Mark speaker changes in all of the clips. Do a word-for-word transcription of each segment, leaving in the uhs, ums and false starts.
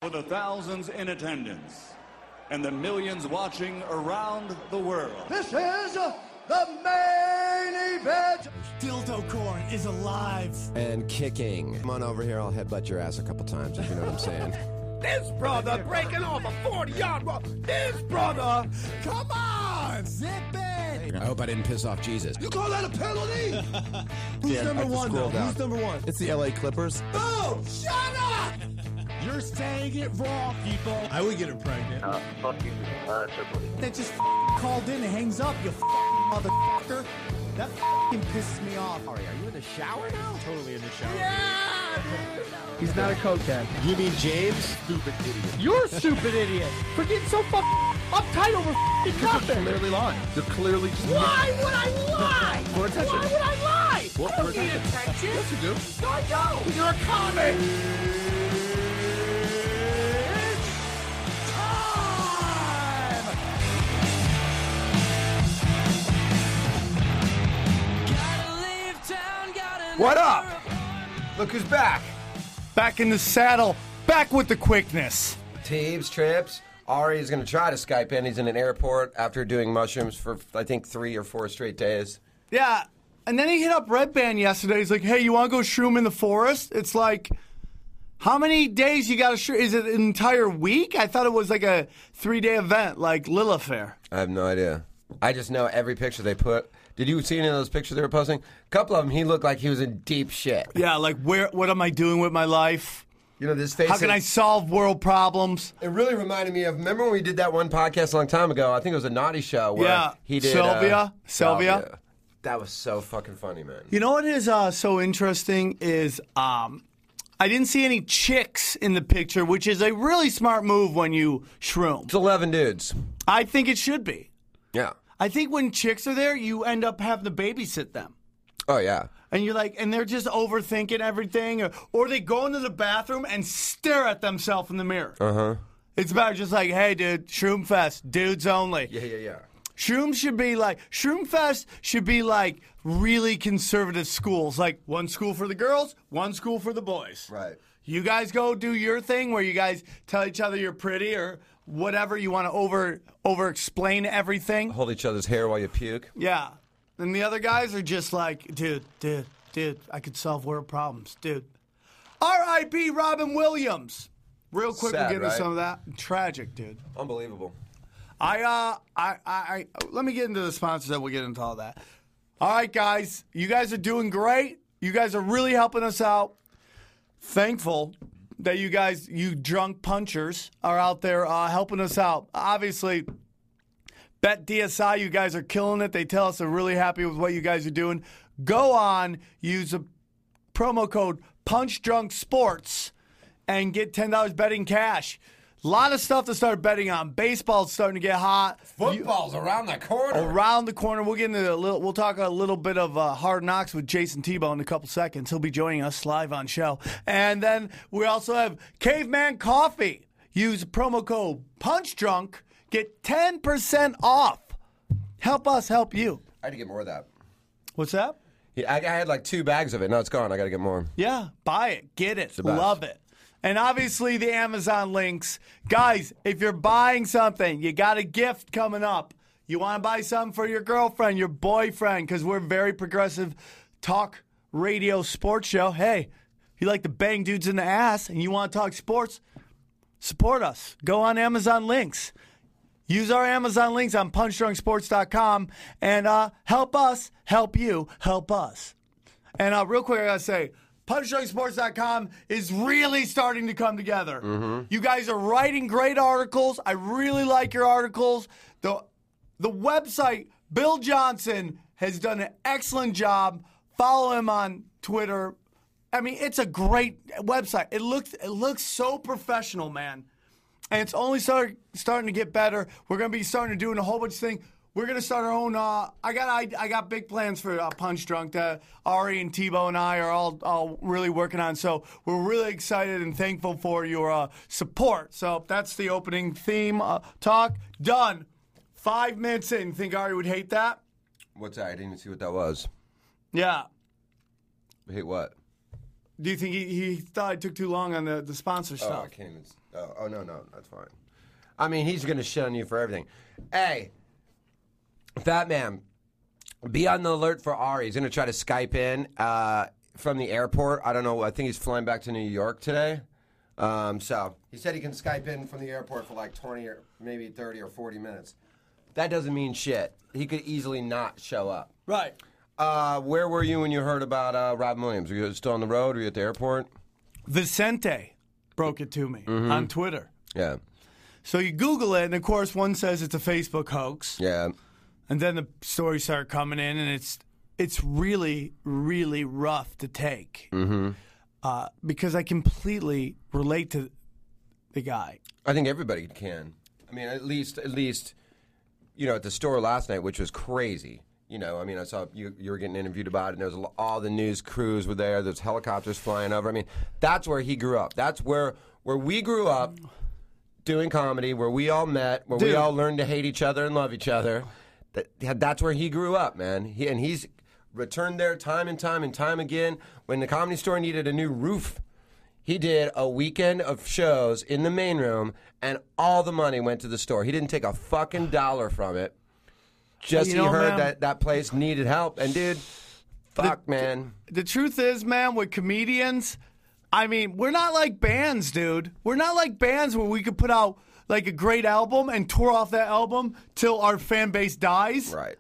Speaker 1: For the thousands in attendance and the millions watching around the world.
Speaker 2: This is the main event.
Speaker 3: Dildo Corn is alive.
Speaker 4: And kicking. Come on over here, I'll headbutt your ass a couple times, if you know what I'm saying.
Speaker 3: This brother breaking off a forty-yard run. This brother, come on, zip it.
Speaker 4: I hope I didn't piss off Jesus.
Speaker 2: You call that a penalty?
Speaker 3: Who's
Speaker 4: Yeah, I
Speaker 3: number
Speaker 4: have to
Speaker 3: one,
Speaker 4: scroll
Speaker 3: though?
Speaker 4: down.
Speaker 3: Who's number one?
Speaker 4: It's the L A Clippers.
Speaker 3: Oh, shut up! You're saying it wrong, people. I would get her pregnant.
Speaker 5: Uh, fuck you, uh, Triple H.
Speaker 3: That just f- called in and hangs up, you f- motherfucker. That f***ing pisses me off.
Speaker 4: Ari, are you in the shower now?
Speaker 3: Totally in the shower.
Speaker 6: Yeah, dude. He's not a cokehead.
Speaker 4: You mean James? Stupid idiot.
Speaker 6: You're a stupid idiot for getting so fucking uptight over f***ing nothing.
Speaker 7: They're clearly lying. They're clearly just...
Speaker 6: Why would I lie?
Speaker 7: For attention.
Speaker 6: Why would I lie?
Speaker 7: What,
Speaker 6: I don't
Speaker 7: for
Speaker 6: need
Speaker 7: attention?
Speaker 6: attention.
Speaker 7: Yes, you do.
Speaker 6: No, I don't. You're a comic. It's time.
Speaker 8: What up? Look who's back.
Speaker 3: Back in the saddle. Back with the quickness.
Speaker 8: Teebs, Trips. Ari is going to try to Skype in. He's in an airport after doing mushrooms for, I think, three or four straight days.
Speaker 3: Yeah. And then he hit up Red Band yesterday. He's like, hey, you want to go shroom in the forest? It's like, how many days you got to shroom? Is it an entire week? I thought it was like a three-day event, like Lilith Fair.
Speaker 8: I have no idea. I just know every picture they put. Did you see any of those pictures they were posting? A couple of them, he looked like he was in deep shit.
Speaker 3: Yeah, like, where? What am I doing with my life?
Speaker 8: You know, this face.
Speaker 3: How can I solve world problems?
Speaker 8: It really reminded me of, remember when we did that one podcast a long time ago? I think it was a Naughty Show where
Speaker 3: Yeah,
Speaker 8: he did.
Speaker 3: Sylvia.
Speaker 8: Uh,
Speaker 3: Sylvia.
Speaker 8: That was so fucking funny, man.
Speaker 3: You know what is uh, so interesting is um, I didn't see any chicks in the picture, which is a really smart move when you shroom.
Speaker 8: It's eleven dudes.
Speaker 3: I think it should be.
Speaker 8: Yeah.
Speaker 3: I think when chicks are there, you end up having to babysit them.
Speaker 8: Oh, yeah.
Speaker 3: And you're like, and they're just overthinking everything, or, or they go into the bathroom and stare at themselves in the mirror.
Speaker 8: Uh huh.
Speaker 3: It's better just like, hey, dude, Shroom Fest, dudes only.
Speaker 8: Yeah, yeah, yeah.
Speaker 3: Shroom should be like, Shroom Fest should be like really conservative schools, like one school for the girls, one school for the boys.
Speaker 8: Right.
Speaker 3: You guys go do your thing where you guys tell each other you're pretty or whatever. You want to over over explain everything.
Speaker 8: Hold each other's hair while you puke.
Speaker 3: Yeah. And the other guys are just like, dude, dude, dude, I could solve world problems, dude. R I P Robin Williams. Real quick,
Speaker 8: Sad,
Speaker 3: we'll get into
Speaker 8: right?
Speaker 3: some of that. Tragic, dude.
Speaker 8: Unbelievable.
Speaker 3: I, uh, I, I, I, let me get into the sponsors and we'll get into all that. All right, guys. You guys are doing great. You guys are really helping us out. Thankful that you guys, you drunk punchers, are out there uh, helping us out. Obviously, Bet D S I, you guys are killing it. They tell us they're really happy with what you guys are doing. Go on, use a promo code PunchDrunkSports and get ten dollars betting cash. A lot of stuff to start betting on. Baseball's starting to get hot.
Speaker 8: Football's you, around the corner.
Speaker 3: Around the corner. We'll get into a little. We'll talk a little bit of uh, Hard Knocks with Jason Tebow in a couple seconds. He'll be joining us live on show. And then we also have Caveman Coffee. Use promo code PunchDrunk. Get ten percent off. Help us help you.
Speaker 8: I had to get more of that.
Speaker 3: What's that?
Speaker 8: Yeah, I, I had like two bags of it. Now it's gone. I got to get more.
Speaker 3: Yeah, buy it. Get it.
Speaker 8: the best.
Speaker 3: Love it. And obviously the Amazon links. Guys, if you're buying something, you got a gift coming up. You want to buy something for your girlfriend, your boyfriend, because we're a very progressive talk radio sports show. Hey, you like to bang dudes in the ass and you want to talk sports, support us. Go on Amazon links. Use our Amazon links on punch drunk sports dot com and uh, help us, help you, help us. And uh, real quick, I got to say, punch drunk sports dot com is really starting to come together.
Speaker 8: Mm-hmm.
Speaker 3: You guys are writing great articles. I really like your articles. The, the website, Bill Johnson, has done an excellent job. Follow him on Twitter. I mean, it's a great website. It looks, it looks so professional, man. And it's only start, starting to get better. We're going to be starting to doing a whole bunch of things. We're going to start our own. Uh, I got I, I got big plans for uh, Punch Drunk that Ari and Tebow and I are all, all really working on. So we're really excited and thankful for your uh, support. So that's the opening theme uh, talk. Done. Five minutes in. Think Ari would hate that?
Speaker 8: What's that? I didn't even see what that was.
Speaker 3: Yeah.
Speaker 8: Hate what?
Speaker 3: Do you think he, he thought I took too long on the, the sponsor
Speaker 8: Oh,
Speaker 3: stuff?
Speaker 8: I can't even. Oh, oh no, no, that's fine. I mean, he's going to shit on you for everything. Hey, Fat Man, be on the alert for Ari. He's going to try to Skype in uh, from the airport. I don't know. I think he's flying back to New York today. Um, so he said he can Skype in from the airport for like twenty or maybe thirty or forty minutes. That doesn't mean shit. He could easily not show up.
Speaker 3: Right.
Speaker 8: Uh, where were you when you heard about uh, Robin Williams? Were you still on the road? Were you at the airport?
Speaker 3: Vicente broke it to me
Speaker 8: Mm-hmm.
Speaker 3: on Twitter.
Speaker 8: Yeah.
Speaker 3: So you Google it, and of course, one says it's a Facebook hoax.
Speaker 8: Yeah.
Speaker 3: And then the stories start coming in, and it's it's really, really rough to take.
Speaker 8: Mm-hmm.
Speaker 3: Uh, because I completely relate to the guy.
Speaker 8: I think everybody can. I mean, at least, at least, you know, at the store last night, which was crazy. You know, I mean, I saw you, you were getting interviewed about it, and there was a, lo- all the news crews were there. There's helicopters flying over. I mean, that's where he grew up. That's where where we grew up doing comedy, where we all met, where
Speaker 3: Dude.
Speaker 8: we all learned to hate each other and love each other. That, that's where he grew up, man. He, and he's returned there time and time and time again. When the Comedy Store needed a new roof, he did a weekend of shows in the main room, and all the money went to the store. He didn't take a fucking dollar from it. Just
Speaker 3: You
Speaker 8: he
Speaker 3: know,
Speaker 8: heard
Speaker 3: man,
Speaker 8: that that place needed help. And, dude, fuck, man.
Speaker 3: The truth is, man, with comedians, I mean, we're not like bands, dude. We're not like bands where we could put out like a great album and tour off that album till our fan base dies.
Speaker 8: Right.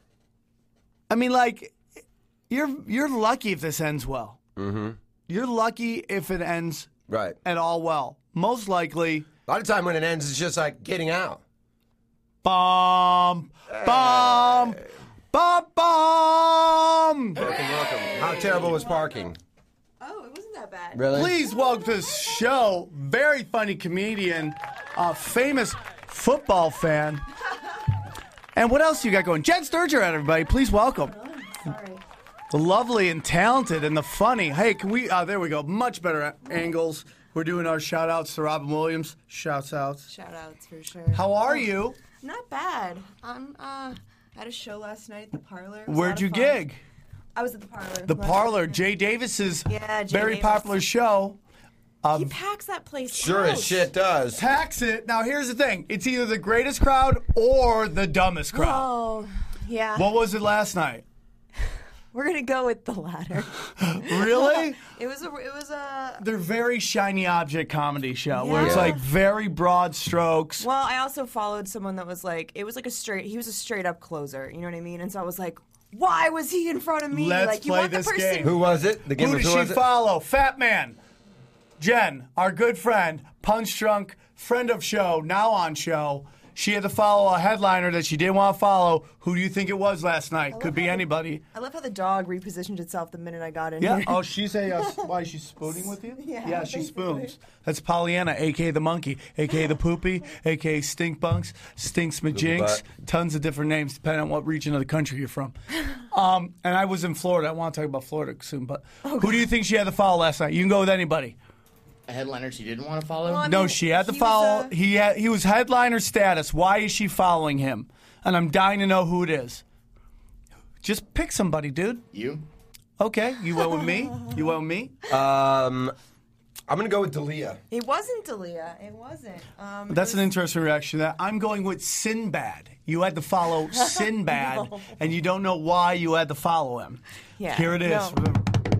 Speaker 3: I mean, like, you're you're lucky if this ends well.
Speaker 8: Mm-hmm.
Speaker 3: You're lucky if it ends
Speaker 8: Right.
Speaker 3: at all well. Most likely,
Speaker 8: A lot of time when it ends, it's just like getting out.
Speaker 3: bomb, bomb, bomb, bomb.
Speaker 8: Welcome, welcome. How terrible was parking?
Speaker 9: Oh, it wasn't that bad.
Speaker 8: Really?
Speaker 3: Please welcome to the show, very funny comedian, a famous football fan. And what else you got going? Jen Sturger, everybody. Please welcome.
Speaker 9: Sorry.
Speaker 3: The lovely and talented and the funny. Hey, can we, uh, there we go. Much better a- angles. We're doing our shout outs to Robin Williams. Shouts outs.
Speaker 9: Shout outs for sure.
Speaker 3: How are you?
Speaker 9: Not bad. Um, uh, I had a show last night at the Parlor. It was a
Speaker 3: Where'd
Speaker 9: lot
Speaker 3: you
Speaker 9: of fun.
Speaker 3: gig?
Speaker 9: I was at the Parlor.
Speaker 3: The
Speaker 9: last
Speaker 3: Parlor,
Speaker 9: night.
Speaker 3: Jay Davis's
Speaker 9: Yeah, Jay
Speaker 3: very
Speaker 9: Davis.
Speaker 3: popular show.
Speaker 9: He packs that place
Speaker 8: Sure
Speaker 9: out.
Speaker 8: as shit does.
Speaker 3: Tax it. Now, here's the thing. It's either the greatest crowd or the dumbest crowd.
Speaker 9: Oh, yeah.
Speaker 3: What was it last night?
Speaker 9: We're gonna go with the latter.
Speaker 3: Really?
Speaker 9: It was a. It was a.
Speaker 3: They're very shiny object comedy show where it's
Speaker 9: Yeah.
Speaker 3: like very broad strokes.
Speaker 9: Well, I also followed someone that was like, it was like a straight. He was a straight up closer. You know what I mean? And so I was like, why was he in front of me?
Speaker 3: Let's
Speaker 9: like, you
Speaker 3: play
Speaker 9: want
Speaker 3: this
Speaker 9: the person.
Speaker 3: game.
Speaker 8: Who was it? The game
Speaker 3: Who
Speaker 8: was
Speaker 3: does
Speaker 8: who
Speaker 3: she
Speaker 8: was it?
Speaker 3: follow? Fat Man. Jen, our good friend, Punch Drunk, friend of show, now on show. She had to follow a headliner that she didn't want to follow. Who do you think it was last night? Could be anybody.
Speaker 9: I love how the dog repositioned itself the minute I got in
Speaker 3: Yeah.
Speaker 9: here.
Speaker 3: Oh, she's a. Uh, why she's spooning with you?
Speaker 9: Yeah,
Speaker 3: Yeah, she
Speaker 9: basically.
Speaker 3: spoons. That's Pollyanna, aka the monkey, aka the poopy, aka Stink Bunks, Stinks Majinks.
Speaker 8: butt.
Speaker 3: Tons of different names depending on what region of the country you're from. Um, and I was in Florida. I want to talk about Florida soon. But who do you think she had to follow last night? You can go with anybody.
Speaker 6: A headliner she didn't want to follow?
Speaker 9: Well, I
Speaker 3: No,
Speaker 9: mean,
Speaker 3: she had to
Speaker 9: he was
Speaker 3: follow.
Speaker 9: a-
Speaker 3: he had, he was headliner status. Why is she following him? And I'm dying to know who it is. Just pick somebody, dude.
Speaker 6: You?
Speaker 3: Okay, you went with me. You went with me.
Speaker 8: Um, I'm going to go with Dalia.
Speaker 9: It wasn't Dalia. It wasn't. Um,
Speaker 3: That's
Speaker 9: it
Speaker 3: an
Speaker 9: was-
Speaker 3: interesting reaction. That I'm going with Sinbad. You had to follow Sinbad,
Speaker 9: No.
Speaker 3: and you don't know why you had to follow him.
Speaker 9: Yeah,
Speaker 3: Here it is.
Speaker 9: no.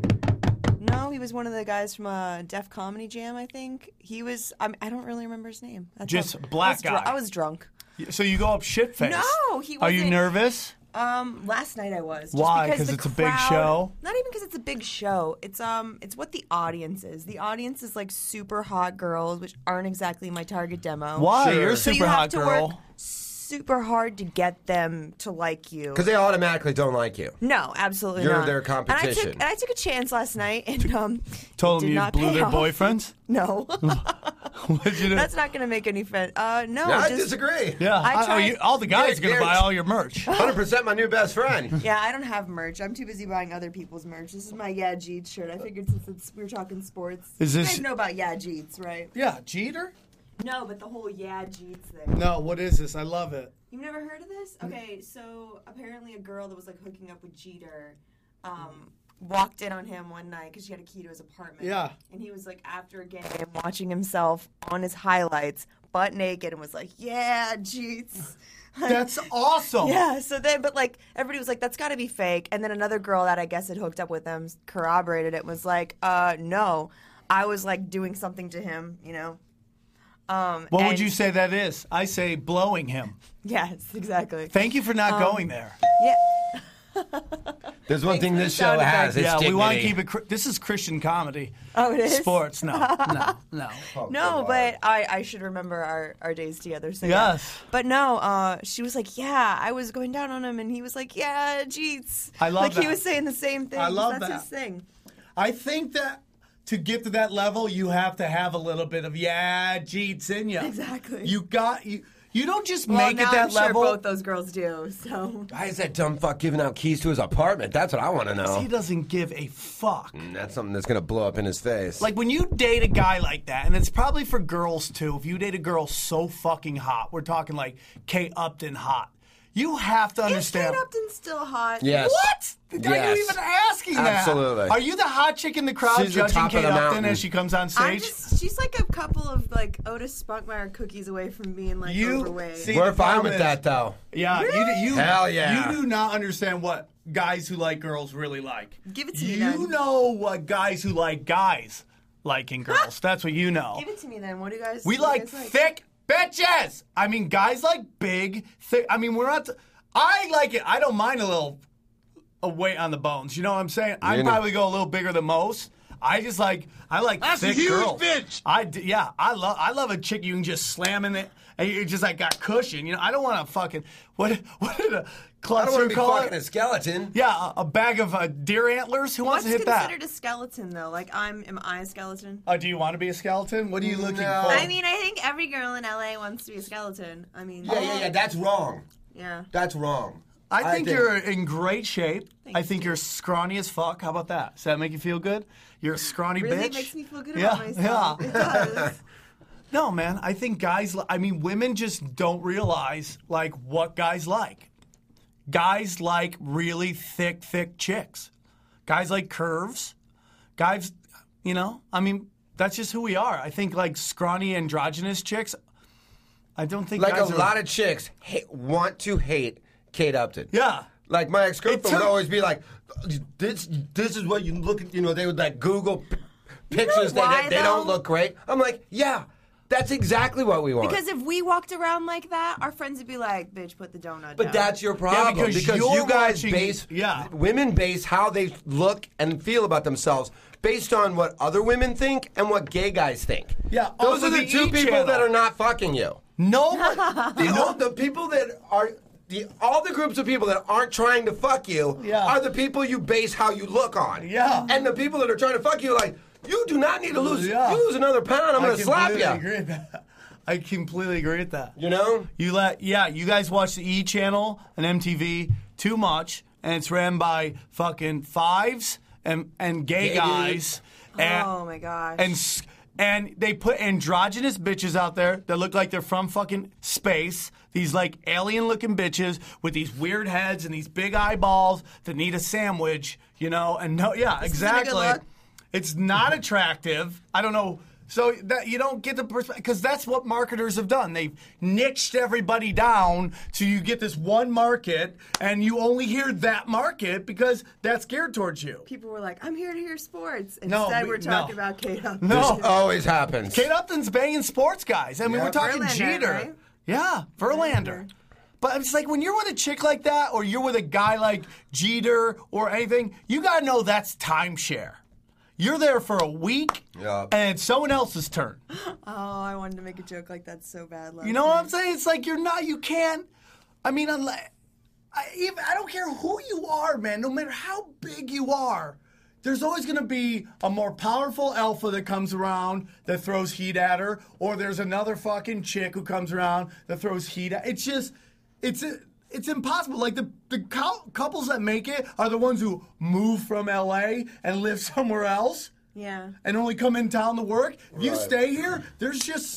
Speaker 9: No, he was one of the guys from uh, Def Comedy Jam, I think. He was, I, I don't really remember his name. That's
Speaker 3: Just
Speaker 9: how-
Speaker 3: black
Speaker 9: I was dr-
Speaker 3: guy.
Speaker 9: I was drunk.
Speaker 3: So you go up shit face.
Speaker 9: No, he
Speaker 3: Are you
Speaker 9: wasn't.
Speaker 3: nervous?
Speaker 9: Um, last night I was. Just
Speaker 3: Why?
Speaker 9: because
Speaker 3: 'Cause
Speaker 9: the
Speaker 3: it's a big
Speaker 9: crowd-
Speaker 3: show?
Speaker 9: Not even because it's a big show. It's um, it's what the audience is. The audience is like super hot girls, which aren't exactly my target demo.
Speaker 3: Why?
Speaker 8: Sure.
Speaker 3: You're a
Speaker 9: So
Speaker 3: super
Speaker 9: you have
Speaker 3: hot
Speaker 9: to
Speaker 3: girl.
Speaker 9: work super hard to get them to like you.
Speaker 8: Because they automatically don't like you.
Speaker 9: No, absolutely
Speaker 8: You're
Speaker 9: not.
Speaker 8: their
Speaker 9: And I, took,
Speaker 8: competition.
Speaker 9: and I took a chance last night and um,
Speaker 3: Told
Speaker 9: it
Speaker 3: them
Speaker 9: did
Speaker 3: you
Speaker 9: not
Speaker 3: blew
Speaker 9: pay
Speaker 3: their
Speaker 9: off.
Speaker 3: boyfriends.
Speaker 9: No,
Speaker 3: What'd you do?
Speaker 9: that's not going to make any sense. Uh, no,
Speaker 8: No, I
Speaker 9: just,
Speaker 8: disagree.
Speaker 3: yeah.
Speaker 9: I
Speaker 3: I- oh,
Speaker 9: tried-
Speaker 3: you- all the guys are
Speaker 8: They're-
Speaker 3: gonna buy
Speaker 8: they're-
Speaker 3: all your merch.
Speaker 8: one hundred percent my new best friend.
Speaker 9: Yeah, I don't have merch. I'm too busy buying other people's merch. This is my Yeah Jeets shirt. I figured since it's, we were talking sports,
Speaker 3: Is
Speaker 9: you
Speaker 3: this-
Speaker 9: guys know about Yeah Jeets, right?
Speaker 3: Yeah, Jeter.
Speaker 9: No, but the whole Yeah Jeets thing.
Speaker 3: No, what is this? I love it.
Speaker 9: You've never heard of this? Okay, so apparently a girl that was like hooking up with Jeter um, walked in on him one night because she had a key to his apartment.
Speaker 3: Yeah.
Speaker 9: And he was like, after a game, watching himself on his highlights, butt naked, and was like, yeah, Jeets.
Speaker 3: That's awesome.
Speaker 9: Yeah, so then, but like, everybody was like, that's got to be fake. And then another girl that I guess had hooked up with him corroborated it, was like, uh, no, I was like doing something to him, you know? Um,
Speaker 3: What
Speaker 9: and-
Speaker 3: would you say that is? I say blowing him.
Speaker 9: Yes, exactly.
Speaker 3: Thank you for not
Speaker 9: Um,
Speaker 3: going there.
Speaker 9: Yeah.
Speaker 8: There's one thing
Speaker 9: for the
Speaker 8: this show
Speaker 9: sound
Speaker 8: has.
Speaker 9: effects.
Speaker 8: It's
Speaker 3: Yeah, we want to
Speaker 8: dignity.
Speaker 3: keep it. Cri- this is Christian comedy.
Speaker 9: Oh, it is?
Speaker 3: Sports, no, no, no.
Speaker 9: No, but I, I should remember our, our days together. So
Speaker 3: Yes.
Speaker 9: yeah. But no, uh, she was like, yeah, I was going down on him, and he was like, yeah, Jeets.
Speaker 3: I love
Speaker 9: like,
Speaker 3: that.
Speaker 9: he was saying the same thing.
Speaker 3: I love
Speaker 9: That's
Speaker 3: that.
Speaker 9: his thing.
Speaker 3: I think that to get to that level, you have to have a little bit of yeah, Jeets in you.
Speaker 9: Exactly.
Speaker 3: You got you. You don't just
Speaker 9: Well,
Speaker 3: make
Speaker 9: now
Speaker 3: it that
Speaker 9: I'm sure
Speaker 3: level.
Speaker 9: both those girls do, so.
Speaker 8: Why is that dumb fuck giving out keys to his apartment? That's what I want to know.
Speaker 3: He doesn't give a fuck.
Speaker 8: And that's something that's going to blow up in his face.
Speaker 3: Like when you date a guy like that, and it's probably for girls too. If you date a girl so fucking hot, we're talking like Kate Upton hot. You have to
Speaker 9: Is
Speaker 3: understand.
Speaker 9: Kate Upton still hot?
Speaker 8: Yes.
Speaker 3: What? Are
Speaker 8: Yes.
Speaker 3: you even asking that?
Speaker 8: Absolutely.
Speaker 3: Are you the hot chick in the crowd
Speaker 8: She's the
Speaker 3: judging
Speaker 8: top of
Speaker 3: Kate
Speaker 8: the
Speaker 3: Upton
Speaker 8: mountain.
Speaker 3: as she comes on
Speaker 9: I'm
Speaker 3: stage?
Speaker 9: just, she's like a couple of like Otis Spunkmeyer cookies away from being like
Speaker 3: You
Speaker 9: overweight.
Speaker 3: see-
Speaker 8: We're
Speaker 3: the
Speaker 8: fine
Speaker 3: problem
Speaker 8: with
Speaker 3: is-
Speaker 8: that, though.
Speaker 3: Yeah, you, you
Speaker 8: Hell yeah.
Speaker 3: You do not understand what guys who like girls really like.
Speaker 9: Give it to me
Speaker 3: You
Speaker 9: then.
Speaker 3: know what guys who like guys like in girls. That's what you know.
Speaker 9: Give it to me then. What do you guys?
Speaker 3: We
Speaker 9: what do you
Speaker 3: like
Speaker 9: guys
Speaker 3: thick bitches. I mean, guys like big, thick. I mean, we're not. I like it. I don't mind a little a weight on the bones. You know what I'm saying? I
Speaker 8: You know-
Speaker 3: probably go a little bigger than most. I just like I like
Speaker 2: That's a
Speaker 3: thick
Speaker 2: huge
Speaker 3: girls.
Speaker 2: bitch.
Speaker 3: I d- yeah. I love I love a chick you can just slam in it and you just like got cushion. You know, I don't want to fucking what what did a
Speaker 8: I don't
Speaker 3: cluster
Speaker 8: want to be
Speaker 3: call
Speaker 8: fucking
Speaker 3: it?
Speaker 8: a skeleton.
Speaker 3: Yeah, a, a bag of uh, deer antlers. Who wants
Speaker 9: What's
Speaker 3: to hit that?
Speaker 9: considered a skeleton though? Like I'm, am I a skeleton?
Speaker 3: Oh, do you want to be a skeleton? What are you looking
Speaker 8: No.
Speaker 3: for?
Speaker 9: I mean, I think every girl in L A wants to be a skeleton. I mean,
Speaker 8: Yeah, yeah, yeah. That's wrong.
Speaker 9: yeah.
Speaker 8: That's wrong.
Speaker 3: I think,
Speaker 8: think-
Speaker 3: you're in great shape.
Speaker 9: Thanks,
Speaker 3: I think you're scrawny as fuck. How about that? Does that make you feel good? You're a scrawny
Speaker 9: Really
Speaker 3: bitch.
Speaker 9: makes me feel good
Speaker 3: yeah,
Speaker 9: about myself.
Speaker 3: Yeah.
Speaker 9: It does.
Speaker 3: No, man. I think guys. li- I mean, women just don't realize like what guys like. Guys like really thick, thick chicks. Guys like curves. Guys, you know. I mean, that's just who we are. I think like scrawny androgynous chicks. I don't think
Speaker 8: Like a
Speaker 3: guys are,
Speaker 8: lot of chicks ha- want to hate Kate Upton.
Speaker 3: Yeah.
Speaker 8: Like my ex-girlfriend
Speaker 3: It took-
Speaker 8: would always be like, "This, this is what you look at." You know, they would like Google p- pictures.
Speaker 9: why,
Speaker 8: they they don't
Speaker 9: though?
Speaker 8: look great. I'm like, yeah, that's exactly what we want.
Speaker 9: Because if we walked around like that, our friends would be like, "Bitch, put the donut
Speaker 8: but
Speaker 9: down."
Speaker 8: that's your problem
Speaker 3: because
Speaker 8: because
Speaker 3: you're
Speaker 8: you guys
Speaker 3: watching-
Speaker 8: base
Speaker 3: yeah.
Speaker 8: women base how they look and feel about themselves based on what other women think and what gay guys think.
Speaker 3: Yeah,
Speaker 8: those
Speaker 3: off
Speaker 8: are
Speaker 3: of
Speaker 8: the
Speaker 3: the
Speaker 8: two
Speaker 3: E!
Speaker 8: people
Speaker 3: channel.
Speaker 8: that are not fucking you.
Speaker 3: No.
Speaker 8: The, all, the people that are the all the groups of people that aren't trying to fuck you
Speaker 3: Yeah.
Speaker 8: are the people you base how you look on.
Speaker 3: Yeah.
Speaker 8: And the people that are trying to fuck you are like, you do not need to lose.
Speaker 3: Yeah.
Speaker 8: You lose another pound, I'm
Speaker 3: I
Speaker 8: going to slap
Speaker 3: completely
Speaker 8: you.
Speaker 3: agree with that. I completely agree with that.
Speaker 8: You know?
Speaker 3: You let yeah, you guys watch the E channel and M T V too much, and it's ran by fucking fives and and gay,
Speaker 8: Gay
Speaker 3: guys. And,
Speaker 9: Oh my gosh.
Speaker 3: And s- and they put androgynous bitches out there that look like they're from fucking space. These like alien looking bitches with these weird heads and these big eyeballs that need a sandwich, you know? And no, yeah,
Speaker 9: This isn't a good
Speaker 3: exactly.
Speaker 9: look.
Speaker 3: It's not attractive. I don't know. So that you don't get the perspective because that's what marketers have done. They've niched everybody down so you get this one market, and you only hear that market because that's geared towards you.
Speaker 9: People were like, "I'm here to hear sports."
Speaker 3: No,
Speaker 9: Instead,
Speaker 3: we-
Speaker 9: we're talking
Speaker 3: no.
Speaker 9: about Kate Upton.
Speaker 3: No.
Speaker 8: This always happens.
Speaker 3: Kate Upton's banging sports guys. I mean,
Speaker 8: Yeah.
Speaker 3: we're talking
Speaker 9: Verlander,
Speaker 3: Jeter.
Speaker 9: right?
Speaker 3: Yeah, Verlander. But it's like when you're with a chick like that, or you're with a guy like Jeter or anything, you gotta know that's timeshare. You're there for a week,
Speaker 8: Yeah.
Speaker 3: and it's someone else's turn.
Speaker 9: Oh, I wanted to make a joke like that so bad. last
Speaker 3: You know what I'm
Speaker 9: night.
Speaker 3: saying? It's like you're not. You can't. I mean, unless I, even, I don't care who you are, man. No matter how big you are, there's always going to be a more powerful alpha that comes around that throws heat at her, or there's another fucking chick who comes around that throws heat at. It's just, it's it's impossible. Like the the cou- couples that make it are the ones who move from L A and live somewhere else
Speaker 9: Yeah.
Speaker 3: and only come in town to work. If you
Speaker 8: Right.
Speaker 3: stay here, there's just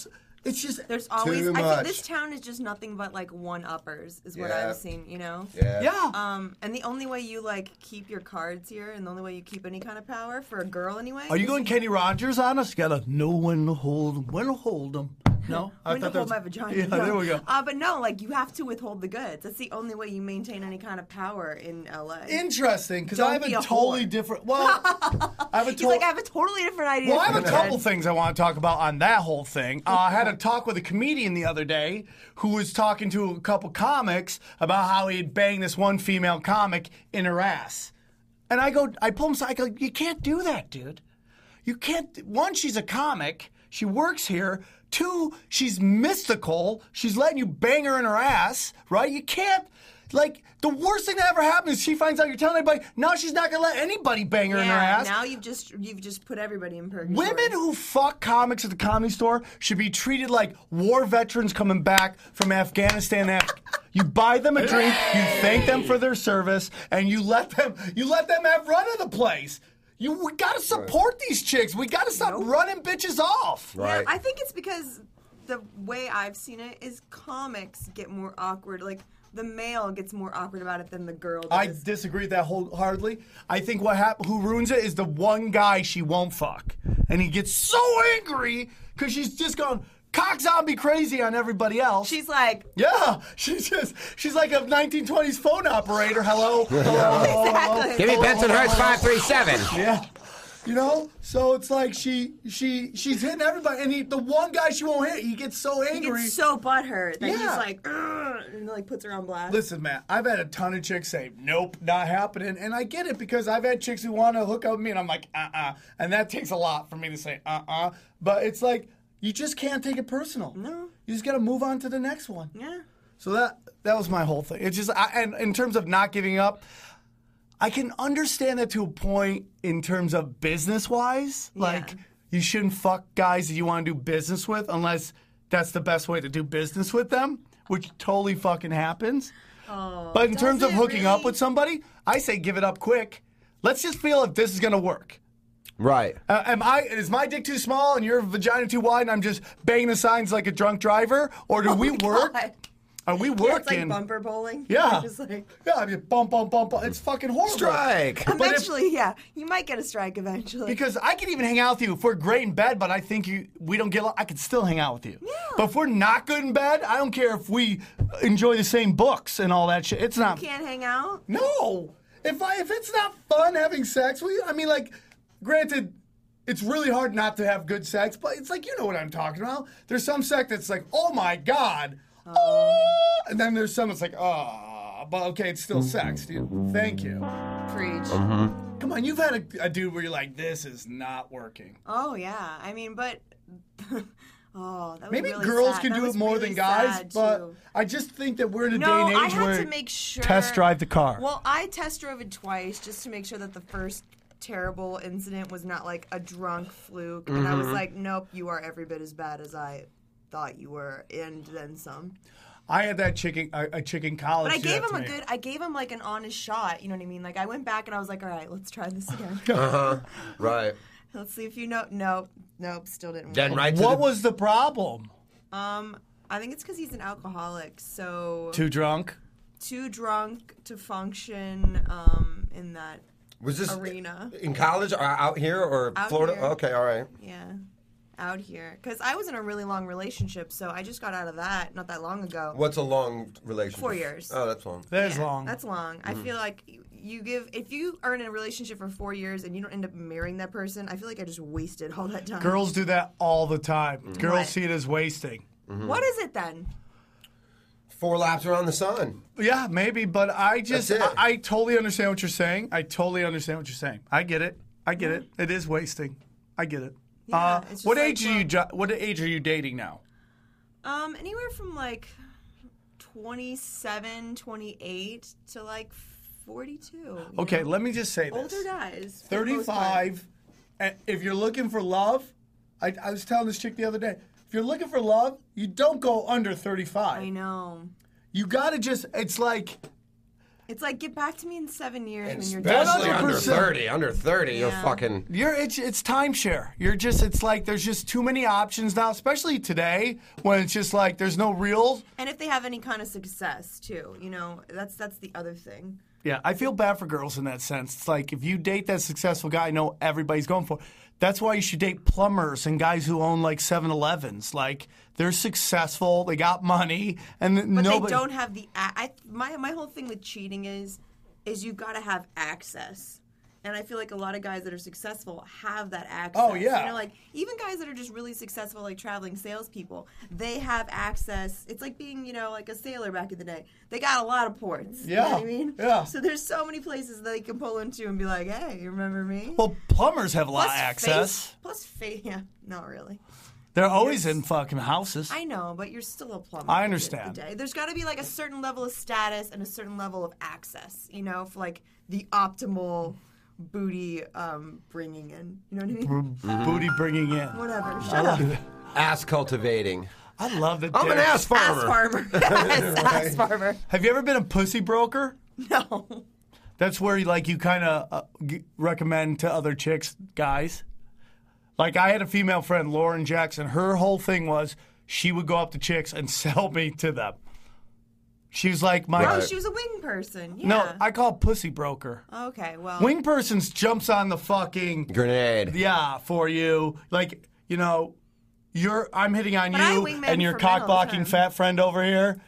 Speaker 3: It's just
Speaker 9: There's always.
Speaker 8: Too
Speaker 9: I
Speaker 8: much.
Speaker 9: think this town is just nothing but like one uppers, is what
Speaker 8: Yeah.
Speaker 9: I've seen. You know.
Speaker 8: Yeah.
Speaker 3: yeah.
Speaker 9: Um, and the only way you like keep your cards here, and the only way you keep any kind of power for a girl anyway.
Speaker 3: Are you
Speaker 9: is
Speaker 3: going Kenny Rogers on us? You gotta know when to hold 'em, when to hold 'em. No, I
Speaker 9: When to
Speaker 3: thought that
Speaker 9: hold
Speaker 3: was-
Speaker 9: my vagina.
Speaker 3: Yeah,
Speaker 9: no.
Speaker 3: there we go.
Speaker 9: Uh, but no, like you have to withhold the goods. That's the only way you maintain any kind of power in L A.
Speaker 3: Interesting, because
Speaker 9: Don't
Speaker 3: I have
Speaker 9: be
Speaker 3: a
Speaker 9: a
Speaker 3: totally
Speaker 9: whore.
Speaker 3: different. Well, I have a
Speaker 9: He's
Speaker 3: to-
Speaker 9: like, I have a totally different idea.
Speaker 3: Well, I
Speaker 9: for
Speaker 3: have a
Speaker 9: the
Speaker 3: couple
Speaker 9: goods.
Speaker 3: things I want to talk about on that whole thing. Uh, I had a talk with a comedian the other day who was talking to a couple comics about how he had banged this one female comic in her ass. And I go, I pull him aside, I go, you can't do that, dude. You can't. One, she's a comic. She works here. Two, she's mystical. She's letting you bang her in her ass, right? You can't. Like, the worst thing that ever happened is she finds out you're telling everybody, now she's not going to let anybody bang her in her
Speaker 9: Yeah,
Speaker 3: ass.
Speaker 9: now you've just you've just put everybody in purgatory.
Speaker 3: Women who fuck comics at the Comedy Store should be treated like war veterans coming back from Afghanistan. Af- you buy them a drink, you thank them for their service, and you let them you let them have run of the place. You we gotta support these chicks. We gotta stop
Speaker 9: Nope.
Speaker 3: running bitches off.
Speaker 8: Right.
Speaker 9: Yeah, I think it's because the way I've seen it is comics get more awkward. Like the male gets more awkward about it than the girl does.
Speaker 3: I disagree with that wholeheartedly. I think what hap- who ruins it is the one guy she won't fuck, and he gets so angry because she's just gone cock zombie crazy on everybody else.
Speaker 9: She's like,
Speaker 3: Yeah, she's just she's like a nineteen twenties phone operator. Hello, hello, hello, hello.
Speaker 9: Exactly.
Speaker 8: Give me Bensonhurst five three seven.
Speaker 3: Yeah, you know. So it's like she she she's hitting everybody, and he, the one guy she won't hit, he gets so
Speaker 9: he
Speaker 3: angry.
Speaker 9: gets so butthurt that he's
Speaker 3: Yeah.
Speaker 9: like, "Ugh," and like puts her on blast.
Speaker 3: Listen, man, I've had a ton of chicks say, nope, not happening. And I get it because I've had chicks who want to hook up with me, and I'm like, uh-uh. And that takes a lot for me to say, uh-uh. But it's like, you just can't take it personal.
Speaker 9: No.
Speaker 3: You just got to move on to the next one.
Speaker 9: Yeah.
Speaker 3: So that that was my whole thing. It's just, I, and in terms of not giving up, I can understand that to a point in terms of business-wise. Like, you shouldn't fuck guys that you want to do business with unless that's the best way to do business with them, which totally fucking happens.
Speaker 9: Oh,
Speaker 3: But in
Speaker 9: does
Speaker 3: terms of
Speaker 9: it
Speaker 3: hooking up
Speaker 9: really?
Speaker 3: with somebody, I say give it up quick. Let's just feel if this is going to work.
Speaker 8: Right.
Speaker 3: Uh, am I? Is my dick too small and your vagina too wide and I'm just banging the signs like a drunk driver? Or do we work?
Speaker 9: God.
Speaker 3: Are we
Speaker 9: Yeah,
Speaker 3: working?
Speaker 9: it's like bumper bowling.
Speaker 3: Yeah.
Speaker 9: Just like,
Speaker 3: Yeah, I mean, bump, bump, bump, bump. It's fucking horrible.
Speaker 8: Strike.
Speaker 3: But if-
Speaker 9: eventually, yeah, you might get a strike eventually.
Speaker 3: Because I can even hang out with you if we're great in bed, but I think you we don't get. I could still hang out with you.
Speaker 9: Yeah.
Speaker 3: But if we're not good in bed, I don't care if we enjoy the same books and all that shit. It's not.
Speaker 9: you can't hang out.
Speaker 3: No. If I if it's not fun having sex, we. I mean, like, granted, it's really hard not to have good sex, but it's like you know what I'm talking about. There's some sex that's like, oh my god, oh, and then there's some that's like, oh, but okay, it's still sex, dude. Thank you.
Speaker 9: Preach.
Speaker 3: Come on, you've had a, a dude where you're like, this is not working.
Speaker 9: Oh yeah, I mean, but oh, that was
Speaker 3: Maybe
Speaker 9: really
Speaker 3: girls
Speaker 9: sad.
Speaker 3: can
Speaker 9: That
Speaker 3: do it
Speaker 9: was
Speaker 3: more
Speaker 9: really
Speaker 3: than guys,
Speaker 9: sad,
Speaker 3: but
Speaker 9: too.
Speaker 3: I just think that we're in a
Speaker 9: No,
Speaker 3: day and
Speaker 9: I
Speaker 3: age
Speaker 9: had
Speaker 3: where
Speaker 9: to make sure
Speaker 3: test drive the car.
Speaker 9: Well, I test drove it twice just to make sure that the first terrible incident was not like a drunk fluke, and I was like, nope, you are every bit as bad as I thought you were, and then some.
Speaker 3: I had that chicken, a, a chicken college.
Speaker 9: But I
Speaker 3: do
Speaker 9: gave
Speaker 3: that
Speaker 9: him
Speaker 3: to
Speaker 9: a
Speaker 3: me.
Speaker 9: good, I gave him like an honest shot. You know what I mean? Like I went back and I was like, all right, let's try this again.
Speaker 8: Uh-huh. Right.
Speaker 9: Let's see if you know. Nope, nope, still didn't.
Speaker 8: Then
Speaker 9: work.
Speaker 8: right to
Speaker 3: What
Speaker 8: the,
Speaker 3: was the problem?
Speaker 9: Um, I think it's because he's an alcoholic, so
Speaker 3: Too drunk?
Speaker 9: too drunk to function um, in that
Speaker 8: was this
Speaker 9: arena.
Speaker 8: in college or out here or
Speaker 9: Out
Speaker 8: Florida?
Speaker 9: here.
Speaker 8: Okay, all right.
Speaker 9: Yeah, out here. Because I was in a really long relationship, so I just got out of that not that long ago.
Speaker 8: What's a long relationship?
Speaker 9: Four years.
Speaker 8: Oh, that's long.
Speaker 3: That is
Speaker 9: Yeah,
Speaker 3: long.
Speaker 9: That's long. I feel like you- you give if you are in a relationship for four years and you don't end up marrying that person. I feel like I just wasted all that time.
Speaker 3: Girls do that all the time. Girls
Speaker 9: What?
Speaker 3: see it as wasting.
Speaker 9: What is it then?
Speaker 8: Four laps around the sun.
Speaker 3: Yeah, maybe, but I just,
Speaker 8: That's
Speaker 3: I,
Speaker 8: it.
Speaker 3: I totally understand what you're saying. I totally understand what you're saying. I get it. I get it. It is wasting. I get it.
Speaker 9: Yeah,
Speaker 3: uh,
Speaker 9: it's just
Speaker 3: what
Speaker 9: like,
Speaker 3: age are you? ju- What age are you dating now?
Speaker 9: Um, anywhere from like twenty-seven, twenty-eight to like forty-two. you
Speaker 3: Okay,
Speaker 9: know?
Speaker 3: let me just say this.
Speaker 9: Older guys. for the most part.
Speaker 3: thirty-five. And if you're looking for love, I, I was telling this chick the other day. If you're looking for love, you don't go under thirty-five.
Speaker 9: I know.
Speaker 3: You gotta just. It's like.
Speaker 9: It's like, get back to me in seven years when you're
Speaker 8: Especially
Speaker 9: done.
Speaker 8: under
Speaker 3: one hundred percent.
Speaker 8: thirty. Under thirty, you're
Speaker 9: Yeah.
Speaker 8: fucking.
Speaker 3: You're it's it's timeshare. You're just it's like there's just too many options now, especially today when it's just like there's no real.
Speaker 9: And if they have any kind of success, too, you know, that's that's the other thing.
Speaker 3: Yeah, I feel bad for girls in that sense. It's like if you date that successful guy, I know everybody's going for. That's why you should date plumbers and guys who own like seven elevens. Like they're successful, they got money, and
Speaker 9: But
Speaker 3: nobody.
Speaker 9: they don't have the. A- I my my whole thing with cheating is, is you got to have access. And I feel like a lot of guys that are successful have that access.
Speaker 3: Oh, yeah.
Speaker 9: You know, like even guys that are just really successful, like traveling salespeople, they have access. It's like being, you know, like a sailor back in the day. They got a lot of ports. You know
Speaker 3: Yeah,
Speaker 9: what I mean?
Speaker 3: yeah.
Speaker 9: So there's so many places that they can pull into and be like, hey, you remember me?
Speaker 3: Well, plumbers have a lot
Speaker 9: Plus
Speaker 3: of access.
Speaker 9: Face, plus face. Yeah, not really.
Speaker 3: They're always in fucking houses.
Speaker 9: I know, but you're still a plumber.
Speaker 3: I
Speaker 9: at the end of the
Speaker 3: understand.
Speaker 9: day. There's got to be like a certain level of status and a certain level of access, you know, for like the optimal booty um, bringing in. You know what I mean?
Speaker 3: B- Booty bringing in.
Speaker 9: Whatever. Shut up.
Speaker 8: Ass cultivating.
Speaker 3: I love that.
Speaker 8: I'm an
Speaker 3: Derek-
Speaker 8: ass farmer.
Speaker 9: Ass farmer. Yes, ass farmer.
Speaker 3: Have you ever been a pussy broker?
Speaker 9: No.
Speaker 3: That's where you like you kind of uh, g- recommend to other chicks, guys. Like I had a female friend, Lauren Jackson. Her whole thing was she would go up to chicks and sell me to them. She was like my.
Speaker 9: Oh, she was a wing person. Yeah.
Speaker 3: No, I call it pussy broker.
Speaker 9: Okay, well.
Speaker 3: Wing persons jumps on the fucking
Speaker 8: Grenade.
Speaker 3: yeah for you. Like you know, you're I'm hitting on
Speaker 9: But I
Speaker 3: you
Speaker 9: wingman
Speaker 3: and your
Speaker 9: for men all
Speaker 3: cock
Speaker 9: the
Speaker 3: blocking
Speaker 9: time.
Speaker 3: fat friend over here.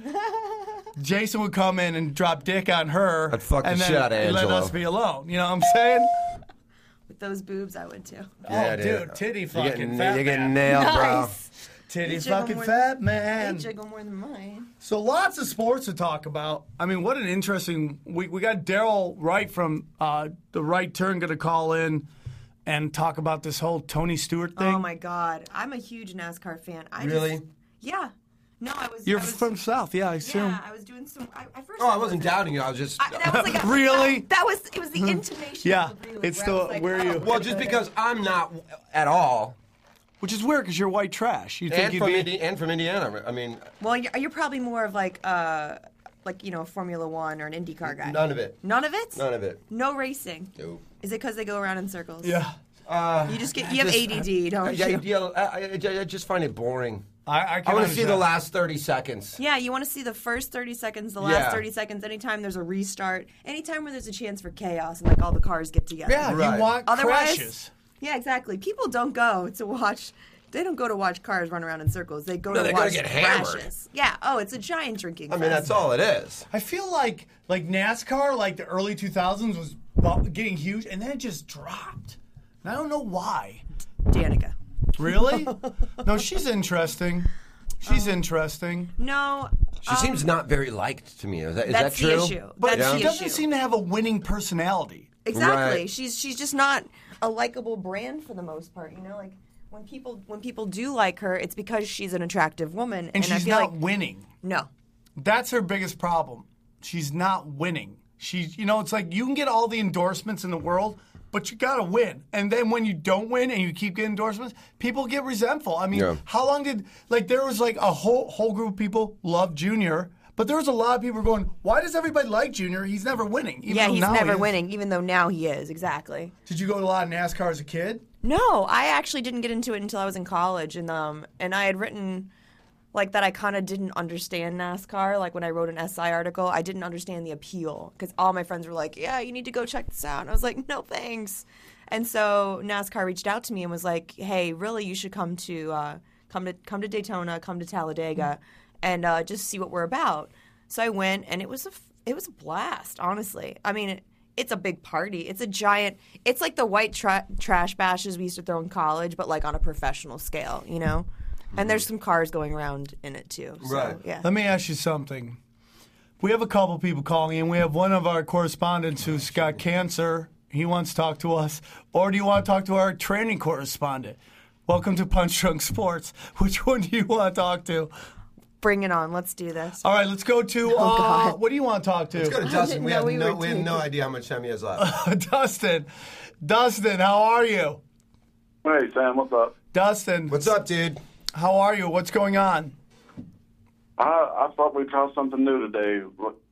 Speaker 3: Jason would come in and drop dick on her.
Speaker 8: I'd fuck the
Speaker 3: and then
Speaker 8: shit out of
Speaker 3: let
Speaker 8: Angelo.
Speaker 3: us be alone. You know what I'm saying?
Speaker 9: With those boobs, I would too.
Speaker 3: oh, dude, titty
Speaker 8: You're
Speaker 3: fucking
Speaker 8: getting,
Speaker 3: fat
Speaker 8: you're getting
Speaker 3: man.
Speaker 8: nailed, bro.
Speaker 9: Nice.
Speaker 3: Titty
Speaker 9: They jiggle
Speaker 3: fucking
Speaker 9: more
Speaker 3: fat
Speaker 9: They
Speaker 3: man.
Speaker 9: jiggle more than mine.
Speaker 3: So lots of sports to talk about. I mean, what an interesting. We we got Daryl Wright from uh, the Right Turn going to call in and talk about this whole Tony Stewart thing.
Speaker 9: Oh my God, I'm a huge NASCAR fan. I
Speaker 8: Really?
Speaker 9: Just, yeah. No, I was.
Speaker 3: You're
Speaker 9: I was,
Speaker 3: from South, yeah, I assume.
Speaker 9: Yeah, I was doing some. I, I first.
Speaker 8: Oh, I wasn't doubting you. I was just.
Speaker 9: I, that was like a,
Speaker 3: Really?
Speaker 9: That was. It was the intonation.
Speaker 3: Yeah,
Speaker 9: of the really,
Speaker 3: it's
Speaker 9: where I was
Speaker 3: the-
Speaker 9: like,
Speaker 3: where
Speaker 9: oh.
Speaker 3: you-
Speaker 8: Well, just because I'm not at all,
Speaker 3: Which is weird because you're white trash. You think
Speaker 8: and
Speaker 3: you'd
Speaker 8: from
Speaker 3: be?
Speaker 8: Indi- and from Indiana. I mean,
Speaker 9: Well, you're, you're probably more of like, uh, like you know, a Formula One or an IndyCar guy.
Speaker 8: none of it.
Speaker 9: None of it.
Speaker 8: None of it.
Speaker 9: No racing.
Speaker 8: Nope.
Speaker 9: Is it because they go around in circles?
Speaker 3: Yeah,
Speaker 8: Uh,
Speaker 9: You just get.
Speaker 8: I
Speaker 9: You have
Speaker 8: just-
Speaker 9: A D D, don't
Speaker 8: Yeah,
Speaker 9: you?
Speaker 8: yeah, I, I, I just find it boring.
Speaker 3: I, I,
Speaker 8: I
Speaker 3: can
Speaker 8: want to see the
Speaker 3: understand.
Speaker 8: last thirty seconds.
Speaker 9: Yeah, you want to see the first thirty seconds, the last
Speaker 8: Yeah.
Speaker 9: thirty seconds. Anytime there's a restart, anytime where there's a chance for chaos and like all the cars get together.
Speaker 3: Yeah,
Speaker 8: Right.
Speaker 3: you want
Speaker 9: Otherwise-
Speaker 3: crashes.
Speaker 9: Yeah, exactly. People don't go to watch. They don't go to watch cars run around in circles. They go
Speaker 8: No,
Speaker 9: to
Speaker 8: they gotta
Speaker 9: watch
Speaker 8: get hammered.
Speaker 9: crashes. Yeah. Oh, it's a giant drinking.
Speaker 8: I mean,
Speaker 9: fest.
Speaker 8: that's all it is.
Speaker 3: I feel like like NASCAR, like the early two thousands, was bu- getting huge, and then it just dropped. And I don't know why.
Speaker 9: Danica.
Speaker 3: Really? No, she's interesting. She's interesting.
Speaker 9: No.
Speaker 8: She seems not very liked to me. Is that, is
Speaker 9: That's
Speaker 8: that
Speaker 9: the
Speaker 8: true?
Speaker 9: issue.
Speaker 3: But
Speaker 9: That's
Speaker 3: she
Speaker 9: the
Speaker 3: doesn't
Speaker 9: issue.
Speaker 3: seem to have a winning personality.
Speaker 9: Exactly.
Speaker 8: Right.
Speaker 9: She's she's just not a likable brand for the most part. You know, like when people when people do like her, it's because she's an attractive woman,
Speaker 3: And
Speaker 9: I
Speaker 3: she's
Speaker 9: feel
Speaker 3: not
Speaker 9: like
Speaker 3: winning.
Speaker 9: no.
Speaker 3: That's her biggest problem. She's not winning. She's, you know, it's like you can get all the endorsements in the world, but you got to win. And then when you don't win and you keep getting endorsements, people get resentful. I mean,
Speaker 8: Yeah.
Speaker 3: how long did, like, there was like a whole whole group of people love Junior, but there was a lot of people going, why does everybody like Junior? He's never winning. Even
Speaker 9: Yeah,
Speaker 3: though
Speaker 9: he's
Speaker 3: now he
Speaker 9: never
Speaker 3: is.
Speaker 9: winning, even though now he is. Exactly.
Speaker 3: Did you go to a lot of NASCAR as a kid?
Speaker 9: No, I actually didn't get into it until I was in college, and um, and I had written like that. I kind of didn't understand NASCAR. Like when I wrote an S I article, I didn't understand the appeal because all my friends were like, "Yeah, you need to go check this out," and I was like, "No, thanks." And so NASCAR reached out to me and was like, "Hey, really, you should come to uh, come to come to Daytona, come to Talladega, and uh, just see what we're about." So I went, and it was a f- it was a blast. Honestly, I mean. It, It's a big party. It's a giant. It's like the white tra- trash bashes we used to throw in college, but like on a professional scale, you know. And there's some cars going around in it too. So,
Speaker 8: Right.
Speaker 9: Yeah.
Speaker 3: Let me ask you something. We have a couple people calling in. We have one of our correspondents who's got cancer. He wants to talk to us. Or do you want to talk to our training correspondent? Welcome to Punch Drunk Sports. Which one do you want to talk to?
Speaker 9: Bring it on. Let's do this.
Speaker 3: All right, let's go to.
Speaker 9: Oh,
Speaker 3: uh,
Speaker 9: God.
Speaker 3: what do you want to talk to?
Speaker 8: Let's go to Dustin. We
Speaker 9: know
Speaker 8: have
Speaker 9: we
Speaker 8: no,
Speaker 9: were
Speaker 8: we have no
Speaker 9: taking-
Speaker 8: idea how much time he has left.
Speaker 3: Dustin. Dustin, how are you?
Speaker 5: Hey, Sam, what's up?
Speaker 3: Dustin.
Speaker 8: What's up, dude?
Speaker 3: How are you? What's going on?
Speaker 5: I, I thought we'd try something new today.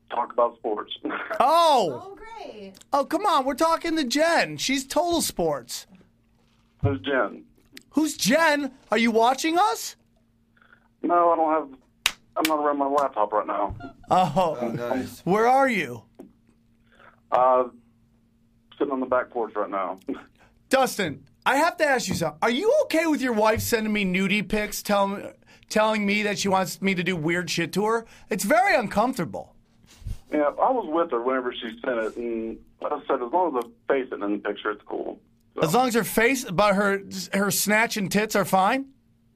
Speaker 5: talk about sports.
Speaker 3: Oh.
Speaker 9: Oh, great.
Speaker 3: Oh, come on. We're talking to Jen. She's total sports.
Speaker 5: Who's Jen?
Speaker 3: Who's Jen? Are you watching us?
Speaker 5: No, I don't have. I'm not around my laptop right now.
Speaker 3: Oh,
Speaker 8: Oh, nice.
Speaker 3: where are you?
Speaker 5: Uh, sitting on the back porch right now.
Speaker 3: Dustin, I have to ask you something. Are you okay with your wife sending me nudie pics, telling telling me that she wants me to do weird shit to her? It's very uncomfortable.
Speaker 5: Yeah, I was with her whenever she sent it, and I said as long as the face isn't in the picture, it's cool. So,
Speaker 3: As long as her face, but her her snatch and tits are fine.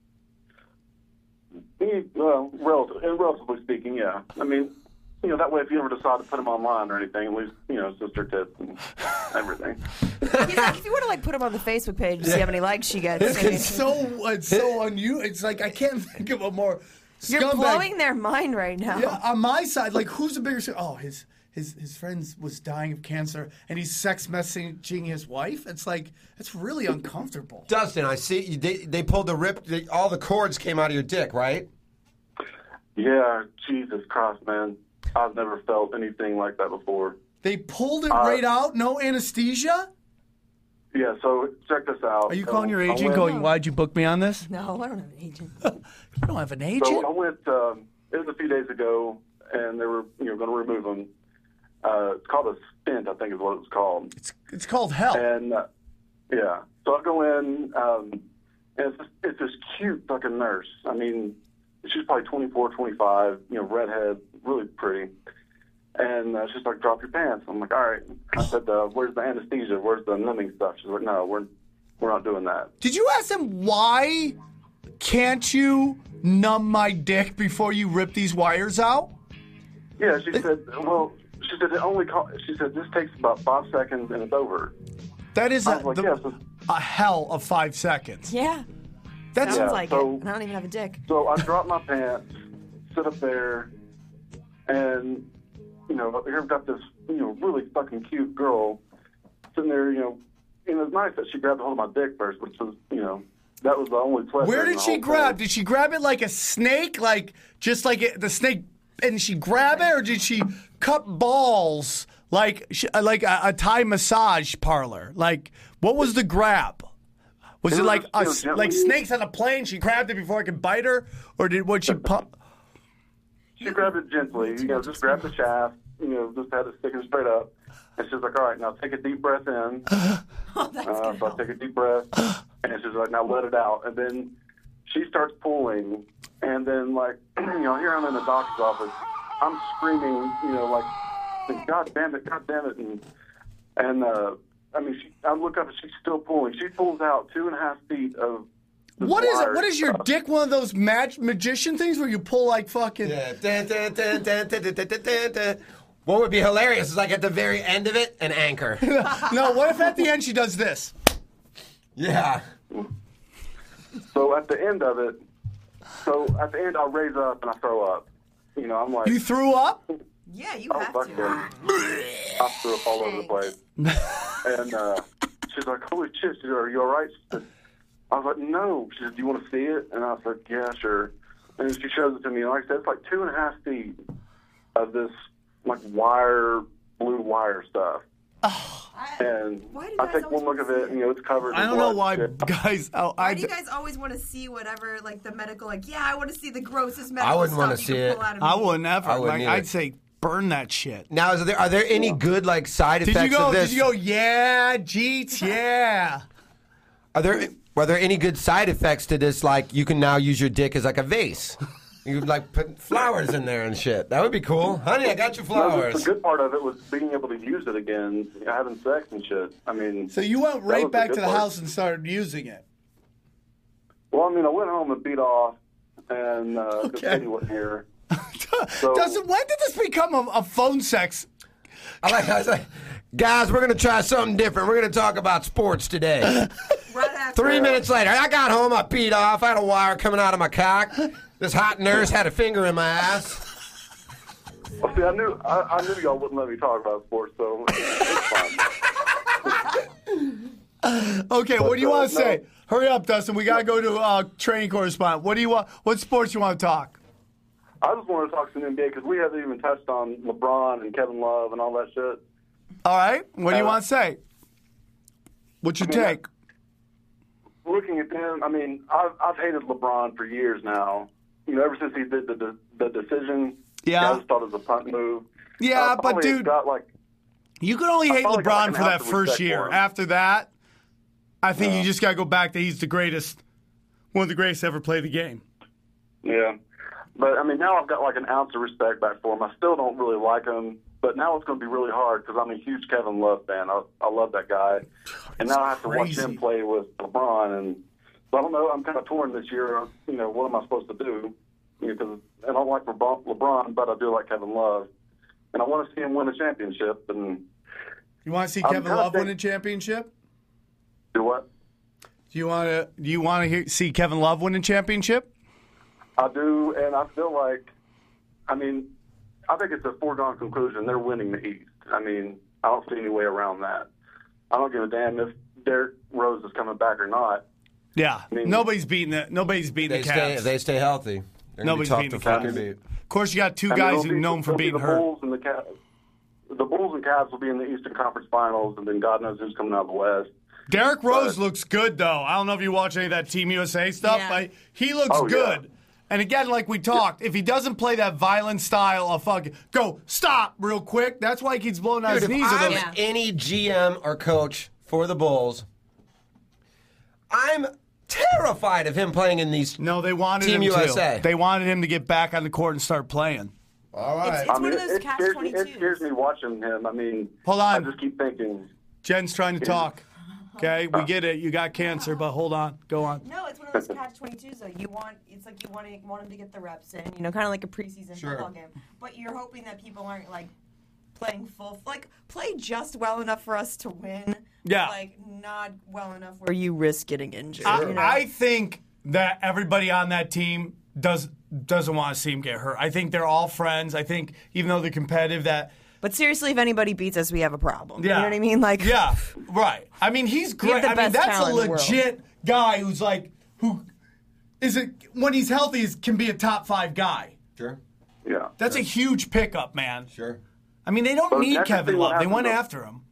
Speaker 5: eh, well, relative, relatively speaking, yeah. I mean, you know, that way if you ever decide to put them online or anything, at least, you know, it's just her tits and everything.
Speaker 9: He's like, if you want to like put him on the Facebook page to see how many likes she gets.
Speaker 3: It's,
Speaker 9: I mean,
Speaker 3: it's so it's so unusual. It's like I can't think of a more
Speaker 9: you're
Speaker 3: scumbag.
Speaker 9: blowing their mind right now.
Speaker 3: Yeah, on my side, like who's the bigger? Oh, his his his friend was dying of cancer, and he's sex messaging his wife. It's like it's really uncomfortable.
Speaker 8: Dustin, I see you, they, they pulled the rip. They, all the cords came out of your dick, right?
Speaker 5: Yeah, Jesus Christ, man. I've never felt anything like that before.
Speaker 3: They pulled it
Speaker 5: Uh,
Speaker 3: right out, no anesthesia.
Speaker 5: Yeah, so check this out.
Speaker 3: Are you
Speaker 5: So
Speaker 3: calling your
Speaker 5: I
Speaker 3: agent
Speaker 5: went-
Speaker 3: going, why'd you book me on this?
Speaker 9: No, I don't have an agent.
Speaker 3: You don't have an agent?
Speaker 5: So I went, um, it was a few days ago, and they were, you know, going to remove them. Uh, it's called a stent, I think is what it was called.
Speaker 3: It's it's called hell.
Speaker 5: And, uh, yeah, so I go in, um, and it's this, it's this cute fucking nurse. I mean, she's probably twenty-four, twenty-five, you know, redhead, really pretty. And uh, she's like, drop your pants. I'm like, all right. I said, uh, where's the anesthesia? Where's the numbing stuff? She's like, no, we're we're not doing that.
Speaker 3: Did you ask them why can't you numb my dick before you rip these wires out?
Speaker 5: Yeah, she said, well, she said, it only co- she said, this takes about five seconds and it's over.
Speaker 3: That is
Speaker 5: I
Speaker 3: a,
Speaker 5: was like,
Speaker 3: the-
Speaker 5: yeah, so,
Speaker 3: a hell of five seconds.
Speaker 9: Yeah.
Speaker 3: That's
Speaker 9: Sounds
Speaker 5: Yeah,
Speaker 9: like
Speaker 5: so-
Speaker 9: it. And I don't even have a dick.
Speaker 5: so I drop my pants, sit up there, and, you know, here I've got this, you know, really fucking cute girl sitting there, you know, and it was nice that she grabbed a hold of my dick first, which was, you know, that was the only pleasure.
Speaker 3: Where
Speaker 5: in
Speaker 3: did
Speaker 5: the
Speaker 3: she
Speaker 5: whole
Speaker 3: grab?
Speaker 5: thing.
Speaker 3: Did she grab it like a snake, like just like it, the snake, and she grab it, or did she cut balls like sh- like a, a Thai massage parlor? Like, what was the grab? Was
Speaker 5: It
Speaker 3: it
Speaker 5: was
Speaker 3: like
Speaker 5: just,
Speaker 3: a,
Speaker 5: you know,
Speaker 3: s-
Speaker 5: gently-
Speaker 3: like snakes on a plane? She grabbed it before I could bite her, or did what she pump?
Speaker 5: She grabbed it gently, you know, just grabbed the shaft, you know, just had it sticking straight up. And she's like, all right, now take a deep breath in.
Speaker 9: Oh, that's
Speaker 5: Uh,
Speaker 9: gonna
Speaker 5: so I
Speaker 9: help.
Speaker 5: take a deep breath, and she's like, now let it out. And then she starts pulling, and then, like, you know, here I'm in the doctor's office. I'm screaming, you know, like, God damn it, God damn it. And, and uh, I mean, she, I look up, and she's still pulling. She pulls out two and a half feet of this
Speaker 3: What is it?
Speaker 5: wire
Speaker 3: What is your
Speaker 5: stuff.
Speaker 3: dick? One of those mag- magician things where you pull like fucking?
Speaker 8: Yeah. Dun, dun, dun, dun, dun, dun, dun, dun, dun. What would be hilarious is like at the very end of it, an anchor.
Speaker 3: No. What if at the end she does this?
Speaker 8: Yeah.
Speaker 5: So at the end of it, so at the end, I'll raise up and I throw up. You know, I'm like,
Speaker 3: You threw up?
Speaker 9: Yeah, you
Speaker 5: oh,
Speaker 9: have
Speaker 5: fuck
Speaker 9: to.
Speaker 5: them. I threw up all over the place. And uh, she's like, holy shit, she's like, are you all right? She said, I was like, no. She said, do you want to see it? And I was like, yeah, sure. And she shows it to me. And like I said, it's like two and a half feet of this, like, wire, blue wire stuff. And
Speaker 9: Why do you
Speaker 5: I
Speaker 9: guys
Speaker 5: take one
Speaker 9: always
Speaker 5: look of
Speaker 9: wanna
Speaker 5: it,
Speaker 9: see
Speaker 5: and, you know, it's covered
Speaker 3: I
Speaker 5: in
Speaker 3: don't know
Speaker 5: blood
Speaker 3: why
Speaker 5: and shit.
Speaker 3: guys. Oh,
Speaker 9: Why
Speaker 3: I.
Speaker 9: do you guys always want to see whatever, like the medical, like, yeah, I want to see the grossest medical
Speaker 8: I wouldn't
Speaker 9: stuff
Speaker 8: wanna
Speaker 9: you
Speaker 8: see
Speaker 9: can
Speaker 8: it.
Speaker 9: pull out of
Speaker 3: I
Speaker 9: me.
Speaker 3: wouldn't ever.
Speaker 8: I wouldn't
Speaker 3: like,
Speaker 8: either.
Speaker 3: I'd say burn that shit.
Speaker 8: Now, is there, are there any good like side
Speaker 3: Did
Speaker 8: effects
Speaker 3: you go?
Speaker 8: of this?
Speaker 3: Did you go? Yeah, Jeets. Yeah.
Speaker 8: Are there are there any good side effects to this? Like you can now use your dick as like a vase. You could like put flowers in there and shit. That would be cool, honey. I got you
Speaker 5: No,
Speaker 8: flowers.
Speaker 5: the good part of it was being able to use it again, you know, having sex and shit. I mean,
Speaker 3: So you went
Speaker 5: That
Speaker 3: right
Speaker 5: was the
Speaker 3: back
Speaker 5: good
Speaker 3: to the
Speaker 5: part.
Speaker 3: house and started using it.
Speaker 5: well, I mean, I went home and beat off, and uh,
Speaker 3: Okay.
Speaker 5: the lady wasn't here. So-
Speaker 3: Dustin, when did this become a, a phone sex?
Speaker 8: I like. I was like, guys, we're gonna try something different. We're gonna talk about sports today.
Speaker 9: Right after.
Speaker 8: Three minutes later, I got home. I peed off. I had a wire coming out of my cock. This hot nurse had a finger in my ass.
Speaker 5: Well, see, I knew I, I knew y'all wouldn't let me talk about sports, so it's fine.
Speaker 3: Okay, what do you
Speaker 5: uh,
Speaker 3: want to
Speaker 5: no.
Speaker 3: say? Hurry up, Dustin. We gotta go to uh, training correspondent. What do you want? What sports you want to talk?
Speaker 5: I just wanted to talk to the N B A because we haven't even touched on LeBron and Kevin Love and all that shit.
Speaker 3: All right. What do you
Speaker 5: Uh,
Speaker 3: want to say? What's your
Speaker 5: I mean,
Speaker 3: take?
Speaker 5: Looking at them, I mean, I've, I've hated LeBron for years now. You know, ever since he did the the, the decision.
Speaker 3: Yeah.
Speaker 5: I just thought it was a punt move.
Speaker 3: Yeah,
Speaker 5: Uh,
Speaker 3: but
Speaker 5: finally it's
Speaker 3: dude,
Speaker 5: got like
Speaker 3: you can only
Speaker 5: I
Speaker 3: hate
Speaker 5: finally got,
Speaker 3: LeBron
Speaker 5: like, an
Speaker 3: for that
Speaker 5: ounce of
Speaker 3: first
Speaker 5: respect
Speaker 3: year.
Speaker 5: for him.
Speaker 3: After that, I think you just got to go back to he's the greatest, one of the greatest to ever play the game.
Speaker 5: Yeah. But, I mean, now I've got like an ounce of respect back for him. I still don't really like him, but now it's going to be really hard because I'm a huge Kevin Love fan. I, I love that guy. And now I have to watch
Speaker 3: crazy.
Speaker 5: him play with LeBron. And so I don't know. I'm kind of torn this year. You know, what am I supposed to do? Because you know, I don't like LeBron, LeBron, but I do like Kevin Love. And I want to see him win a championship. And
Speaker 3: You want to see
Speaker 5: I'm
Speaker 3: Kevin
Speaker 5: kinda
Speaker 3: Love win
Speaker 5: think-
Speaker 3: a championship?
Speaker 5: do what?
Speaker 3: Do you want to? Do you want to hear, see Kevin Love win a championship?
Speaker 5: I do, and I feel like, I mean, I think it's a foregone conclusion. They're winning the East. I mean, I don't see any way around that. I don't give a damn if Derrick Rose is coming back or not.
Speaker 3: Yeah.
Speaker 5: I mean-
Speaker 3: nobody's beating the. Nobody's beating
Speaker 8: They
Speaker 3: the
Speaker 8: stay,
Speaker 3: Cavs.
Speaker 8: if they stay healthy. They're gonna be
Speaker 3: Nobody's
Speaker 8: tough
Speaker 3: beating
Speaker 8: to
Speaker 3: the
Speaker 8: fucking
Speaker 3: Cavs.
Speaker 8: beat.
Speaker 3: Of course, you got two
Speaker 5: I mean,
Speaker 3: guys
Speaker 5: it'll
Speaker 3: who
Speaker 5: be-
Speaker 3: known for
Speaker 5: it'll be
Speaker 3: being
Speaker 5: the
Speaker 3: hurt.
Speaker 5: Bulls and the Cavs. The Bulls and Cavs will be in the Eastern Conference Finals, and then God knows who's coming out of the West.
Speaker 3: Derrick Rose
Speaker 5: But-
Speaker 3: looks good, though. I don't know if you watch any of that Team U S A stuff,
Speaker 9: Yeah.
Speaker 3: but he looks
Speaker 5: Oh, yeah.
Speaker 3: good. And again, like we talked, if he doesn't play that violent style of fucking go stop real quick, that's why he keeps blowing out
Speaker 8: Dude,
Speaker 3: his
Speaker 8: if
Speaker 3: knees. with
Speaker 8: I'm
Speaker 3: those-
Speaker 9: Yeah.
Speaker 8: any G M or coach for the Bulls, I'm terrified of him playing in these.
Speaker 3: No, they wanted
Speaker 8: Team
Speaker 3: him
Speaker 8: U S A.
Speaker 3: to. They wanted him to get back on the court and start playing.
Speaker 8: All right.
Speaker 9: It's, it's
Speaker 5: I
Speaker 9: one
Speaker 5: mean,
Speaker 9: of those
Speaker 5: it,
Speaker 9: catch
Speaker 5: scares me, it
Speaker 9: twenty-twos.
Speaker 5: scares me watching him. I mean,
Speaker 3: Hold on.
Speaker 5: I just keep thinking,
Speaker 3: Jen's trying to talk. Okay, we get it. You got cancer, but hold on. Go on.
Speaker 9: No, it's one of those catch twenty-twos though. You want it's like you want to want him to get the reps in, you know, kind of like a preseason
Speaker 8: Sure.
Speaker 9: football game. But you're hoping that people aren't like playing full, like play just well enough for us to win.
Speaker 3: Yeah.
Speaker 9: Like not well enough where you risk getting injured.
Speaker 3: I,
Speaker 9: you know?
Speaker 3: I think that everybody on that team does doesn't want to see him get hurt. I think they're all friends. I think even though they're competitive, that
Speaker 9: But seriously, if anybody beats us, we have a problem.
Speaker 3: yeah,
Speaker 9: You know what I mean? Like
Speaker 3: yeah, right. I mean, he's
Speaker 9: We have
Speaker 3: great.
Speaker 9: the
Speaker 3: I mean,
Speaker 9: best
Speaker 3: that's a
Speaker 9: talent in the world.
Speaker 3: legit guy who's like who is it when he's healthy is, can be a top five guy.
Speaker 8: Sure.
Speaker 5: yeah.
Speaker 3: That's a huge pickup, man.
Speaker 8: Sure.
Speaker 3: I mean, they don't
Speaker 5: But
Speaker 3: need
Speaker 5: that's the
Speaker 3: Kevin
Speaker 5: thing, what
Speaker 3: Love. They
Speaker 5: happened
Speaker 3: went
Speaker 5: to-
Speaker 3: after him.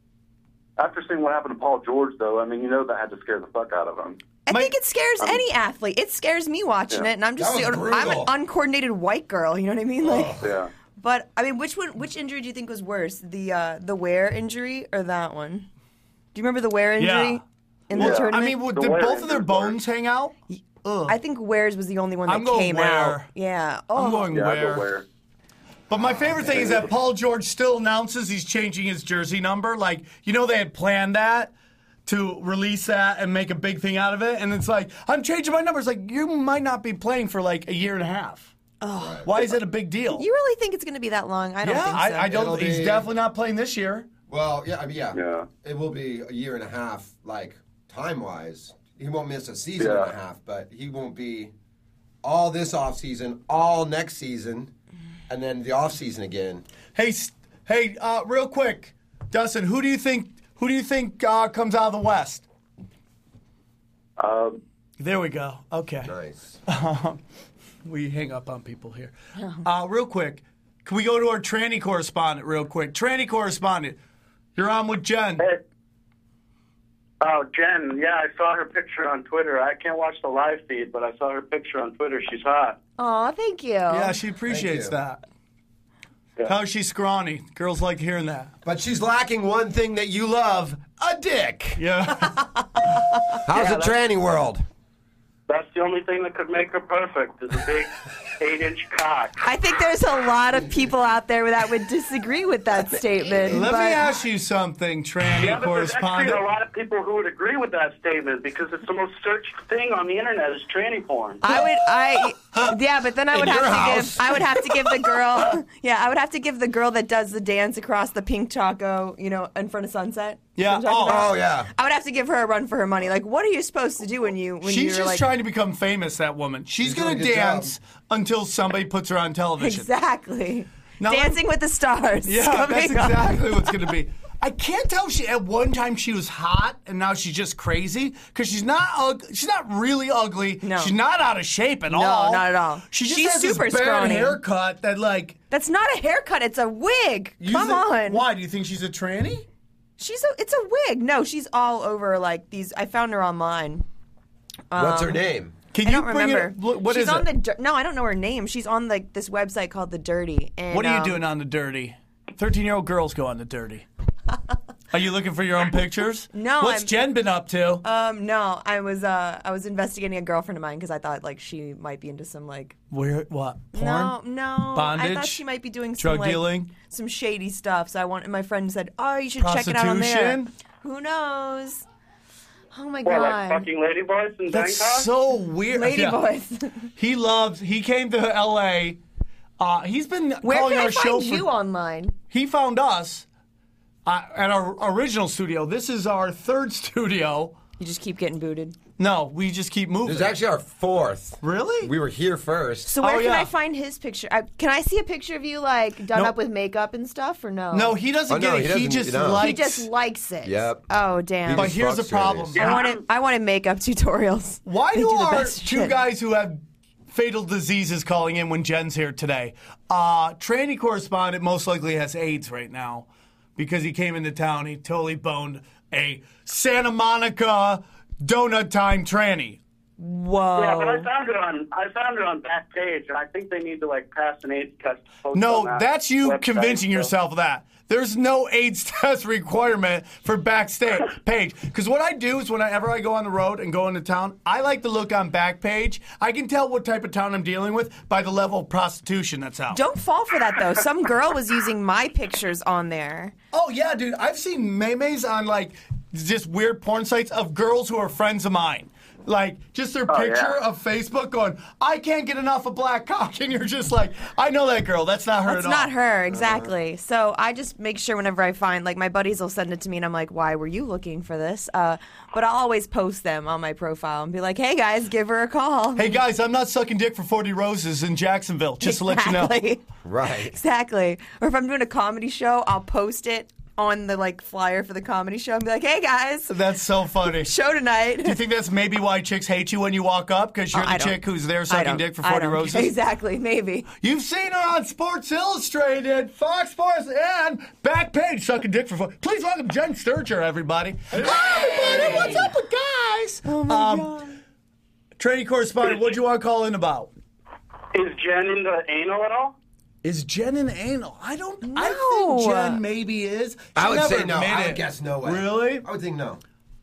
Speaker 5: After seeing what happened to Paul George, though, I mean, you know that had to scare the fuck out of him.
Speaker 9: I
Speaker 3: My-
Speaker 9: think it scares any athlete. It scares me watching
Speaker 5: Yeah.
Speaker 9: it, and I'm just
Speaker 8: That was
Speaker 9: I'm an
Speaker 8: brutal.
Speaker 9: uncoordinated white girl. You know what I mean? Like,
Speaker 5: Yeah.
Speaker 9: but I mean, which one? Which injury do you think was worse, the uh, the Ware injury or that one? Do you remember the Ware injury
Speaker 3: Yeah.
Speaker 9: in
Speaker 5: Yeah.
Speaker 9: the
Speaker 5: I
Speaker 9: tournament?
Speaker 3: I mean, well,
Speaker 5: The
Speaker 3: did
Speaker 5: Ware
Speaker 3: both of their
Speaker 5: injured Ware.
Speaker 3: bones hang out? Ugh.
Speaker 9: I think Ware's was the only one that
Speaker 3: I'm going
Speaker 9: came
Speaker 3: Ware.
Speaker 9: out. Yeah. Oh.
Speaker 3: I'm going
Speaker 5: Yeah, I
Speaker 3: where.
Speaker 5: go where.
Speaker 3: But my favorite thing is that Paul George still announces he's changing his jersey number. Like, you know, they had planned that to release that and make a big thing out of it. And it's like, I'm changing my number. It's like, you might not be playing for like a year and a half. Oh. Why is it a big deal?
Speaker 9: You really think it's going to be that long? I don't
Speaker 3: yeah,
Speaker 9: think so.
Speaker 3: I, I don't.
Speaker 8: It'll
Speaker 3: He's
Speaker 8: be-
Speaker 3: definitely not playing this year.
Speaker 8: Well, yeah, I mean, yeah.
Speaker 5: Yeah.
Speaker 8: It will be a year and a half, like time wise. He won't miss a season
Speaker 5: Yeah.
Speaker 8: and a half, but he won't be all this off season, all next season, and then the off season again.
Speaker 3: Hey, s- hey, uh, real quick, Dustin, who do you think? Who do you think uh, comes out of the West?
Speaker 5: Um,
Speaker 3: There we go. Okay.
Speaker 8: Nice.
Speaker 3: We hang up on people here. Uh, real quick, can we go to our tranny correspondent real quick? Tranny correspondent, you're on with Jen.
Speaker 10: Hey. Oh, Jen, yeah, I saw her picture on Twitter. I can't watch the live feed, but I saw her picture on Twitter. She's hot.
Speaker 9: Aw, thank you.
Speaker 3: Yeah, she appreciates
Speaker 8: you.
Speaker 3: that.
Speaker 5: Yeah.
Speaker 3: How is she scrawny? Girls like hearing that.
Speaker 8: But she's lacking one thing that you love, a dick.
Speaker 3: Yeah.
Speaker 8: How's the tranny world?
Speaker 10: That's the only thing that could make her perfect is a big eight-inch cock.
Speaker 9: I think there's a lot of people out there that would disagree with that statement.
Speaker 3: Let
Speaker 9: but
Speaker 3: me ask you something, tranny
Speaker 10: Yeah, but there's actually
Speaker 3: correspondent.
Speaker 10: a lot of people who would agree with that statement because it's the most searched thing on the internet is tranny porn.
Speaker 9: I would, I, yeah, but then I would
Speaker 8: In
Speaker 9: have
Speaker 8: your
Speaker 9: to
Speaker 8: house.
Speaker 9: give, I would have to give the girl, yeah, I would have to give the girl that does the dance across the pink taco, you know, in front of Sunset.
Speaker 3: Yeah.
Speaker 9: You know what I'm talking
Speaker 3: Oh,
Speaker 9: about?
Speaker 8: Oh, yeah.
Speaker 9: I would have to give her a run for her money. Like, what are you supposed to do when you when
Speaker 3: She's
Speaker 9: you're
Speaker 3: just
Speaker 9: like
Speaker 3: trying to become famous, that woman. She's,
Speaker 8: She's
Speaker 3: going to
Speaker 8: doing a good
Speaker 3: dance until somebody puts her on television.
Speaker 9: exactly
Speaker 3: Now,
Speaker 9: Dancing with the Stars?
Speaker 3: Yeah,
Speaker 9: coming
Speaker 3: that's
Speaker 9: up.
Speaker 3: exactly what's going to be. I can't tell if she at one time she was hot and now she's just crazy because she's not ug- she's not really ugly.
Speaker 9: No.
Speaker 3: She's not out of shape at
Speaker 9: No,
Speaker 3: all.
Speaker 9: not at all.
Speaker 3: She just
Speaker 9: She's
Speaker 3: has
Speaker 9: super
Speaker 3: this bad
Speaker 9: scrawny.
Speaker 3: haircut that like.
Speaker 9: That's not a haircut. It's a wig.
Speaker 3: you
Speaker 9: Come
Speaker 3: thi-
Speaker 9: on.
Speaker 3: Why do you think she's a tranny?
Speaker 9: She's a. It's a wig. No, she's all over like these. I found her online.
Speaker 8: What's her
Speaker 9: Um,
Speaker 8: name?
Speaker 3: Can
Speaker 9: I
Speaker 3: you
Speaker 9: don't
Speaker 3: bring
Speaker 9: remember.
Speaker 3: it? Look, what
Speaker 9: she's
Speaker 3: is
Speaker 9: on
Speaker 3: it?
Speaker 9: the. Dir- No, I don't know her name. She's on like this website called The Dirty. And,
Speaker 3: What are you
Speaker 9: um,
Speaker 3: doing on the dirty? Thirteen-year-old girls go on the dirty. Are you looking for your own pictures?
Speaker 9: No,
Speaker 3: What's
Speaker 9: I'm-
Speaker 3: Jen been up to?
Speaker 9: Um, no, I was uh, I was investigating a girlfriend of mine because I thought like she might be into some like.
Speaker 3: Where? What? Porn?
Speaker 9: No, no.
Speaker 3: Bondage?
Speaker 9: I thought she might be doing some
Speaker 3: Drug
Speaker 9: like,
Speaker 3: dealing?
Speaker 9: some shady stuff. So I want. And my friend said, "Oh, you should check it out on there."
Speaker 3: Prostitution?
Speaker 9: Who knows? Oh my
Speaker 10: Well,
Speaker 9: god.
Speaker 10: like fucking ladyboys in
Speaker 3: That's
Speaker 10: Bangkok?
Speaker 3: so weird.
Speaker 9: Lady
Speaker 3: Yeah.
Speaker 9: boys.
Speaker 3: He loves. He came to L A. Uh, he's been
Speaker 9: Where
Speaker 3: calling
Speaker 9: can
Speaker 3: our
Speaker 9: I
Speaker 3: show
Speaker 9: find
Speaker 3: for.
Speaker 9: you online?
Speaker 3: He found us uh, at our original studio. This is our third studio.
Speaker 9: You just keep getting booted.
Speaker 3: No, we just keep moving.
Speaker 8: This is actually our fourth.
Speaker 3: Really?
Speaker 8: We were here first.
Speaker 9: So where
Speaker 3: Oh,
Speaker 9: can
Speaker 3: yeah.
Speaker 9: I find his picture? I, can I see a picture of you like done
Speaker 3: No.
Speaker 9: up with makeup and stuff, or no?
Speaker 3: No, he doesn't
Speaker 8: Oh,
Speaker 3: get
Speaker 8: no,
Speaker 3: it.
Speaker 8: he
Speaker 3: He,
Speaker 8: doesn't,
Speaker 3: just
Speaker 8: no.
Speaker 3: likes.
Speaker 9: He just likes it.
Speaker 8: Yep.
Speaker 9: Oh damn.
Speaker 8: He
Speaker 3: But
Speaker 8: just
Speaker 3: here's the
Speaker 8: fucks
Speaker 3: problem.
Speaker 8: trannies.
Speaker 9: I wanted I wanted makeup tutorials.
Speaker 3: Why
Speaker 9: They
Speaker 3: do
Speaker 9: the
Speaker 3: our
Speaker 9: best
Speaker 3: two
Speaker 9: shit.
Speaker 3: guys who have fatal diseases calling in when Jen's here today? Uh, tranny correspondent most likely has AIDS right now because he came into town. He totally boned a Santa Monica donut time tranny.
Speaker 9: Whoa.
Speaker 10: Yeah, but I found it on I found it on Backpage, and I think they need to like pass an AIDS test. to post
Speaker 3: No,
Speaker 10: on that
Speaker 3: that's you
Speaker 10: website,
Speaker 3: convincing
Speaker 10: so-
Speaker 3: yourself of that. There's no AIDS test requirement for Backstage page. Because what I do is whenever I go on the road and go into town, I like to look on Backpage. I can tell what type of town I'm dealing with by the level of prostitution that's out.
Speaker 9: Don't fall for that though. Some girl was using my pictures on there.
Speaker 3: Oh, yeah, dude. I've seen memes on, like, just weird porn sites of girls who are friends of mine. Like, just their
Speaker 10: Oh,
Speaker 3: picture
Speaker 10: yeah.
Speaker 3: of Facebook going, I can't get enough of black cock. And you're just like, I know that girl. That's not her
Speaker 9: That's
Speaker 3: at
Speaker 9: not
Speaker 3: all.
Speaker 9: her, exactly. So I just make sure whenever I find, like, my buddies will send it to me, and I'm like, why were you looking for this? Uh, but I'll always post them on my profile and be like, hey, guys, give her a call.
Speaker 3: Hey, guys, I'm not sucking dick for forty roses in Jacksonville, just to let you know.
Speaker 9: Exactly.
Speaker 8: Right.
Speaker 9: Exactly. Or if I'm doing a comedy show, I'll post it on the, like, flyer for the comedy show and be like, hey, guys,
Speaker 3: That's so funny.
Speaker 9: show tonight.
Speaker 3: Do you think that's maybe why chicks hate you when you walk up? Because you're
Speaker 9: Oh,
Speaker 3: the
Speaker 9: I don't-
Speaker 3: chick who's there
Speaker 9: I
Speaker 3: sucking
Speaker 9: don't-
Speaker 3: dick for
Speaker 9: I
Speaker 3: forty
Speaker 9: don't-
Speaker 3: roses?
Speaker 9: Exactly, maybe.
Speaker 3: You've seen her on Sports Illustrated, Fox Sports, and Backpage sucking dick for forty. Please welcome Jen Sturger, everybody. Hi, everybody. What's up, guys?
Speaker 9: Oh, my God.
Speaker 3: Trading correspondent, what'd you want to call in about?
Speaker 10: Is Jen into anal at all?
Speaker 3: Is Jen an anal? I don't. I
Speaker 9: No.
Speaker 3: think Jen maybe is.
Speaker 8: I
Speaker 3: She'll
Speaker 8: would
Speaker 3: never
Speaker 8: say no.
Speaker 3: admit
Speaker 8: I would
Speaker 3: it.
Speaker 8: guess no way.
Speaker 3: Really?
Speaker 8: I would think no.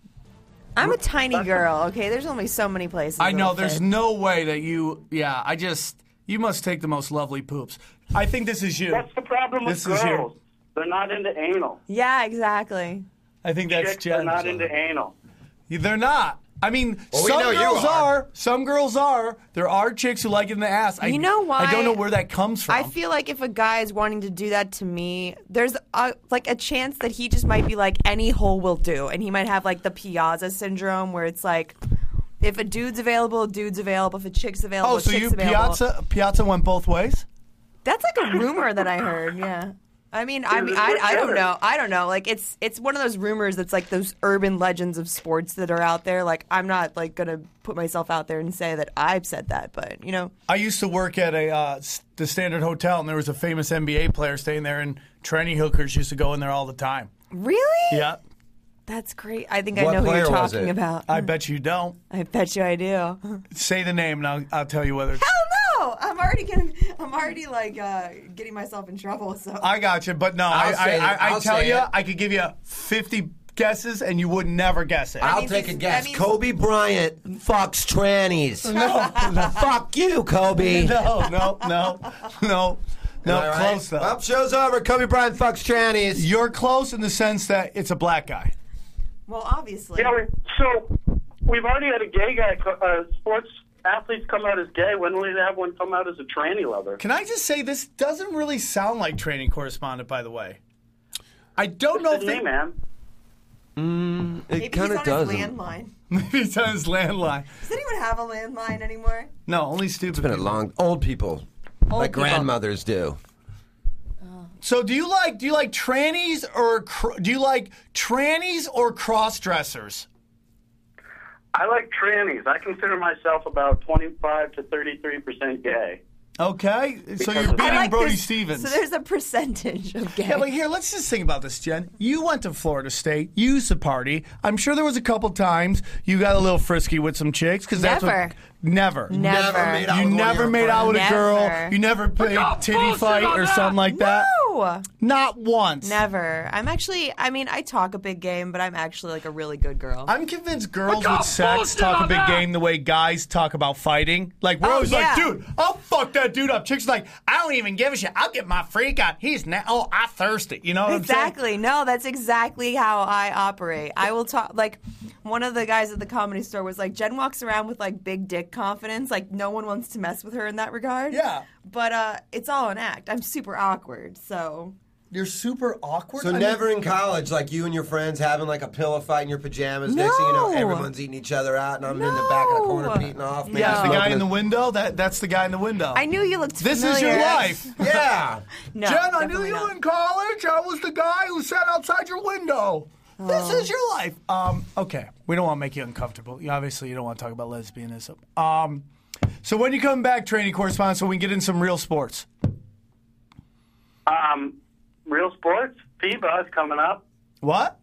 Speaker 9: I'm a tiny girl, okay? There's only so many places.
Speaker 3: I know.
Speaker 9: it'll
Speaker 3: There's
Speaker 9: fit.
Speaker 3: no way that you. Yeah. I just. You must take the most lovely poops. I think this is you.
Speaker 10: That's the problem with
Speaker 3: This is you.
Speaker 10: girls. They're not into anal.
Speaker 9: Yeah, exactly.
Speaker 3: I think that's
Speaker 10: Chicks
Speaker 3: Jen.
Speaker 10: are not into anal.
Speaker 3: They're not. I mean,
Speaker 8: Well, we
Speaker 3: some
Speaker 8: know you
Speaker 3: girls
Speaker 8: are.
Speaker 3: are. Some girls are. There are chicks who like it in the ass. I,
Speaker 9: You know why?
Speaker 3: I don't know where that comes from.
Speaker 9: I feel like if a guy is wanting to do that to me, there's a, like a chance that he just might be like, any hole will do. And he might have like the Piazza syndrome where it's like, if a dude's available, dude's available. If a chick's available,
Speaker 3: oh, so
Speaker 9: chick's
Speaker 3: you
Speaker 9: available.
Speaker 3: Piazza Piazza went both ways?
Speaker 9: That's like a rumor that I heard, yeah. I mean, I mean, I, I don't know. I don't know. Like, it's it's one of those rumors that's like those urban legends of sports that are out there. Like, I'm not like gonna put myself out there and say that I've said that, but you know.
Speaker 3: I used to work at a uh, s- the Standard Hotel, and there was a famous N B A player staying there, and tranny hookers used to go in there all the time.
Speaker 9: Really?
Speaker 3: Yeah,
Speaker 9: That's great. I think
Speaker 8: What
Speaker 9: I know who
Speaker 8: player
Speaker 9: you're
Speaker 8: was
Speaker 9: talking
Speaker 8: it?
Speaker 9: about.
Speaker 3: I bet you don't.
Speaker 9: I bet you I do.
Speaker 3: Say the name, and I'll, I'll tell you whether. It's,
Speaker 9: Hell no! I'm already getting. I'm already like uh, getting myself in trouble. So
Speaker 3: I got you, but no,
Speaker 8: I'll
Speaker 3: I
Speaker 8: say
Speaker 3: I,
Speaker 8: it.
Speaker 3: I, I
Speaker 8: I'll
Speaker 3: tell
Speaker 8: say
Speaker 3: you,
Speaker 8: it.
Speaker 3: I could give you fifty guesses, and you would never guess it.
Speaker 8: I'll
Speaker 9: means
Speaker 8: take a
Speaker 9: it's-
Speaker 8: guess.
Speaker 9: that means-
Speaker 8: Kobe Bryant fucks trannies.
Speaker 3: no, no,
Speaker 8: Fuck you, Kobe.
Speaker 3: no, no, no, no, no.
Speaker 8: All right.
Speaker 3: Close though.
Speaker 8: Well, show's over. Kobe Bryant fucks trannies.
Speaker 3: You're close in the sense that it's a black guy.
Speaker 9: well, obviously.
Speaker 10: Yeah, we, so we've already had a gay guy, co- uh, sports athletes come out as gay. When will we have one come out as a tranny lover?
Speaker 3: Can I just say this doesn't really sound like training correspondent, by the way. I don't know if
Speaker 10: His name,
Speaker 3: they,
Speaker 10: man.
Speaker 8: It
Speaker 9: Maybe
Speaker 8: kind
Speaker 9: he's
Speaker 8: of
Speaker 9: on his
Speaker 8: doesn't.
Speaker 9: landline.
Speaker 3: maybe it's on his landline.
Speaker 9: Does anyone have a landline anymore?
Speaker 3: No, only stupid.
Speaker 8: It's been a
Speaker 3: people.
Speaker 8: long. Old people,
Speaker 9: Old
Speaker 8: like
Speaker 9: people.
Speaker 8: grandmothers do.
Speaker 3: So do you like do you like trannies or cr- do you like trannies or cross dressers?
Speaker 10: I like trannies. I consider myself about twenty-five to thirty-three percent gay.
Speaker 3: Okay, so
Speaker 10: Because
Speaker 3: you're
Speaker 10: of-
Speaker 3: beating
Speaker 9: I like
Speaker 3: Brody
Speaker 9: this-
Speaker 3: Stevens.
Speaker 9: So there's a percentage of gay.
Speaker 3: Yeah, but here, let's just think about this, Jen. You went to Florida State. You used to party. I'm sure there was a couple times you got a little frisky with some chicks. Cause that's
Speaker 9: Never.
Speaker 3: What, never.
Speaker 9: Never.
Speaker 8: Never made out
Speaker 3: You
Speaker 8: with one of
Speaker 3: never
Speaker 8: your
Speaker 3: made out with a
Speaker 9: Never.
Speaker 3: girl. You never played titty fight or something like that.
Speaker 9: No.
Speaker 3: Not once.
Speaker 9: Never. I'm actually, I mean, I talk a big game, but I'm actually like a really good girl.
Speaker 3: I'm convinced girls with sex talk a big game the way guys talk about fighting. Like, we're
Speaker 9: Oh,
Speaker 3: always
Speaker 9: yeah.
Speaker 3: like, dude, I'll fuck that dude up. Chicks like, I don't even give a shit. I'll get my freak on. He's now, oh, I thirsty. You know what I'm saying?
Speaker 9: Exactly. No, that's exactly how I operate. I will talk, like, one of the guys at the Comedy Store was like, Jen walks around with, like, big dick confidence. Like, no one wants to mess with her in that regard.
Speaker 3: Yeah.
Speaker 9: But uh, it's all an act. I'm super awkward, so...
Speaker 3: You're super awkward.
Speaker 8: So
Speaker 3: I mean-
Speaker 8: never in college, like you and your friends having like a pillow fight in your pajamas. Next thing you know,
Speaker 9: No.
Speaker 8: everyone's eating each other out, and I'm in the back of the corner
Speaker 9: No.
Speaker 8: beating off. maybe
Speaker 3: Yeah, the
Speaker 8: smoking
Speaker 3: guy in
Speaker 8: a-
Speaker 3: the window. That that's the guy in the window.
Speaker 9: I knew you looked
Speaker 3: This
Speaker 9: familiar.
Speaker 3: is your life.
Speaker 8: Yeah.
Speaker 9: No,
Speaker 3: Jen, I knew
Speaker 9: definitely
Speaker 3: you
Speaker 9: not.
Speaker 3: in college. I was the guy who sat outside your window. This is your life. Um, okay, we don't want to make you uncomfortable. You, obviously, you don't want to talk about lesbianism. Um, so when you come back, training correspondent, so we can get in some real sports.
Speaker 10: Um, real sports. FIBA is coming up.
Speaker 3: What?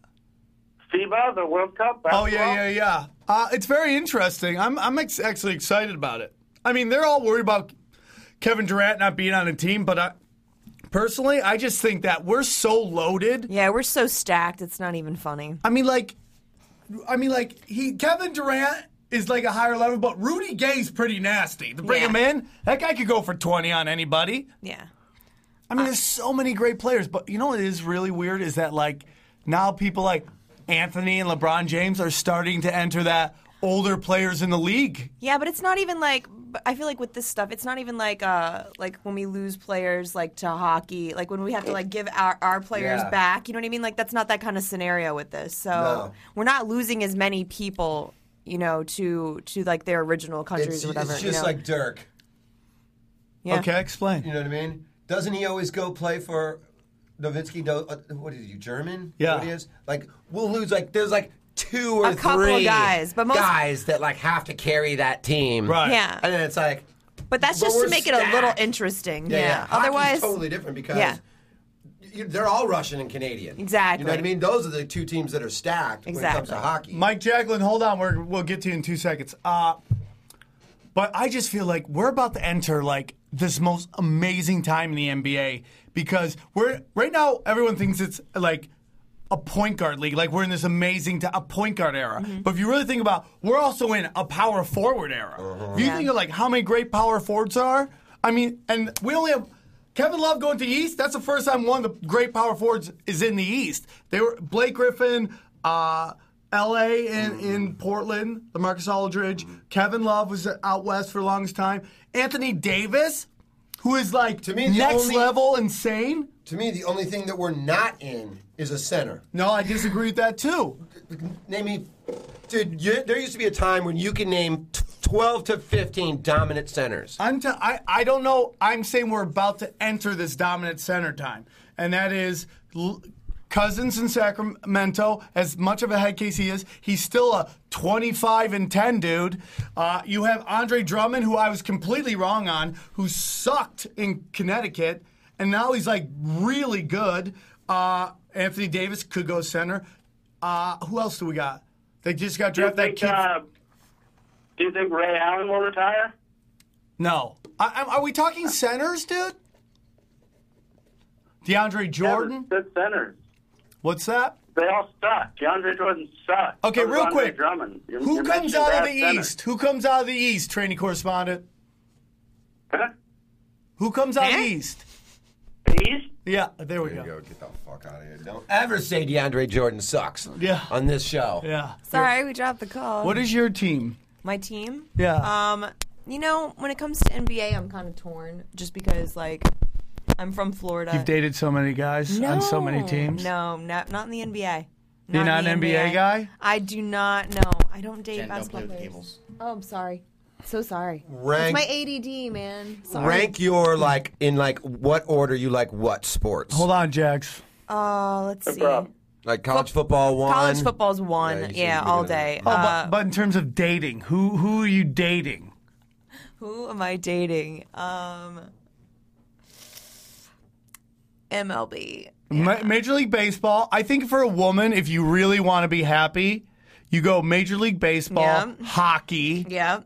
Speaker 10: FIBA, the World Cup.
Speaker 3: Oh
Speaker 10: Basketball.
Speaker 3: yeah, yeah, yeah. Uh, it's very interesting. I'm I'm ex- actually excited about it. I mean, they're all worried about Kevin Durant not being on a team, but I, personally, I just think that we're so loaded.
Speaker 9: Yeah, we're so stacked, it's not even funny.
Speaker 3: I mean, like, I mean, like he Kevin Durant is like a higher level, but Rudy Gay's pretty nasty. To bring
Speaker 9: Yeah.
Speaker 3: him in, that guy could go for twenty on anybody.
Speaker 9: Yeah.
Speaker 3: I mean, there's so many great players, but you know what is really weird is that like now people like Anthony and LeBron James are starting to enter that older players in the league.
Speaker 9: Yeah, but it's not even like I feel like with this stuff, it's not even like uh like when we lose players like to hockey, like when we have to like give our, our players
Speaker 8: Yeah.
Speaker 9: back. You know what I mean? Like that's not that kind of scenario with this. So
Speaker 8: No.
Speaker 9: we're not losing as many people, you know, to to like their original countries
Speaker 8: It's,
Speaker 9: or whatever.
Speaker 8: it's
Speaker 9: you
Speaker 8: just
Speaker 9: know?
Speaker 8: like Dirk.
Speaker 9: Yeah.
Speaker 3: Okay, explain.
Speaker 8: You know what I mean? Doesn't he always go play for Nowitzki? Do, uh, what is he, German?
Speaker 3: Yeah.
Speaker 8: What he is? Like, we'll lose, like, there's like two or
Speaker 9: A couple of
Speaker 8: three
Speaker 9: guys, but most-
Speaker 8: guys that, like, have to carry that team.
Speaker 3: Right.
Speaker 9: Yeah.
Speaker 8: And then it's like,
Speaker 9: But that's
Speaker 8: But
Speaker 9: just
Speaker 8: we're
Speaker 9: to make it a little
Speaker 8: stacked.
Speaker 9: interesting.
Speaker 8: yeah,
Speaker 9: Yeah.
Speaker 8: yeah. Hockey's
Speaker 9: Otherwise,
Speaker 8: totally different because
Speaker 9: Yeah.
Speaker 8: you, they're all Russian and Canadian.
Speaker 9: Exactly.
Speaker 8: You know what I mean? Those are the two teams that are stacked when it comes to
Speaker 9: Exactly.
Speaker 8: hockey.
Speaker 3: Mike Jacklin, hold on. We're, we'll get to you in two seconds. Uh, but I just feel like we're about to enter like this most amazing time in the N B A because we're right now. Everyone thinks it's like a point guard league, like we're in this amazing t- a point guard era. But if you really think about, we're also in a power forward era. If you
Speaker 9: Yeah.
Speaker 3: think of like how many great power forwards there are, I mean, and we only have. Kevin Love going to the East, that's the first time one of the great power forwards is in the East. They were Blake Griffin, uh, L A in, in Portland, LaMarcus Aldridge. Kevin Love was out west for the longest time. Anthony Davis, who is like
Speaker 8: To me, the
Speaker 3: next
Speaker 8: only-
Speaker 3: level insane.
Speaker 8: To me, the only thing that we're not in is a center.
Speaker 3: No, I disagree with that too.
Speaker 8: Name me, dude. You, there used to be a time when you can name t- twelve to fifteen dominant centers.
Speaker 3: I'm t- I, I don't know. I'm saying we're about to enter this dominant center time. And that is L- Cousins in Sacramento. As much of a head case he is, he's still a twenty-five and ten dude. Uh, you have Andre Drummond, who I was completely wrong on, who sucked in Connecticut. And now he's like really good. Uh, Anthony Davis could go center. Uh, who else do we got? They just got
Speaker 10: Do you
Speaker 3: drafted. That
Speaker 10: think,
Speaker 3: kid.
Speaker 10: uh, do you think Ray Allen will retire?
Speaker 3: No. I, I, are we talking centers, dude? DeAndre Jordan?
Speaker 10: Yeah, good centers.
Speaker 3: What's that?
Speaker 10: They all suck. DeAndre Jordan sucks.
Speaker 3: Okay,
Speaker 10: So does
Speaker 3: real
Speaker 10: Andre
Speaker 3: quick.
Speaker 10: Drummond. You're,
Speaker 3: Who
Speaker 10: you're
Speaker 3: comes
Speaker 10: mentioning
Speaker 3: out of
Speaker 10: bad
Speaker 3: the
Speaker 10: centers.
Speaker 3: East? Who comes out of the East, training correspondent?
Speaker 10: Huh?
Speaker 3: Who comes out of the
Speaker 9: Eh?
Speaker 3: East?
Speaker 10: The East?
Speaker 3: Yeah, there we
Speaker 8: There you
Speaker 3: go.
Speaker 8: go. Get the fuck out of here. Don't ever say DeAndre Jordan sucks.
Speaker 3: Yeah.
Speaker 8: On this show.
Speaker 3: Yeah.
Speaker 9: sorry, we dropped the call.
Speaker 3: What is your team?
Speaker 9: My team?
Speaker 3: Yeah.
Speaker 9: Um, you know, when it comes to N B A, I'm kind of torn just because, like, I'm from Florida.
Speaker 3: You've dated so many guys on so many teams.
Speaker 9: No, not not in the N B A.
Speaker 3: You're not
Speaker 9: in the
Speaker 3: an N B A guy?
Speaker 9: I do not. No, I don't date
Speaker 11: Jen, don't
Speaker 9: basketball
Speaker 11: play with
Speaker 9: players.
Speaker 11: cables.
Speaker 9: Oh, I'm sorry. So sorry.
Speaker 8: Rank-
Speaker 9: It's my A D D, man. Sorry.
Speaker 8: Rank your, like, in, like, what order you like what sports?
Speaker 3: Hold on, Jax.
Speaker 9: Uh, let's
Speaker 10: No
Speaker 9: see.
Speaker 10: problem.
Speaker 8: Like college football one?
Speaker 9: College football's one.
Speaker 8: Yeah,
Speaker 9: Yeah,
Speaker 8: you said you're
Speaker 9: all
Speaker 8: gonna-
Speaker 9: day.
Speaker 3: Oh,
Speaker 9: Uh,
Speaker 3: but, but in terms of dating, who who are you dating?
Speaker 9: who am I dating? Um, M L B.
Speaker 3: Ma- Major League Baseball. I think for a woman, if you really want to be happy, you go Major League Baseball,
Speaker 9: Yeah.
Speaker 3: hockey,
Speaker 9: Yeah.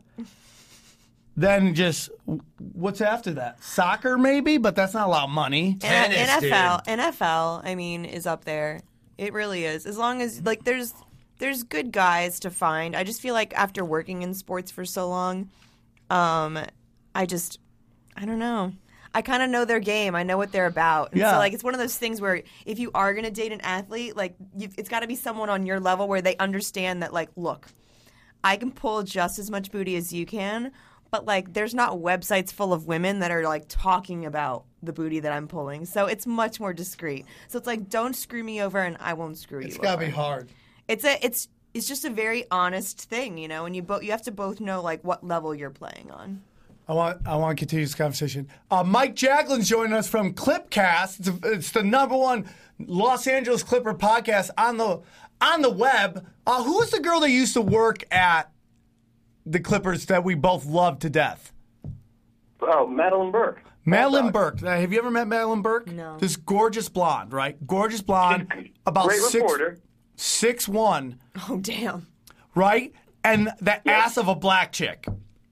Speaker 3: then just what's after that? Soccer, maybe, but that's not a lot of money.
Speaker 9: And
Speaker 8: Tennis,
Speaker 9: N F L,
Speaker 8: dude.
Speaker 9: N F L, I mean, is up there. It really is. As long as like there's there's good guys to find. I just feel like after working in sports for so long, um, I just I don't know. I kind of know their game. I know what they're about. And
Speaker 3: Yeah.
Speaker 9: so like it's one of those things where if you are going to date an athlete, like you've, it's got to be someone on your level where they understand that like, look, I can pull just as much booty as you can, but like there's not websites full of women that are like talking about the booty that I'm pulling. So it's much more discreet. So it's like don't screw me over and I won't screw
Speaker 3: It's
Speaker 9: you
Speaker 3: gotta
Speaker 9: over.
Speaker 3: be hard.
Speaker 9: It's a it's it's just a very honest thing, you know, and you both you have to both know like what level you're playing on.
Speaker 3: I want I want to continue this conversation. Uh, Mike Jaglin's joining us from Clipcast. It's, it's the number one Los Angeles Clipper podcast on the on the web. Uh, who was the girl that used to work at the Clippers that we both loved to death?
Speaker 10: Oh, Madeline Burke.
Speaker 3: Madeline Burke. Now, have you ever met Madeline Burke?
Speaker 9: No.
Speaker 3: This gorgeous blonde, right? Gorgeous blonde, about
Speaker 10: Great
Speaker 3: six
Speaker 10: reporter.
Speaker 3: six one,
Speaker 9: Oh damn.
Speaker 3: right? And the ass of a black chick.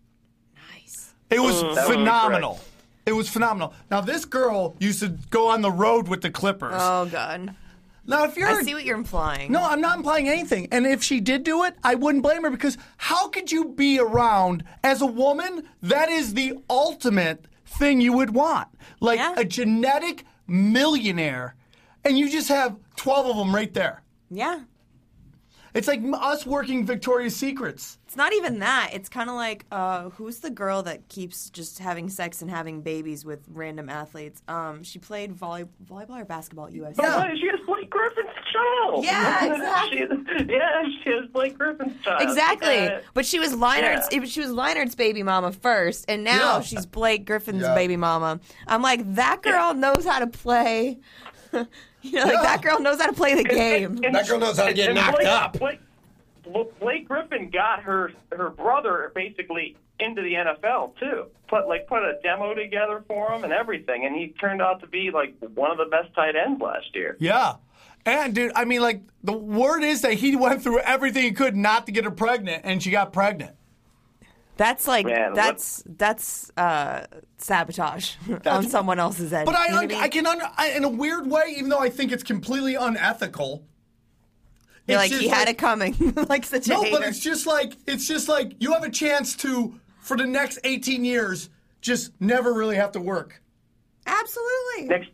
Speaker 9: Nice.
Speaker 3: It was
Speaker 10: That would be
Speaker 3: phenomenal. It was phenomenal. Now, this girl used to go on the road with the Clippers.
Speaker 9: Oh god.
Speaker 3: now, if you're
Speaker 9: I see what you're implying.
Speaker 3: no, I'm not implying anything. And if she did do it, I wouldn't blame her because how could you be around as a woman? That is the ultimate thing you would want, like
Speaker 9: Yeah.
Speaker 3: a genetic millionaire, and you just have twelve of them right there.
Speaker 9: Yeah.
Speaker 3: It's like us working Victoria's Secrets.
Speaker 9: It's not even that. It's kind of like, uh, who's the girl that keeps just having sex and having babies with random athletes? Um, she played volley- volleyball or basketball at U S C.
Speaker 3: Yeah.
Speaker 10: Oh, she has Blake Griffin's child.
Speaker 9: Yeah, exactly.
Speaker 10: She- yeah, she has Blake Griffin's child.
Speaker 9: Exactly,
Speaker 10: Uh,
Speaker 9: but she was Leinart's.
Speaker 10: yeah.
Speaker 9: She was Leinart's baby mama first, and now
Speaker 3: Yeah.
Speaker 9: she's Blake Griffin's
Speaker 8: Yeah.
Speaker 9: baby mama. I'm like, that girl knows how to play. you know, like
Speaker 3: Yeah.
Speaker 9: that girl knows how to play the game.
Speaker 10: And-
Speaker 8: That girl knows how to get
Speaker 10: and
Speaker 8: knocked
Speaker 10: Blake,
Speaker 8: up.
Speaker 10: Blake, Blake Griffin got her her brother basically into the N F L too. Put like put a demo together for him and everything, and he turned out to be like one of the best tight ends last year.
Speaker 3: Yeah. And, dude, I mean, like, the word is that he went through everything he could not to get her pregnant, and she got pregnant.
Speaker 9: That's like
Speaker 10: Man, what-
Speaker 9: that's that's uh, sabotage on someone else's end.
Speaker 3: But I,
Speaker 9: You know what
Speaker 3: un-
Speaker 9: I mean?
Speaker 3: I can, under, I, in a weird way, even though I think it's completely unethical.
Speaker 9: You're
Speaker 3: it's
Speaker 9: like he
Speaker 3: just
Speaker 9: had it coming, like such a
Speaker 3: No,
Speaker 9: hater.
Speaker 3: but it's just like it's just like you have a chance to, for the next eighteen years, just never really have to work.
Speaker 9: Absolutely.
Speaker 10: Next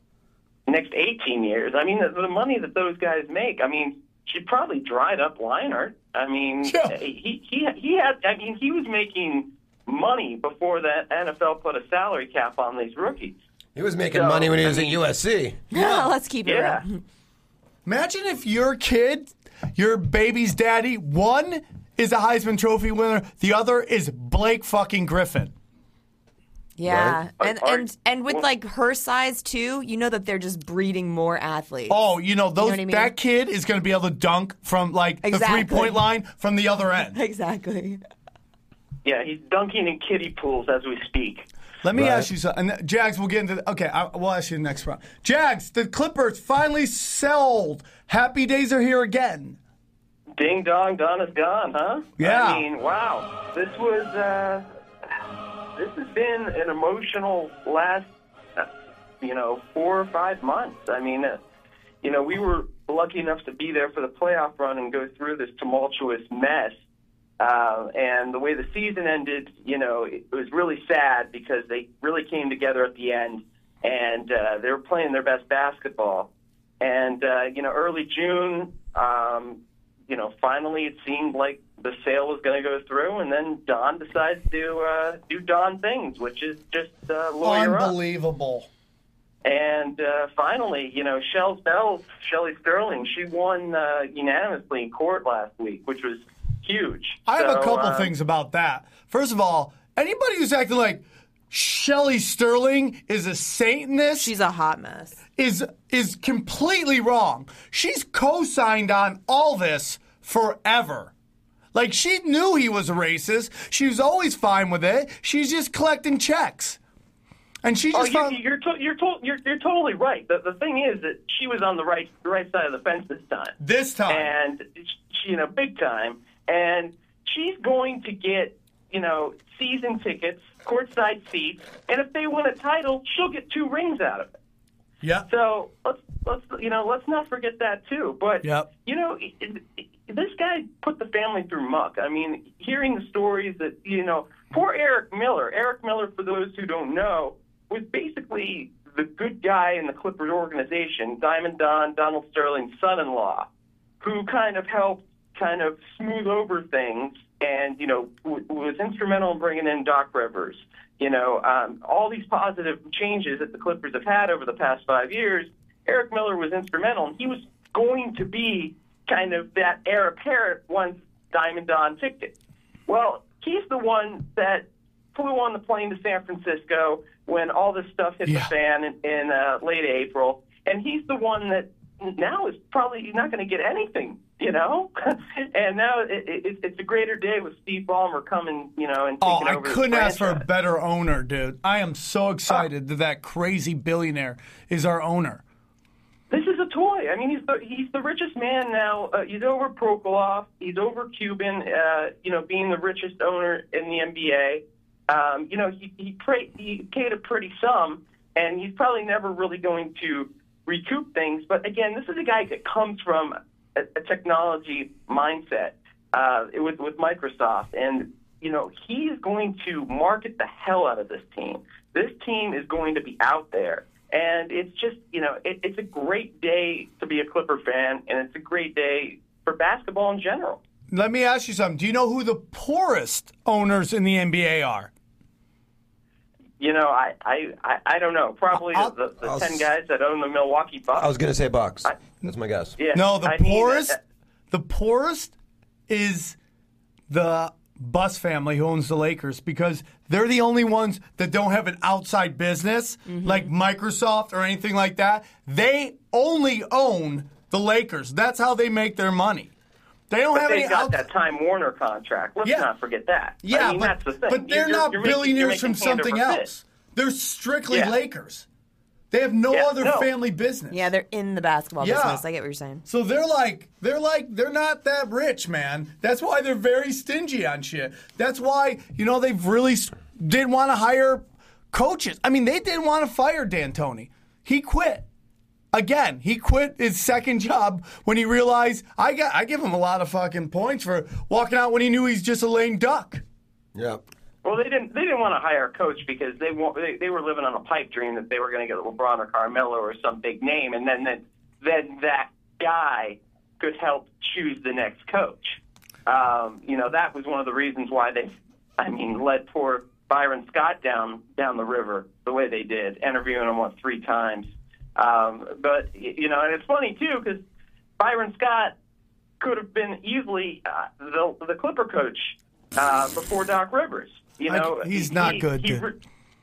Speaker 10: next eighteen years. I mean, the, the money that those guys make. I mean, she probably dried up Leinart. I mean,
Speaker 3: Yeah.
Speaker 10: he he he had. I mean, he was making money before the N F L put a salary cap on these rookies.
Speaker 8: He was making
Speaker 10: So,
Speaker 8: money when he was
Speaker 10: I
Speaker 8: at
Speaker 10: mean-
Speaker 8: U S C.
Speaker 9: Yeah, let's keep it
Speaker 10: Yeah.
Speaker 9: real.
Speaker 3: Imagine if your kid, your baby's daddy, one is a Heisman Trophy winner, the other is Blake fucking Griffin.
Speaker 9: Yeah,
Speaker 10: Right.
Speaker 9: and
Speaker 10: Are-
Speaker 9: and and with
Speaker 10: well-
Speaker 9: like her size too, you know that they're just breeding more athletes.
Speaker 3: Oh, you know those
Speaker 9: what I mean?
Speaker 3: that kid is going to be able to dunk from like
Speaker 9: Exactly.
Speaker 3: the three point line from the other end.
Speaker 9: Exactly.
Speaker 10: Yeah, he's dunking in kiddie pools as we speak.
Speaker 3: Let me
Speaker 8: Right.
Speaker 3: ask you something. And Jags, we'll get into the, okay, I, we'll ask you the next round. Jags, the Clippers finally sold. Happy days are here again.
Speaker 10: Ding dong, Don is gone, huh?
Speaker 3: Yeah.
Speaker 10: I mean, wow. This was, uh, this has been an emotional last, uh, you know, four or five months. I mean, uh, you know, we were lucky enough to be there for the playoff run and go through this tumultuous mess. Uh, and the way the season ended, you know, it was really sad because they really came together at the end, and uh, they were playing their best basketball. And, uh, you know, early June, um, you know, finally it seemed like the sale was going to go through, and then Don decides to uh, do Don things, which is just uh, lawyer up.
Speaker 3: Unbelievable.
Speaker 10: And uh, finally, you know, Shell's Bells, Shelley Sterling, she won uh, unanimously in court last week, which was huge.
Speaker 3: I have
Speaker 10: So,
Speaker 3: a couple
Speaker 10: um,
Speaker 3: things about that. First of all, anybody who's acting like Shelley Sterling is a Satanist,
Speaker 9: She's a hot mess.
Speaker 3: is is completely wrong. She's co-signed on all this forever. Like, she knew he was a racist. She was always fine with it. She's just collecting checks. And she
Speaker 10: Oh,
Speaker 3: just
Speaker 10: you,
Speaker 3: found...
Speaker 10: you're, to, you're, to, you're you're totally right. The the thing is that she was on the right the right side of the fence this time.
Speaker 3: This time.
Speaker 10: And she, you know, big time. And she's going to get, you know, season tickets, courtside seats, and if they win a title, she'll get two rings out of it.
Speaker 3: Yeah.
Speaker 10: So let's let's you know let's not forget that too. But
Speaker 3: Yep.
Speaker 10: you know, it, it, this guy put the family through muck. I mean, hearing the stories that you know, poor Eric Miller. Eric Miller, for those who don't know, was basically the good guy in the Clippers organization, Diamond Don, Donald Sterling's son-in-law, who kind of helped kind of smooth over things and, you know, w- was instrumental in bringing in Doc Rivers. You know, um, all these positive changes that the Clippers have had over the past five years, Eric Miller was instrumental, and he was going to be kind of that heir apparent once Diamond Don picked it. Well, he's the one that flew on the plane to San Francisco when all this stuff hit
Speaker 3: Yeah.
Speaker 10: the fan in, in uh, late April, and he's the one that now is probably not going to get anything, you know? And now it, it, it's a greater day with Steve Ballmer coming, you know, and
Speaker 3: Oh,
Speaker 10: taking
Speaker 3: I
Speaker 10: over the
Speaker 3: couldn't ask for a
Speaker 10: franchise.
Speaker 3: better owner, dude. I am so excited that that crazy billionaire is our owner.
Speaker 10: This is a toy. I mean, he's the he's the richest man now. Uh, he's over Prokhorov. He's over Cuban. Uh, you know, being the richest owner in the N B A. Um, you know, he he, pray, he paid a pretty sum, and he's probably never really going to recoup things. But again, this is a guy that comes from a, a technology mindset uh, with with Microsoft, and you know, he is going to market the hell out of this team. This team is going to be out there. And it's just, you know, it, it's a great day to be a Clipper fan, and it's a great day for basketball in general.
Speaker 3: Let me ask you something. Do you know who the poorest owners in the N B A are?
Speaker 10: You know, I I, I, I don't know. Probably
Speaker 3: I'll-
Speaker 10: the, the
Speaker 8: I'll
Speaker 10: ten
Speaker 8: s-
Speaker 10: guys that own the Milwaukee Bucks.
Speaker 8: I was going to say Bucks.
Speaker 10: I-
Speaker 8: That's my guess.
Speaker 10: yeah.
Speaker 3: No, the
Speaker 10: I mean,
Speaker 3: poorest,
Speaker 10: uh,
Speaker 3: the poorest is the Buss family who owns the Lakers, because they're the only ones that don't have an outside business like Microsoft or anything like that. They only own the Lakers. That's how they make their money. They don't
Speaker 10: But
Speaker 3: have
Speaker 10: they've
Speaker 3: any
Speaker 10: got
Speaker 3: outs-
Speaker 10: that Time Warner contract. Let's
Speaker 3: Yeah.
Speaker 10: not forget that.
Speaker 3: Yeah,
Speaker 10: I mean,
Speaker 3: but,
Speaker 10: that's the thing.
Speaker 3: but they're
Speaker 10: You're-
Speaker 3: not
Speaker 10: you're making-
Speaker 3: billionaires
Speaker 10: you're
Speaker 3: from
Speaker 10: making hand
Speaker 3: something
Speaker 10: over
Speaker 3: else.
Speaker 10: fist.
Speaker 3: They're strictly
Speaker 10: Yeah.
Speaker 3: Lakers. They have no
Speaker 10: Yeah,
Speaker 3: other
Speaker 10: no.
Speaker 3: family business.
Speaker 9: Yeah, they're in the basketball
Speaker 3: Yeah.
Speaker 9: business. I get what you're saying.
Speaker 3: So they're like, they're like, they're not that rich, man. That's why they're very stingy on shit. That's why, you know, they've really s- didn't want to hire coaches. I mean, they didn't want to fire D'Antoni. He quit. Again, he quit his second job when he realized, I got, I give him a lot of fucking points for walking out when he knew he's just a lame duck.
Speaker 8: Yep.
Speaker 10: Well, they didn't. They didn't want to hire a coach because they wa- they, they were living on a pipe dream that they were going to get LeBron or Carmelo or some big name, and then then, then that guy could help choose the next coach. Um, you know, that was one of the reasons why they, I mean, led poor Byron Scott down down the river the way they did, interviewing him what three times. Um, but you know, and it's funny too because Byron Scott could have been easily uh, the the Clipper coach uh, before Doc Rivers. You know,
Speaker 3: I- he's
Speaker 10: he-
Speaker 3: not
Speaker 10: he-
Speaker 3: good,
Speaker 10: he
Speaker 3: dude.
Speaker 10: re-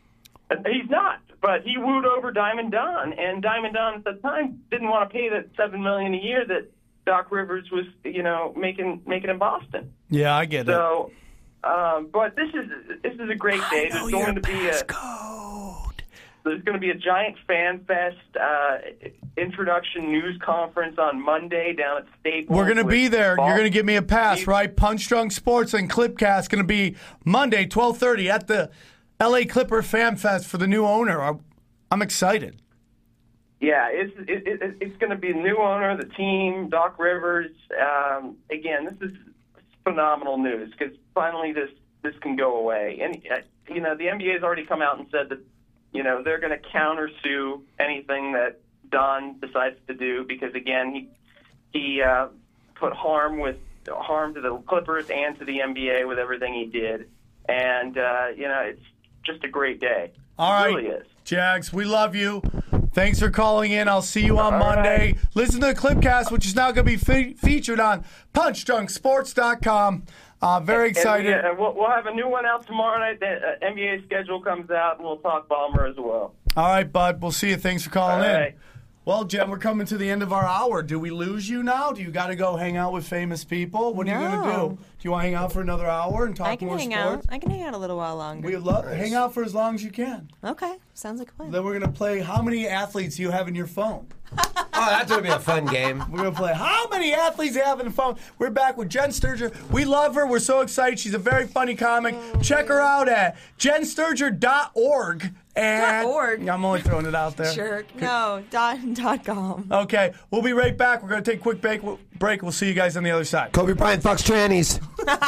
Speaker 10: He's not, but he wooed over Diamond Don, and Diamond Don at the time didn't want to pay that seven million a year that Doc Rivers was, you know, making making in Boston.
Speaker 3: Yeah, I get
Speaker 10: So, um, but this is this is a great day. There's going to be a
Speaker 3: code.
Speaker 10: there's going to be a giant fan fest uh, introduction news conference on Monday down at Staples.
Speaker 3: We're going to
Speaker 10: with
Speaker 3: be there.
Speaker 10: Ball-
Speaker 3: You're going to give me a pass,
Speaker 10: Steve-
Speaker 3: right? Punch Drunk Sports and Clipcast going to be Monday, twelve thirty at the L A Clipper Fan Fest for the new owner. I'm- I'm excited.
Speaker 10: Yeah, it's it, it, it's going to be the new owner, the team, Doc Rivers. Um, again, this is phenomenal news because finally this this can go away. And uh, you know, the N B A has already come out and said that you know they're going to countersue anything that Don decides to do because again he he uh, put harm with harm to the Clippers and to the N B A with everything he did. And uh, you know, it's just a great day.
Speaker 3: All
Speaker 10: It
Speaker 3: right,
Speaker 10: really is.
Speaker 3: Jags, we love you. Thanks for calling in. I'll see you on
Speaker 10: All
Speaker 3: Monday.
Speaker 10: right.
Speaker 3: Listen to the Clipcast, which is now going to be fe- featured on punch drunk sports dot com. Uh, very excited.
Speaker 10: And, yeah, and we'll, we'll have a new one out tomorrow night. The uh, N B A schedule comes out, and we'll talk Bomber as well.
Speaker 3: All right, bud. We'll see you. Thanks for calling
Speaker 10: All
Speaker 3: in.
Speaker 10: right.
Speaker 3: Well, Jen, we're coming to the end of our hour. Do we lose you now? Do you got to go hang out with famous people? What are you going to
Speaker 9: No.
Speaker 3: do? Do you want to hang out for another hour and talk
Speaker 9: I can
Speaker 3: more
Speaker 9: hang
Speaker 3: sports?
Speaker 9: out. I can hang out a little while longer.
Speaker 3: We love hang out for as long as you can.
Speaker 9: Okay, sounds like a plan.
Speaker 3: Then we're going to play how many athletes do you have in your phone?
Speaker 8: Oh, that's going to be a fun game.
Speaker 3: We're going to play how many athletes do you have in the phone? We're back with Jen Sturger. We love her. We're so excited. She's a very funny comic. Check her out at jen sturger dot org. And
Speaker 9: Dot org?
Speaker 3: I'm only throwing it out there.
Speaker 9: Jerk. No, dot, dot com.
Speaker 3: Okay, we'll be right back. We're going to take a quick break. break. We'll see you guys on the other side.
Speaker 8: Kobe Bryant fucks trannies.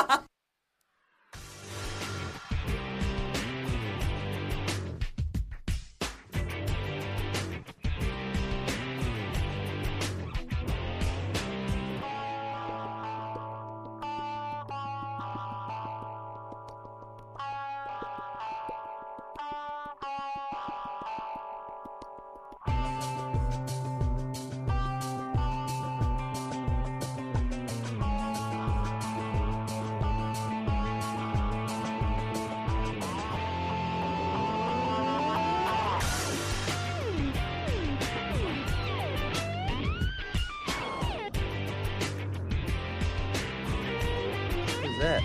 Speaker 8: What is that?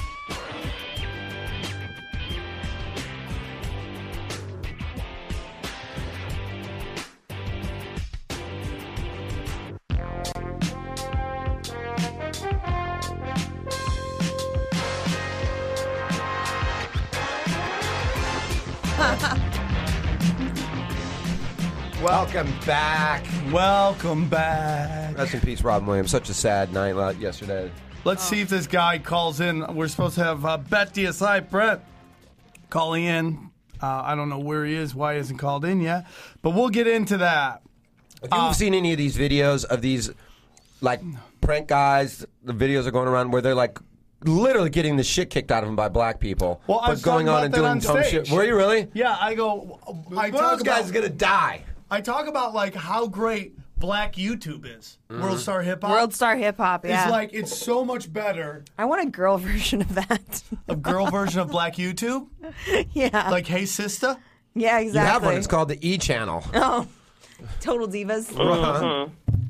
Speaker 8: Welcome back.
Speaker 3: Welcome back.
Speaker 8: Rest in peace, Robin Williams. Such a sad night uh, yesterday.
Speaker 3: Let's see if this guy calls in. We're supposed to have uh, Bet D S I, Brett, calling in. Uh, I don't know where he is, why he hasn't called in yet. But we'll get into that.
Speaker 8: If you've seen any of these videos of these, like, prank guys, the videos are going around where they're, like, literally getting the shit kicked out of them by black people.
Speaker 3: Well, I
Speaker 8: but
Speaker 3: was
Speaker 8: going
Speaker 3: talking
Speaker 8: on and
Speaker 3: about
Speaker 8: doing
Speaker 3: that
Speaker 8: dumb
Speaker 3: on
Speaker 8: shit.
Speaker 3: stage.
Speaker 8: Were you really?
Speaker 3: Yeah, I go. I
Speaker 8: One of
Speaker 3: talk
Speaker 8: those guys
Speaker 3: about,
Speaker 8: is going to die.
Speaker 3: I talk about, like, how great black YouTube is.
Speaker 8: Mm-hmm.
Speaker 3: World Star Hip Hop.
Speaker 9: World Star Hip Hop, yeah.
Speaker 3: It's like, it's so much better.
Speaker 9: I want a girl version of that.
Speaker 3: A girl version of black YouTube?
Speaker 9: Yeah.
Speaker 3: Like, Hey Sista?
Speaker 9: Yeah,
Speaker 8: You
Speaker 9: exactly.
Speaker 8: have one. It's called the E Channel.
Speaker 9: Oh, Total Divas.
Speaker 8: Uh-huh.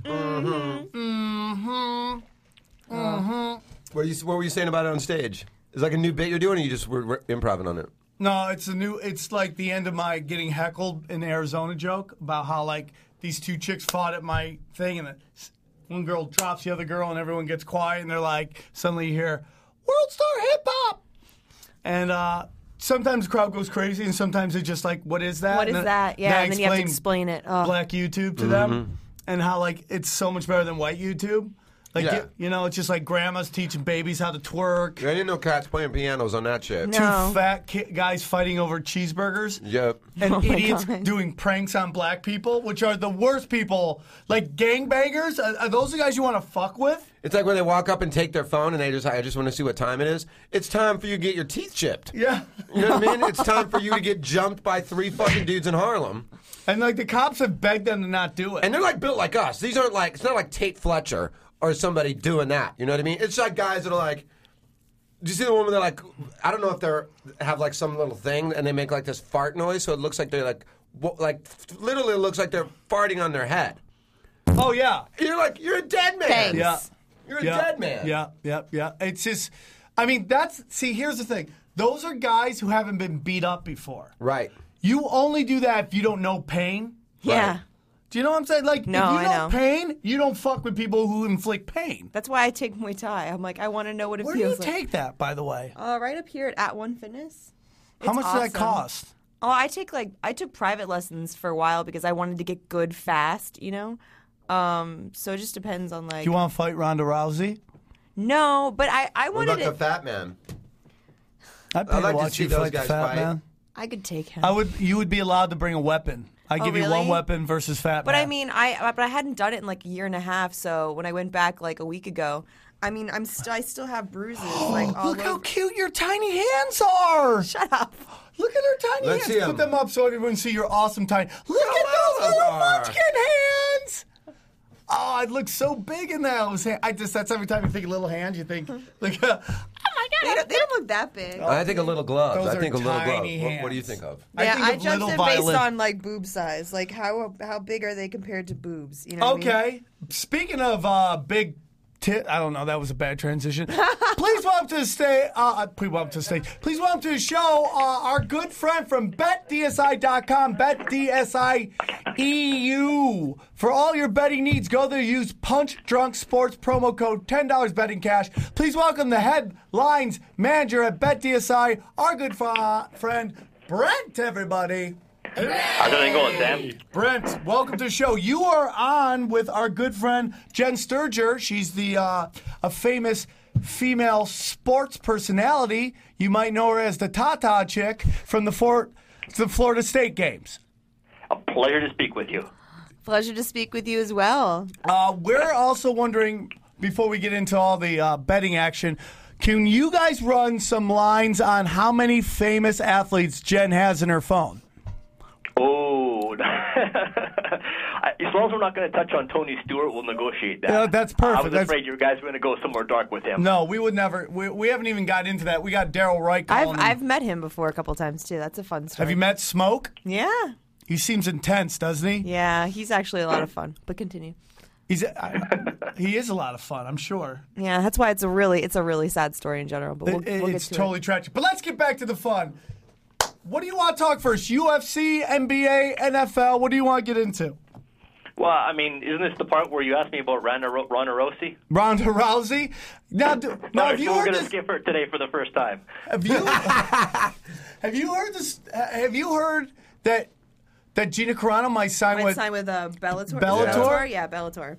Speaker 3: Mm-hmm. Mm-hmm.
Speaker 8: What, are you, what were you saying about it on stage? Is it like a new bit you're doing, or you just were, were improvising on it?
Speaker 3: No, it's a new. It's like the end of my getting heckled in Arizona joke about how like these two chicks fought at my thing, and the, one girl drops the other girl, and everyone gets quiet, and they're like, suddenly you hear World Star Hip Hop, and uh, sometimes the crowd goes crazy, and sometimes it's just like, what is that?
Speaker 9: What is
Speaker 3: and
Speaker 9: that? Yeah,
Speaker 3: I
Speaker 9: and then you have to
Speaker 3: explain
Speaker 9: explain it. Oh.
Speaker 3: Black YouTube to
Speaker 8: Mm-hmm.
Speaker 3: them, and how like it's so much better than white YouTube. Like
Speaker 8: Yeah.
Speaker 3: you, you know, it's just like grandmas teaching babies how to twerk.
Speaker 8: I didn't know cats playing pianos on that shit.
Speaker 9: No.
Speaker 3: Two fat ki- guys fighting over cheeseburgers.
Speaker 8: Yep.
Speaker 3: And
Speaker 9: Oh my
Speaker 3: idiots
Speaker 9: God.
Speaker 3: doing pranks on black people, which are the worst people. Like gangbangers, are, are those the guys you want to fuck with?
Speaker 8: It's like when they walk up and take their phone and they just, I just want to see what time it is. It's time for you to get your teeth chipped.
Speaker 3: Yeah.
Speaker 8: You know what I mean? It's time for you to get jumped by three fucking dudes in Harlem.
Speaker 3: And like the cops have begged them to not do it.
Speaker 8: And they're like built like us. These aren't like, it's not like Tate Fletcher or somebody doing that. You know what I mean? It's like guys that are like, do you see the one where they're like, I don't know if they're, have like some little thing and they make like this fart noise so it looks like they're like, wo- like literally it looks like they're farting on their head.
Speaker 3: oh yeah.
Speaker 8: You're like, you're a dead man.
Speaker 9: Thanks.
Speaker 3: Yeah.
Speaker 8: You're a
Speaker 3: yeah.
Speaker 8: dead man.
Speaker 3: Yeah, yeah, yeah. It's just, I mean, that's, see, here's the thing. Those are guys who haven't been beat up before.
Speaker 8: Right.
Speaker 3: You only do that if you don't know pain.
Speaker 9: Yeah.
Speaker 3: Do you know what I'm saying? Like,
Speaker 9: No,
Speaker 3: if you
Speaker 9: I
Speaker 3: know,
Speaker 9: know.
Speaker 3: pain, you don't fuck with people who inflict pain.
Speaker 9: That's why I take Muay Thai. I'm like, I want to know what it
Speaker 3: Where do you
Speaker 9: feels like.
Speaker 3: take that, by the way?
Speaker 9: Uh, right up here at At One Fitness.
Speaker 3: How
Speaker 9: It's
Speaker 3: much does that
Speaker 9: awesome.
Speaker 3: cost?
Speaker 9: Oh, I take like I took private lessons for a while because I wanted to get good fast, you know. Um, so it just depends on like.
Speaker 3: Do you want to fight Ronda Rousey?
Speaker 9: No, but I I
Speaker 8: What
Speaker 9: wanted
Speaker 8: about the
Speaker 9: it.
Speaker 8: fat man?
Speaker 3: I'd pay
Speaker 8: I'd like
Speaker 3: to
Speaker 8: to
Speaker 3: watch
Speaker 8: see
Speaker 3: you
Speaker 8: those
Speaker 3: fight the
Speaker 8: guys
Speaker 3: fat
Speaker 8: fight.
Speaker 3: man.
Speaker 9: I could take him.
Speaker 3: I would. You would be allowed to bring a weapon. I
Speaker 9: Oh,
Speaker 3: give you one
Speaker 9: really?
Speaker 3: weapon versus fat
Speaker 9: But
Speaker 3: man.
Speaker 9: I mean, I but I hadn't done it in like a year and a half. So when I went back like a week ago, I mean, I'm st- I still have bruises like all
Speaker 3: look how
Speaker 9: over.
Speaker 3: cute your tiny hands are.
Speaker 9: Shut up.
Speaker 3: Look at her tiny
Speaker 8: Let's
Speaker 3: hands.
Speaker 8: see
Speaker 3: Put
Speaker 8: 'em.
Speaker 3: them up so everyone can see your awesome tiny. Look at those little
Speaker 8: are.
Speaker 3: munchkin hands. Oh, I'd look so big in those hands. I just, that's every time you think of little hands, you think, like, uh,
Speaker 9: They don't, they don't look that big.
Speaker 8: I think a little gloves.
Speaker 3: Those
Speaker 8: I think
Speaker 3: are
Speaker 8: a little glove.
Speaker 3: tiny
Speaker 8: What, what do you
Speaker 3: hands.
Speaker 8: think of?
Speaker 3: I
Speaker 9: Yeah,
Speaker 3: think
Speaker 9: I,
Speaker 3: of
Speaker 9: judge
Speaker 3: little
Speaker 9: them
Speaker 3: violin.
Speaker 9: based on like boob size. Like how how big are they compared to boobs? You know what I mean?
Speaker 3: Okay. Speaking of uh, big tit, I don't know. That was a bad transition. Please welcome to the stage. Uh, please welcome to the stage. Please welcome to the show uh, our good friend from Bet D S I dot com, Bet D S I E U. For all your betting needs, go there. Use Punch Drunk Sports promo code ten dollars betting cash. Please welcome the headlines manager at Bet D S I, our good fr- friend Brent. Everybody.
Speaker 11: How's everything going, Sam?
Speaker 3: Brent, welcome to the show. You are on with our good friend Jen Sturger. She's the uh, a famous female sports personality. You might know her as the Tata chick from the Fort, the Florida State games.
Speaker 11: A pleasure to speak with you.
Speaker 9: Pleasure to speak with you as well.
Speaker 3: Uh, we're also wondering, before we get into all the uh, betting action, can you guys run some lines on how many famous athletes Jen has in her phone?
Speaker 11: Oh, as long as we're not going to touch on Tony Stewart, we'll negotiate that.
Speaker 3: Yeah, that's perfect.
Speaker 11: I was
Speaker 3: That's-
Speaker 11: afraid you guys were going to go somewhere dark with him.
Speaker 3: No, we would never. We, we haven't even got into that. We got Daryl Wright
Speaker 9: I've
Speaker 3: calling him.
Speaker 9: I've met him before a couple times too. That's a fun story.
Speaker 3: Have you met Smoke?
Speaker 9: Yeah.
Speaker 3: He seems intense, doesn't he?
Speaker 9: Yeah, he's actually a lot of fun. But continue.
Speaker 3: He's I, he is a lot of fun, I'm sure.
Speaker 9: Yeah, that's why it's a really it's a really sad story in general. But we'll,
Speaker 3: It- it-
Speaker 9: we'll get
Speaker 3: it's
Speaker 9: to
Speaker 3: totally
Speaker 9: it.
Speaker 3: tragic. But let's get back to the fun. What do you want to talk first? U F C, N B A, N F L? What do you want to get into?
Speaker 11: Well, I mean, isn't this the part where you asked me about Ronda, Ro- Ronda Rousey?
Speaker 3: Ronda Rousey? Now, do, now
Speaker 11: Sorry,
Speaker 3: have you
Speaker 11: so we're
Speaker 3: heard
Speaker 11: going to
Speaker 3: this?
Speaker 11: skip her today for the first time.
Speaker 3: Have you have you heard this? Have you heard that that Gina Carano might sign
Speaker 9: Might
Speaker 3: with?
Speaker 9: sign with uh, Bellator.
Speaker 3: Bellator?
Speaker 9: Yeah, Bellator.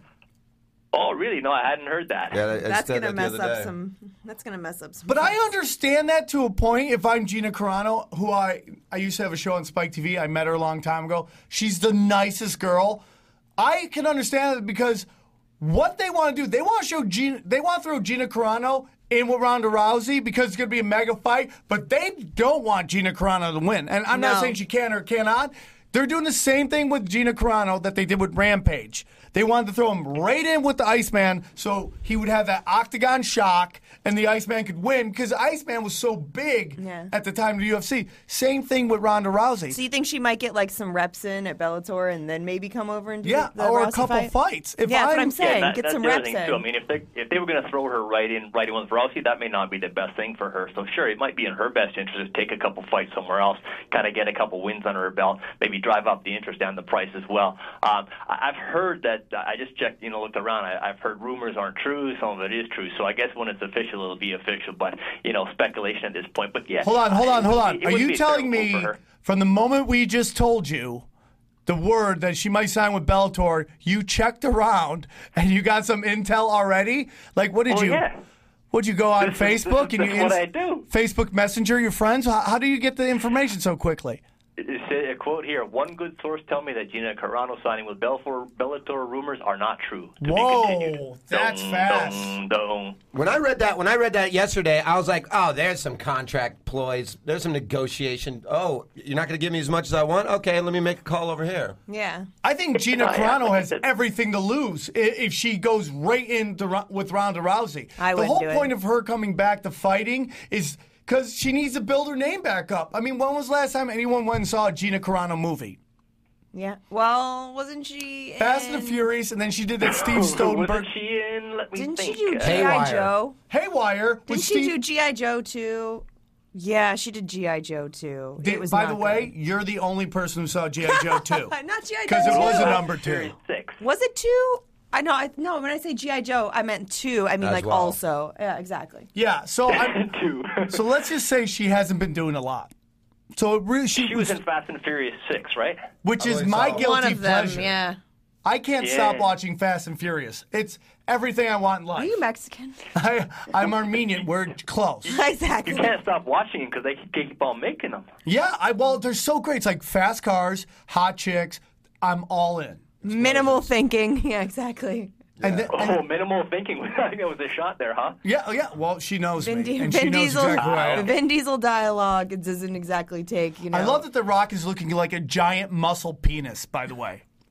Speaker 11: Oh, really? No, I hadn't heard that.
Speaker 8: Yeah, I
Speaker 9: That's
Speaker 8: said
Speaker 9: gonna
Speaker 8: that the
Speaker 9: mess
Speaker 8: other
Speaker 9: up
Speaker 8: day.
Speaker 9: some. That's gonna mess up some.
Speaker 3: But I
Speaker 9: fights.
Speaker 3: understand that to a point. If I'm Gina Carano, who I I used to have a show on Spike T V, I met her a long time ago. She's the nicest girl. I can understand it because what they want to do, they want to show Gina, they want to throw Gina Carano in with Ronda Rousey because it's going to be a mega fight, but they don't want Gina Carano to win. And I'm not
Speaker 9: No.
Speaker 3: saying she can or cannot. They're doing the same thing with Gina Carano that they did with Rampage. They wanted to throw him right in with the Iceman so he would have that octagon shock and the Iceman could win because Iceman was so big
Speaker 9: Yeah.
Speaker 3: at the time of the U F C. Same thing with Ronda Rousey.
Speaker 9: So you think she might get like some reps in at Bellator and then maybe come over and do
Speaker 3: Yeah,
Speaker 9: the, the
Speaker 3: or a
Speaker 9: Rousey
Speaker 3: couple
Speaker 9: fight?
Speaker 3: fights. If
Speaker 9: yeah, that's what
Speaker 3: I'm-
Speaker 9: I'm saying.
Speaker 11: Yeah, that,
Speaker 9: get
Speaker 11: that's
Speaker 9: some
Speaker 11: the other
Speaker 9: reps
Speaker 11: thing,
Speaker 9: in.
Speaker 11: too. I mean, if they if they were going to throw her right in, right in with Rousey, that may not be the best thing for her. So sure, it might be in her best interest to take a couple fights somewhere else, kind of get a couple wins under her belt, maybe drive up the interest and the price as well. Um, I- I've heard that. I just checked, you know, looked around. I, I've heard rumors aren't true. Some of it is true. So I guess when it's official, it'll be official. But you know, speculation at this point. But yeah,
Speaker 3: Hold on, hold on,
Speaker 11: it
Speaker 3: hold
Speaker 11: would
Speaker 3: on.
Speaker 11: be- it
Speaker 3: Are
Speaker 11: would
Speaker 3: you
Speaker 11: be a
Speaker 3: telling
Speaker 11: terrible
Speaker 3: me
Speaker 11: for her.
Speaker 3: from the moment we just told you the word that she might sign with Bellator, you checked around and you got some intel already? Like, what did
Speaker 11: Oh,
Speaker 3: you?
Speaker 11: yeah.
Speaker 3: Would you go on
Speaker 11: This is-
Speaker 3: Facebook
Speaker 11: this is-
Speaker 3: and
Speaker 11: this
Speaker 3: you
Speaker 11: is what I do.
Speaker 3: Facebook Messenger your friends? How, how do you get the information so quickly?
Speaker 11: It's a quote here. One good source tell me that Gina Carano signing with Bellator, Bellator rumors are not true. To
Speaker 3: Whoa,
Speaker 11: be continued.
Speaker 3: that's
Speaker 11: Dong,
Speaker 3: fast.
Speaker 11: dong, dong.
Speaker 8: When I read that, when I read that yesterday, I was like, "Oh, there's some contract ploys. There's some negotiation. Oh, you're not going to give me as much as I want? Okay, let me make a call over here."
Speaker 9: Yeah.
Speaker 3: I think Gina
Speaker 11: Oh, yeah.
Speaker 3: Carano has everything to lose i- if she goes right into Ro- with Ronda Rousey.
Speaker 9: I
Speaker 3: the
Speaker 9: wouldn't
Speaker 3: whole
Speaker 9: do it.
Speaker 3: point of her coming back to fighting is because she needs to build her name back up. I mean, when was the last time anyone went and saw a Gina Carano movie?
Speaker 9: Yeah. Well, wasn't she?
Speaker 3: Fast and
Speaker 9: in-
Speaker 3: the Furious, and then she did that Steve
Speaker 11: Wasn't
Speaker 3: Stoltenberg.
Speaker 11: she in? Let me
Speaker 9: Didn't she
Speaker 11: think.
Speaker 9: do
Speaker 11: Uh,
Speaker 9: G I
Speaker 8: Haywire.
Speaker 9: Joe?
Speaker 3: Haywire.
Speaker 9: Didn't
Speaker 3: with
Speaker 9: she
Speaker 3: Steve-
Speaker 9: do G I Joe too? Yeah, she did G I Joe too.
Speaker 3: Did-
Speaker 9: it was
Speaker 3: by
Speaker 9: not
Speaker 3: the way,
Speaker 9: good.
Speaker 3: you're the only person who saw G I Joe two.
Speaker 9: Not G I Joe.
Speaker 3: Because it was a
Speaker 9: two.
Speaker 3: number two.
Speaker 11: Series six.
Speaker 9: Was it two? I know. I no. When I say G I Joe, I meant two. I mean
Speaker 8: As
Speaker 9: like
Speaker 8: well.
Speaker 9: also. Yeah, exactly.
Speaker 3: Yeah, so I'm,
Speaker 11: Two.
Speaker 3: so let's just say she hasn't been doing a lot. So it really, she,
Speaker 11: She was in Fast and Furious six, right?
Speaker 3: which is
Speaker 8: believe
Speaker 3: my
Speaker 8: so.
Speaker 3: guilty
Speaker 9: One of them.
Speaker 3: pleasure.
Speaker 9: Yeah.
Speaker 3: I can't
Speaker 11: Yeah.
Speaker 3: stop watching Fast and Furious. It's everything I want in
Speaker 9: Are
Speaker 3: life.
Speaker 9: you Mexican?
Speaker 3: I, I'm Armenian. We're close.
Speaker 9: exactly.
Speaker 11: You can't stop watching them because they keep on making them.
Speaker 3: Yeah, I well, they're so great. It's like fast cars, hot chicks. I'm all in.
Speaker 9: Minimal thinking. Yeah, exactly.
Speaker 3: And, then, and
Speaker 11: Oh, minimal thinking. I think that was a shot there, huh?
Speaker 3: yeah, oh, yeah. Well, she knows
Speaker 9: Vin,
Speaker 3: me,
Speaker 9: Di-
Speaker 3: and
Speaker 9: Vin
Speaker 3: she knows
Speaker 9: Diesel.
Speaker 3: exactly who I am.
Speaker 9: Vin Diesel dialogue. It doesn't exactly take. You know.
Speaker 3: I love that The Rock is looking like a giant muscle penis. By the way,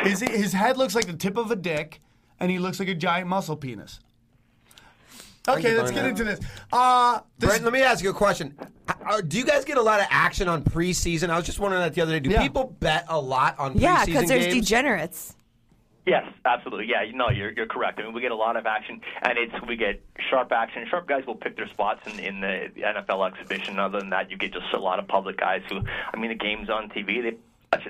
Speaker 3: His his head looks like the tip of a dick, and he looks like a giant muscle penis. Okay, let's get into this. Uh, this
Speaker 8: Brent, let me ask you a question. Uh, do you guys get a lot of action on preseason? I was just wondering that the other day. Do
Speaker 3: Yeah.
Speaker 8: people bet a lot on preseason
Speaker 9: Yeah,
Speaker 8: games?
Speaker 9: because there's degenerates.
Speaker 11: Yes, absolutely. Yeah, no, you're you're correct. I mean, we get a lot of action, and it's we get sharp action. Sharp guys will pick their spots in, in the N F L exhibition. Other than that, you get just a lot of public guys who, I mean, the games on T V, they.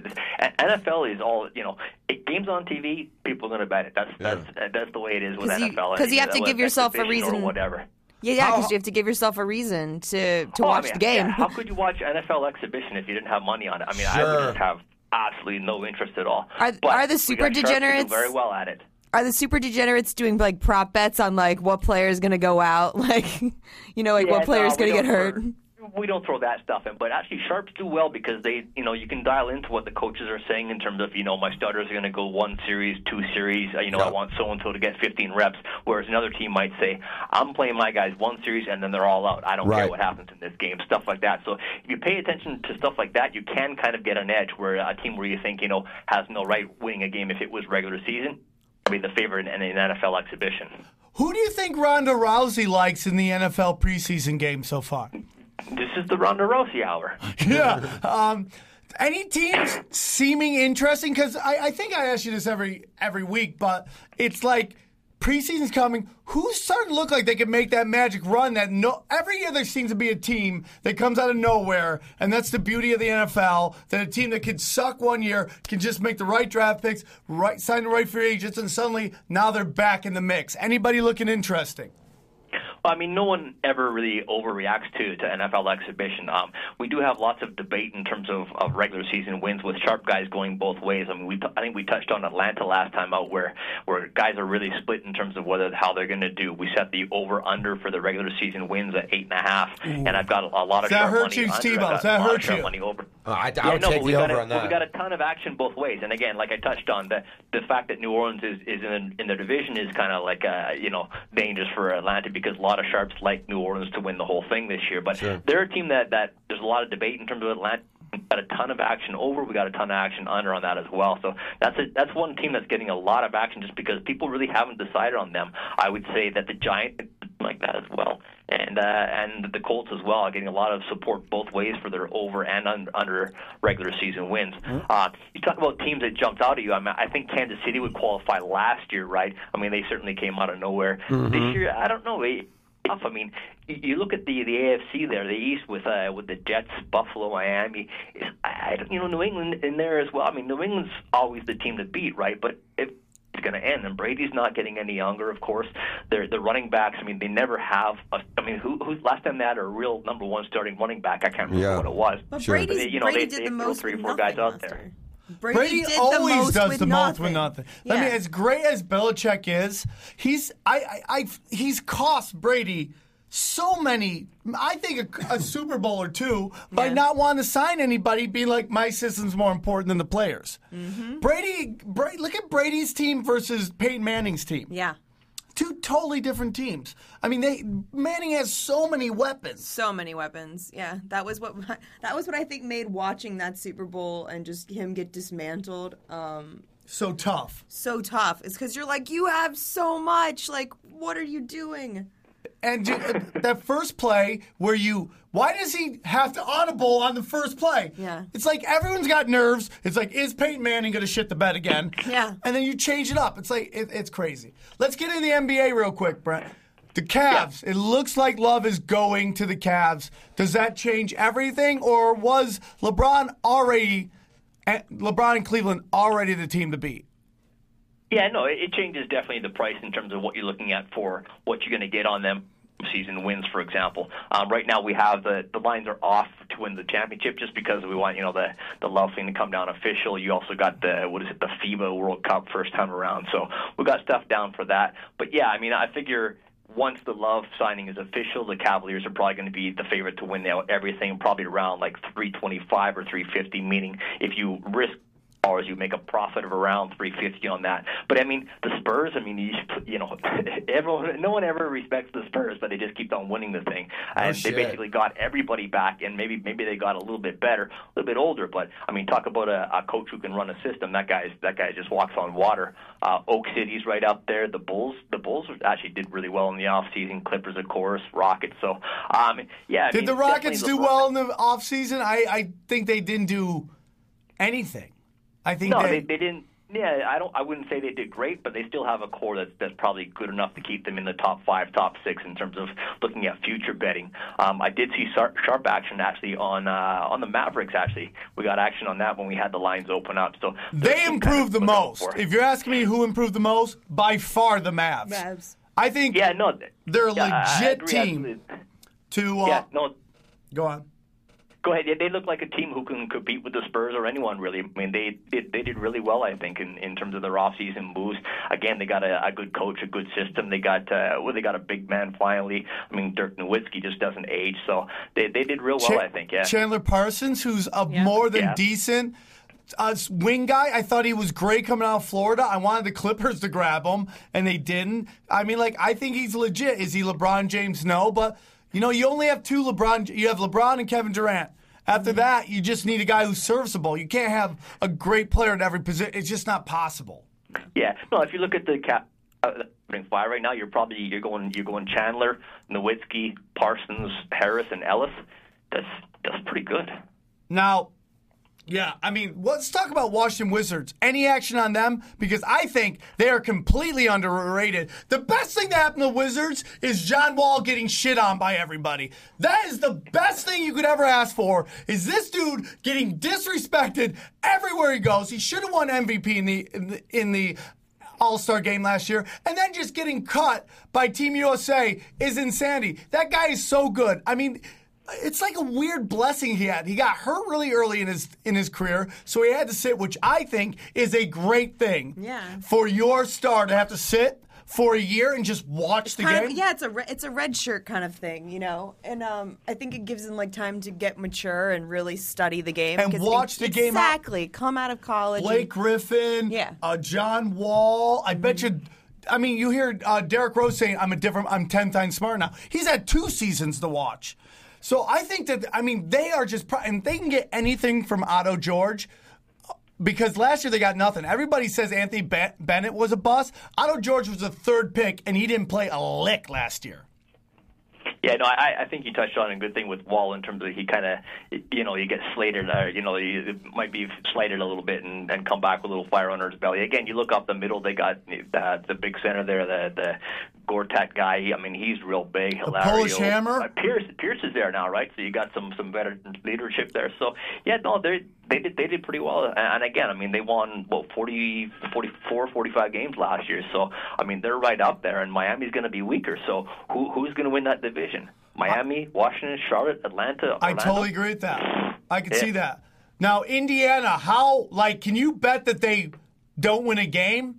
Speaker 11: N F L is all, you know, it, games on T V, people are going to bet it. That's that's
Speaker 8: Yeah.
Speaker 11: that's the way it is with
Speaker 9: Because you,
Speaker 11: N F L.
Speaker 9: 'cause you have to
Speaker 11: Uh,
Speaker 9: give yourself a
Speaker 11: exhibition
Speaker 9: reason.
Speaker 11: or whatever.
Speaker 9: Yeah, yeah, because
Speaker 8: How-
Speaker 9: you have to give yourself a reason to, to
Speaker 11: Oh, I
Speaker 9: watch
Speaker 11: mean,
Speaker 9: the game.
Speaker 11: yeah, how could you watch N F L exhibition if you didn't have money on it? I mean, I
Speaker 8: Sure.
Speaker 11: would just have absolutely no interest at all.
Speaker 9: Are-
Speaker 11: But
Speaker 9: are the
Speaker 11: we
Speaker 9: super
Speaker 11: got sharps who do
Speaker 9: degenerates-
Speaker 11: very well at it?
Speaker 9: Are the super degenerates doing like prop bets on like what player is going to go out? Like, you know, like
Speaker 11: Yeah,
Speaker 9: what player is
Speaker 11: no,
Speaker 9: going
Speaker 11: we
Speaker 9: to get
Speaker 11: don't
Speaker 9: hurt?
Speaker 11: throw- We don't throw that stuff in, but actually sharps do well because they, you know, you can dial into what the coaches are saying in terms of, you know, my starters are going to go one series, two series, uh, you know,
Speaker 8: Yeah.
Speaker 11: I want so-and-so to get fifteen reps, whereas another team might say, I'm playing my guys one series and then they're all out. I don't
Speaker 8: Right.
Speaker 11: care what happens in this game, stuff like that. So if you pay attention to stuff like that, you can kind of get an edge where a team where you think, you know, has no right winning a game if it was regular season, be the favorite in an N F L exhibition.
Speaker 3: Who do you think Ronda Rousey likes in the N F L preseason game so far?
Speaker 11: This is the Ronda Rousey hour.
Speaker 3: Yeah. Um, any teams seeming interesting? Because I, I think I ask you this every every week, but it's like preseason's coming. Who's starting to look like they can make that magic run? That no, every year there seems to be a team that comes out of nowhere, and that's the beauty of the N F L. That a team that could suck one year can just make the right draft picks, right sign the right free agents, and suddenly now they're back in the mix. Anybody looking interesting?
Speaker 11: Well, I mean, no one ever really overreacts to, to N F L exhibition. Um, we do have lots of debate in terms of, of regular season wins with sharp guys going both ways. I mean, we t- I think we touched on Atlanta last time out where, where guys are really split in terms of whether how they're going to do. We set the over-under for the regular season wins at eight and a half, and I've got a, a lot of
Speaker 3: Does that
Speaker 11: sharp
Speaker 3: hurt
Speaker 11: money
Speaker 3: you,
Speaker 11: under.
Speaker 3: Steve-O?
Speaker 11: I've got
Speaker 3: Does that
Speaker 11: a lot
Speaker 3: hurt
Speaker 11: of sharp
Speaker 3: you?
Speaker 11: money over.
Speaker 8: Oh, I, I
Speaker 11: Yeah,
Speaker 8: would
Speaker 11: no,
Speaker 8: take
Speaker 11: but we
Speaker 8: the
Speaker 11: got
Speaker 8: over
Speaker 11: a,
Speaker 8: on that.
Speaker 11: we got a ton of action both ways, and again, like I touched on, the the fact that New Orleans is, is in in the division is kind of like uh, you know dangerous for Atlanta because a lot of sharps like New Orleans to win the whole thing this year. But
Speaker 8: Sure.
Speaker 11: they're a team that that there's a lot of debate in terms of Atlanta. We got a ton of action over. We got a ton of action under on that as well. So that's a, that's one team that's getting a lot of action just because people really haven't decided on them. I would say that the Giants like that as well, and uh, and the Colts as well are getting a lot of support both ways for their over and un- under regular season wins. Uh, you talk about teams that jumped out at you. I mean, I think Kansas City would qualify last year, right? I mean, they certainly came out of nowhere. This year, I don't know. It, I mean, you look at the the A F C there, the East with uh, with the Jets, Buffalo, Miami. I, I don't, you know, New England in there as well. I mean, New England's always the team to beat, right? But if it's going to end, and Brady's not getting any younger, of course. They're the running backs. I mean, they never have. A, I mean, who who's last time they had a real number one starting running back? I can't remember
Speaker 8: Yeah.
Speaker 11: what it was.
Speaker 9: But
Speaker 8: Sure.
Speaker 9: Brady's,
Speaker 11: But they, you know,
Speaker 9: Brady
Speaker 11: they,
Speaker 9: did
Speaker 11: they
Speaker 9: the
Speaker 11: throw
Speaker 9: most
Speaker 11: three or
Speaker 9: with
Speaker 11: four
Speaker 9: nothing
Speaker 11: guys out
Speaker 9: last
Speaker 11: there.
Speaker 9: year. Brady,
Speaker 3: Brady
Speaker 9: did
Speaker 3: always
Speaker 9: the most
Speaker 3: does
Speaker 9: with
Speaker 3: the
Speaker 9: nothing.
Speaker 3: most with nothing. I
Speaker 9: Yeah.
Speaker 3: mean, as great as Belichick is, he's I, I, I he's cost Brady so many. I think a, a Super Bowl or two by
Speaker 9: Yeah.
Speaker 3: not wanting to sign anybody, being like my system's more important than the players.
Speaker 9: Mm-hmm.
Speaker 3: Brady, Brady, look at Brady's team versus Peyton Manning's team.
Speaker 9: Yeah.
Speaker 3: Two totally different teams. I mean, they Manning has so many weapons.
Speaker 9: So many weapons. Yeah, that was what that was what I think made watching that Super Bowl and just him get dismantled um,
Speaker 3: So tough.
Speaker 9: so tough. It's because you're like, you have so much. Like, what are you doing?
Speaker 3: And ju- uh, that first play where you, why does he have to audible on the first play?
Speaker 9: Yeah.
Speaker 3: It's like everyone's got nerves. It's like, is Peyton Manning going to shit the bed again?
Speaker 9: Yeah.
Speaker 3: And then you change it up. It's like, it, it's crazy. Let's get into the N B A real quick, Brent. The Cavs. It looks like Love is going to the Cavs. Does that change everything? Or was LeBron already, eh, LeBron and Cleveland already the team to beat?
Speaker 11: Yeah, no, it, it changes definitely the price in terms of what you're looking at for what you're going to get on them. Season wins, for example. Um, right now, we have the the lines are off to win the championship just because we want you know the the Love thing to come down official. You also got the what is it the FIBA World Cup first time around, so we got stuff down for that. But yeah, I mean, I figure once the Love signing is official, the Cavaliers are probably going to be the favorite to win now everything, probably around like three twenty-five or three fifty. Meaning, if you risk dollars. You make a profit of around three fifty on that. But I mean, the Spurs. I mean, you, you know, everyone, no one ever respects the Spurs, but they just keep on winning the thing. And
Speaker 8: Oh,
Speaker 11: they
Speaker 8: shit.
Speaker 11: basically got everybody back, and maybe maybe they got a little bit better, a little bit older. But I mean, talk about a, a coach who can run a system. That guy's that guy just walks on water. Uh, Oak City's right up there. The Bulls, the Bulls actually did really well in the off season. Clippers, of course, Rockets. So, um, yeah. I
Speaker 3: Did
Speaker 11: mean,
Speaker 3: the Rockets
Speaker 11: definitely
Speaker 3: do
Speaker 11: LeBron-
Speaker 3: well in the offseason? I, I think they didn't do anything. I think
Speaker 11: No,
Speaker 3: they,
Speaker 11: they, they didn't. Yeah, I don't. I wouldn't say they did great, but they still have a core that's that's probably good enough to keep them in the top five, top six in terms of looking at future betting. Um, I did see sharp, sharp action actually on uh, on the Mavericks. Actually, we got action on that when we had the lines open up. So
Speaker 3: they improved the most. If you're asking me who improved the most, by far the Mavs.
Speaker 9: Mavs.
Speaker 3: I think
Speaker 11: yeah, no,
Speaker 3: they're a
Speaker 11: yeah, I
Speaker 3: legit
Speaker 11: agree,
Speaker 3: team.
Speaker 11: absolutely.
Speaker 3: To uh,
Speaker 11: Yeah, no.
Speaker 3: Go on.
Speaker 11: Go ahead. Yeah, they look like a team who can compete with the Spurs or anyone, really. I mean, they did they did really well, I think, in, in terms of their off-season moves. Again, they got a, a good coach, a good system. They got uh, well, they got a big man finally. I mean, Dirk Nowitzki just doesn't age, so they they did real well,
Speaker 3: Cha-
Speaker 11: I think. Yeah.
Speaker 3: Chandler Parsons, who's a more than
Speaker 11: Yeah.
Speaker 3: decent uh, wing guy. I thought he was great coming out of Florida. I wanted the Clippers to grab him, and they didn't. I mean, like, I think he's legit. Is he LeBron James? No, but, you know, you only have two LeBron. You have LeBron and Kevin Durant. After that, you just need a guy who's serviceable. You can't have a great player at every position. It's just not possible.
Speaker 11: Yeah, no. If you look at the cap uh, five right now, you're probably you're going you're going Chandler, Nowitzki, Parsons, Harris, and Ellis. That's that's pretty good.
Speaker 3: Now, yeah, I mean, let's talk about Washington Wizards. Any action on them? Because I think they are completely underrated. The best thing that happened to the Wizards is John Wall getting shit on by everybody. That is the best thing you could ever ask for, is this dude getting disrespected everywhere he goes. He should have won M V P in the in the, in the All-Star game last year, and then just getting cut by Team U S A is insanity. That guy is so good. I mean, it's like a weird blessing he had. He got hurt really early in his in his career, so he had to sit, which I think is a great thing.
Speaker 9: Yeah.
Speaker 3: For your star to have to sit for a year and just watch the
Speaker 9: Kind
Speaker 3: game.
Speaker 9: of, yeah, it's a re- it's a red shirt kind of thing, you know, and um, I think it gives him like time to get mature and really study the game
Speaker 3: And
Speaker 9: 'cause
Speaker 3: watch the game out-
Speaker 9: exactly. Come out of college,
Speaker 3: Blake
Speaker 9: and-
Speaker 3: Griffin,
Speaker 9: Yeah.
Speaker 3: uh, John Wall. I bet you. I mean, you hear uh, Derrick Rose saying, "I'm a different. I'm ten times smarter now." He's had two seasons to watch. So I think that, I mean, they are just, pro- and they can get anything from Otto George, because last year they got nothing. Everybody says Anthony Ben- Bennett was a bust. Otto George was a third pick, and he didn't play a lick last year.
Speaker 11: Yeah, no, I, I think you touched on a good thing with Wall in terms of he kind of, you know, you get slated, or, you know, you might be slighted a little bit and, and come back with a little fire under his belly. Again, you look up the middle, they got the, the big center there, the the Gortat guy. I mean, he's real big. Hilario.
Speaker 3: Polish Hammer?
Speaker 11: Uh, Pierce, Pierce is there now, right? So you got some some better leadership there. So yeah, no, they they did they did pretty well. And, and again, I mean, they won what forty, forty-four, forty-five games last year. So I mean, they're right up there. And Miami's going to be weaker. So who who's going to win that division? Miami, Washington, Charlotte, Atlanta. Orlando?
Speaker 3: I totally agree with that. I can
Speaker 11: Yeah.
Speaker 3: see that. Now, Indiana, how, like, can you bet that they don't win a game?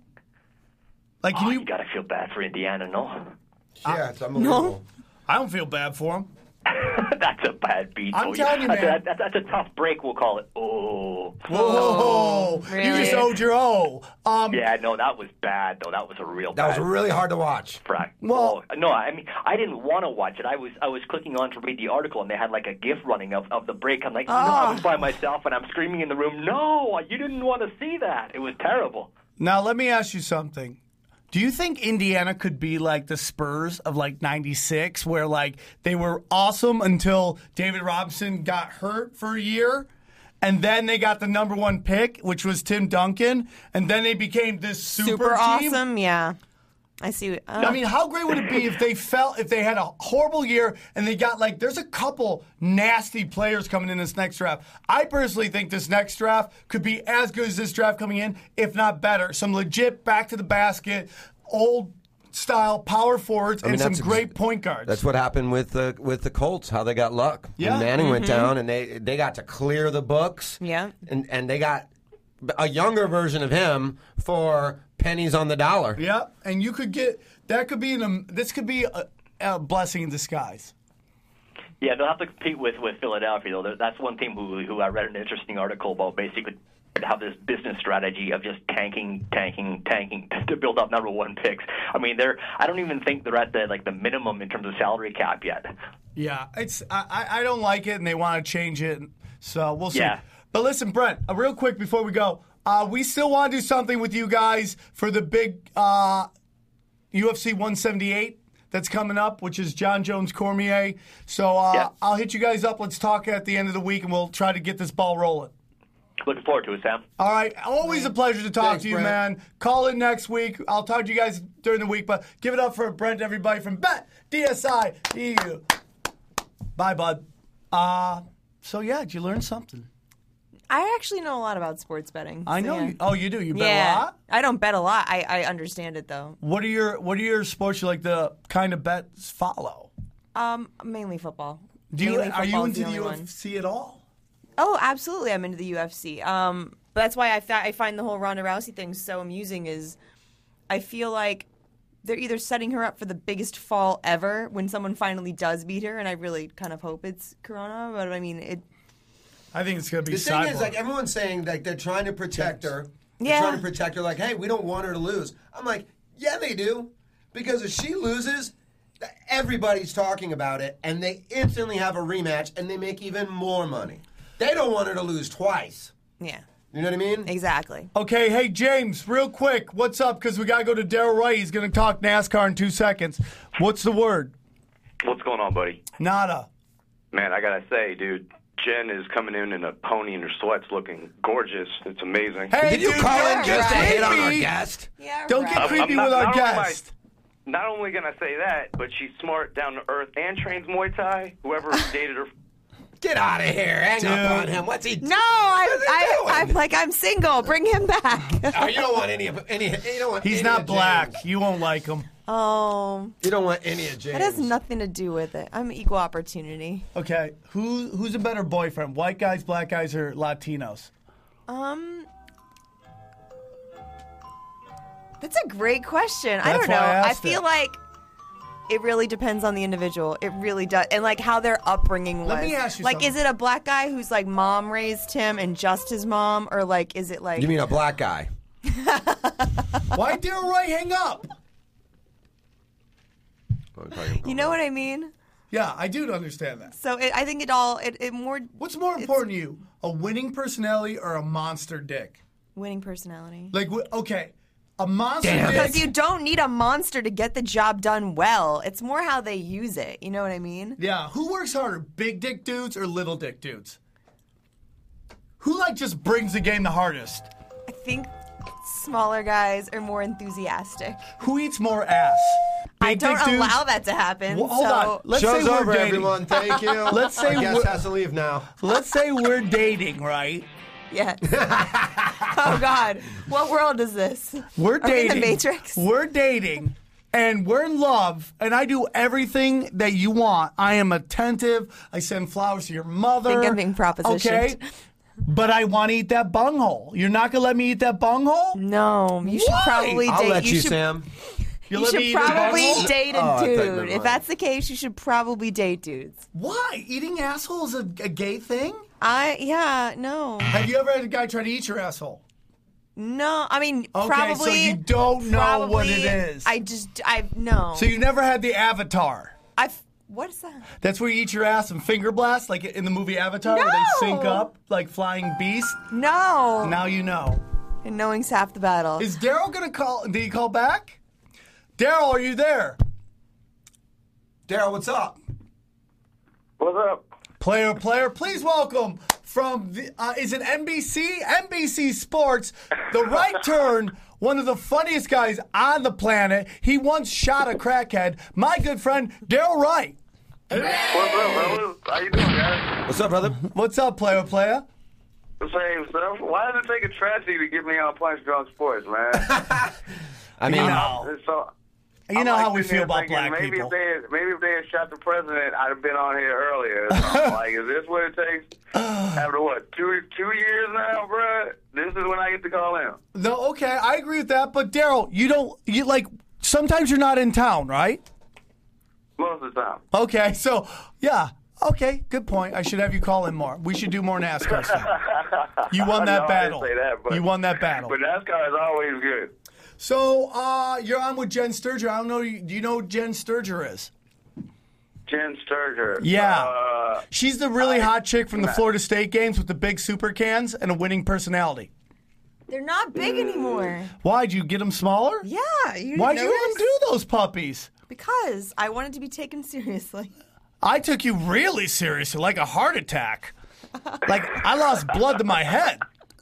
Speaker 3: Like, can
Speaker 11: Oh,
Speaker 3: you?
Speaker 11: you got to feel bad for Indiana, no?
Speaker 8: Yeah, it's unbelievable.
Speaker 3: I don't feel bad for them.
Speaker 11: That's a bad beat.
Speaker 3: I'm
Speaker 11: though.
Speaker 3: telling you,
Speaker 11: that's,
Speaker 3: man.
Speaker 11: A, that's, that's a tough break, we'll call it. Oh.
Speaker 3: Whoa! You
Speaker 9: really?
Speaker 3: just owed your O. Um,
Speaker 11: Yeah, no, that was bad, though. That was a real
Speaker 8: That was
Speaker 11: bad
Speaker 8: really hard to watch.
Speaker 11: frack.
Speaker 3: Well-
Speaker 11: Oh, no, I mean, I didn't want to watch it. I was I was clicking on to read the article, and they had like a GIF running of, of the break. I'm like, no,
Speaker 3: Ah.
Speaker 11: I'm by myself, and I'm screaming in the room, no, you didn't want to see that. It was terrible.
Speaker 3: Now, let me ask you something. Do you think Indiana could be like the Spurs of like ninety-six, where like they were awesome until David Robinson got hurt for a year, and then they got the number one pick, which was Tim Duncan, and then they became this super,
Speaker 9: super
Speaker 3: team?
Speaker 9: awesome. Yeah, I see. Uh,
Speaker 3: I mean, how great would it be if they felt if they had a horrible year and they got like there's a couple nasty players coming in this next draft. I personally think this next draft could be as good as this draft coming in, if not better. Some legit back to the basket, old style power forwards,
Speaker 8: I mean,
Speaker 3: and some
Speaker 8: that's ex-
Speaker 3: great point guards.
Speaker 8: That's what happened with the with the Colts. How they got luck.
Speaker 3: Yeah.
Speaker 8: When Manning went
Speaker 9: Mm-hmm.
Speaker 8: down, and they they got to clear the books.
Speaker 9: Yeah.
Speaker 8: and and they got a younger version of him for pennies on the dollar.
Speaker 3: Yeah, and you could get that could be an um, this could be a, a blessing in disguise.
Speaker 11: Yeah, they'll have to compete with, with Philadelphia, though. That's one team who who I read an interesting article about basically have this business strategy of just tanking, tanking, tanking to build up number one picks. I mean, they're I don't even think they're at the like the minimum in terms of salary cap yet.
Speaker 3: Yeah, it's I, I don't like it, and they want to change it, so we'll see.
Speaker 11: Yeah.
Speaker 3: But listen, Brent, uh, real quick before we go, uh, we still want to do something with you guys for the big uh, U F C one seventy-eight that's coming up, which is John Jones Cormier. So uh,
Speaker 11: Yeah.
Speaker 3: I'll hit you guys up. Let's talk at the end of the week, and we'll try to get this ball rolling.
Speaker 11: Looking forward to it, Sam.
Speaker 3: All right. Always a pleasure to talk
Speaker 8: Thanks,
Speaker 3: to you,
Speaker 8: Brent.
Speaker 3: man. Call in next week. I'll talk to you guys during the week, but give it up for Brent, everybody from Bet D S I E U. Bye, bud. Uh, so, yeah, did you learn something?
Speaker 9: I actually know a lot about sports betting.
Speaker 3: I
Speaker 9: so
Speaker 3: know.
Speaker 9: yeah.
Speaker 3: You, oh, you do? You bet
Speaker 9: yeah.
Speaker 3: a lot?
Speaker 9: I don't bet a lot. I, I understand it, though.
Speaker 3: What are your What are your sports you like to kind of bets follow?
Speaker 9: Um, mainly football.
Speaker 3: Do you
Speaker 9: Mainly
Speaker 3: Are you
Speaker 9: football's
Speaker 3: into the
Speaker 9: only
Speaker 3: U
Speaker 9: one.
Speaker 3: F C at all?
Speaker 9: Oh, absolutely. I'm into the U F C. Um, but that's why I, th- I find the whole Ronda Rousey thing so amusing is I feel like they're either setting her up for the biggest fall ever when someone finally does beat her, and I really kind of hope it's Corona, but I mean, it.
Speaker 3: I think it's going to be
Speaker 8: The thing
Speaker 3: Cyborg.
Speaker 8: is, like, everyone's saying, like, they're trying to protect her. They're
Speaker 9: Yeah.
Speaker 8: trying to protect her, like, hey, we don't want her to lose. I'm like, yeah, they do. Because if she loses, everybody's talking about it, and they instantly have a rematch, and they make even more money. They don't want her to lose twice.
Speaker 9: Yeah.
Speaker 8: You know what I mean?
Speaker 9: Exactly.
Speaker 3: Okay, hey, James, real quick, what's up? Because we got to go to Daryl Wright. He's going to talk NASCAR in two seconds. What's the word?
Speaker 12: What's going on, buddy?
Speaker 3: Nada.
Speaker 12: Man, I gotta say, dude, Jen is coming in in a pony in her sweats looking gorgeous. It's amazing.
Speaker 3: Hey,
Speaker 8: Did you
Speaker 3: dude,
Speaker 8: call
Speaker 3: don't
Speaker 8: in
Speaker 3: get
Speaker 8: just to hit on our
Speaker 3: creepy.
Speaker 8: guest?
Speaker 9: Yeah,
Speaker 3: Don't
Speaker 9: right.
Speaker 3: get
Speaker 12: I'm-
Speaker 3: creepy
Speaker 12: I'm not-
Speaker 3: with our
Speaker 12: not only am I-
Speaker 3: guest.
Speaker 12: Not only gonna say that, but she's smart, down to earth, and trains Muay Thai. Whoever dated her.
Speaker 8: Get out of here. Hang
Speaker 3: Dude.
Speaker 8: up on him. What's he
Speaker 9: No, I,
Speaker 8: What's he
Speaker 9: I,
Speaker 8: doing?
Speaker 9: I'm like, I'm single. Bring him back.
Speaker 8: Oh, you don't want any of any. You don't want.
Speaker 3: He's
Speaker 8: any
Speaker 3: not
Speaker 8: of
Speaker 3: black.
Speaker 8: James.
Speaker 3: You won't like him.
Speaker 9: Oh,
Speaker 8: You don't want any of James.
Speaker 9: that has nothing to do with it. I'm equal opportunity.
Speaker 3: Okay, who who's a better boyfriend? White guys, black guys, or Latinos?
Speaker 9: Um, that's a great question. I
Speaker 3: That's
Speaker 9: don't know.
Speaker 3: why I
Speaker 9: I
Speaker 3: asked
Speaker 9: feel
Speaker 3: it.
Speaker 9: like it really depends on the individual. It really does, and like how their upbringing was.
Speaker 3: Let me ask you
Speaker 9: like,
Speaker 3: something.
Speaker 9: is it a black guy who's like mom raised him and just his mom, or like is it like
Speaker 8: You mean a black guy?
Speaker 3: Why Daryl Wright hang up?
Speaker 9: you know what I mean?
Speaker 3: Yeah, I do understand that.
Speaker 9: So it, I think it all it, it more
Speaker 3: What's more important to you, a winning personality or a monster dick?
Speaker 9: winning personality.
Speaker 3: Like, wh- okay, a monster
Speaker 8: Damn.
Speaker 3: dick.
Speaker 9: Because you don't need a monster to get the job done well. It's more how they use it. You know what I mean?
Speaker 3: Yeah, who works harder, big dick dudes or little dick dudes? Who like just brings the game the hardest?
Speaker 9: I think smaller guys are more enthusiastic.
Speaker 3: Who eats more ass?
Speaker 9: I
Speaker 3: Big
Speaker 9: don't
Speaker 3: dick dudes?
Speaker 9: allow that to happen.
Speaker 3: Well, hold
Speaker 9: so
Speaker 3: on. Let's
Speaker 8: Show's
Speaker 3: say we're
Speaker 8: over,
Speaker 3: dating.
Speaker 8: everyone. Thank you.
Speaker 3: Let's say
Speaker 8: Our guest
Speaker 3: we're-
Speaker 8: has to leave now.
Speaker 3: Let's say we're dating, right?
Speaker 9: Yes. Oh God, what world is this?
Speaker 3: We're
Speaker 9: Are we in
Speaker 3: dating.
Speaker 9: the Matrix?
Speaker 3: We're dating, and we're in love, and I do everything that you want. I am attentive. I send flowers to your mother.
Speaker 9: Think I'm being propositioned.
Speaker 3: Okay, but I want to eat that bunghole. You're not gonna let me eat that bunghole?
Speaker 9: No, you should
Speaker 3: Why?
Speaker 9: probably
Speaker 8: I'll
Speaker 9: date.
Speaker 8: let you,
Speaker 9: should,
Speaker 8: Sam.
Speaker 9: You
Speaker 3: let me
Speaker 9: should
Speaker 3: eat a
Speaker 9: probably
Speaker 3: bunghole?
Speaker 9: date a
Speaker 8: Oh, I thought you meant
Speaker 9: dude. If
Speaker 8: mine.
Speaker 9: that's the case, you should probably date dudes.
Speaker 3: Why? Eating asshole is a, a gay thing?
Speaker 9: I yeah no
Speaker 3: Have you ever had a guy try to eat your asshole?
Speaker 9: no. I mean
Speaker 3: Okay,
Speaker 9: probably.
Speaker 3: so you don't know
Speaker 9: probably,
Speaker 3: what it is.
Speaker 9: I just I no.
Speaker 3: So you never had the Avatar?
Speaker 9: I've what is that?
Speaker 3: That's where you eat your ass and finger blast, like in the movie Avatar, where they sync
Speaker 9: No.
Speaker 3: up like flying beasts.
Speaker 9: No.
Speaker 3: Now you know.
Speaker 9: And knowing's half the battle.
Speaker 3: Is Daryl gonna call? Did he call back? Daryl, are you there?
Speaker 8: Daryl, what's up?
Speaker 5: What's up?
Speaker 3: Player, player, please welcome from the, uh, is it N B C? N B C Sports, the right turn, one of the funniest guys on the planet. He once shot a crackhead. My good friend Daryl Wright.
Speaker 5: What's up, brother? How you doing, guys?
Speaker 8: What's up, brother?
Speaker 3: What's up, player, player?
Speaker 5: Same stuff. Why does it take a tragedy to get me on Punch Drunk Sports, man?
Speaker 8: I mean,
Speaker 3: You know,
Speaker 5: It's so,
Speaker 3: you
Speaker 5: I'm
Speaker 3: know
Speaker 5: like
Speaker 3: how we
Speaker 5: sitting
Speaker 3: feel
Speaker 5: here
Speaker 3: about
Speaker 5: thinking,
Speaker 3: black
Speaker 5: maybe
Speaker 3: people.
Speaker 5: If they had, maybe if they had shot the president, I'd have been on here earlier. So I'm like, is this what it takes? After what, two two years now, bruh? This is when I get to call in.
Speaker 3: No, okay, I agree with that. But Daryl, you don't. You like sometimes you're not in town, right?
Speaker 5: Most of the time.
Speaker 3: Okay, so yeah. Okay, good point. I should have you call in more. We should do more NASCAR stuff. You won that
Speaker 13: no,
Speaker 3: battle.
Speaker 13: I didn't say that, but,
Speaker 3: you won that battle.
Speaker 13: But NASCAR is always good.
Speaker 3: So uh, you're on with Jen Sturger. I don't know. Do you know who Jen Sturger is?
Speaker 13: Jen Sturger.
Speaker 3: Yeah.
Speaker 13: Uh,
Speaker 3: She's the really
Speaker 13: I,
Speaker 3: hot chick from the
Speaker 13: nah.
Speaker 3: Florida State games with the big super cans and a winning personality.
Speaker 9: They're not big anymore.
Speaker 3: Why'd you get them smaller?
Speaker 9: Yeah. You didn't
Speaker 3: Why'd you
Speaker 9: notice?
Speaker 3: undo those puppies?
Speaker 9: Because I wanted to be taken seriously.
Speaker 3: I took you really seriously, like a heart attack. Like I lost blood to my head.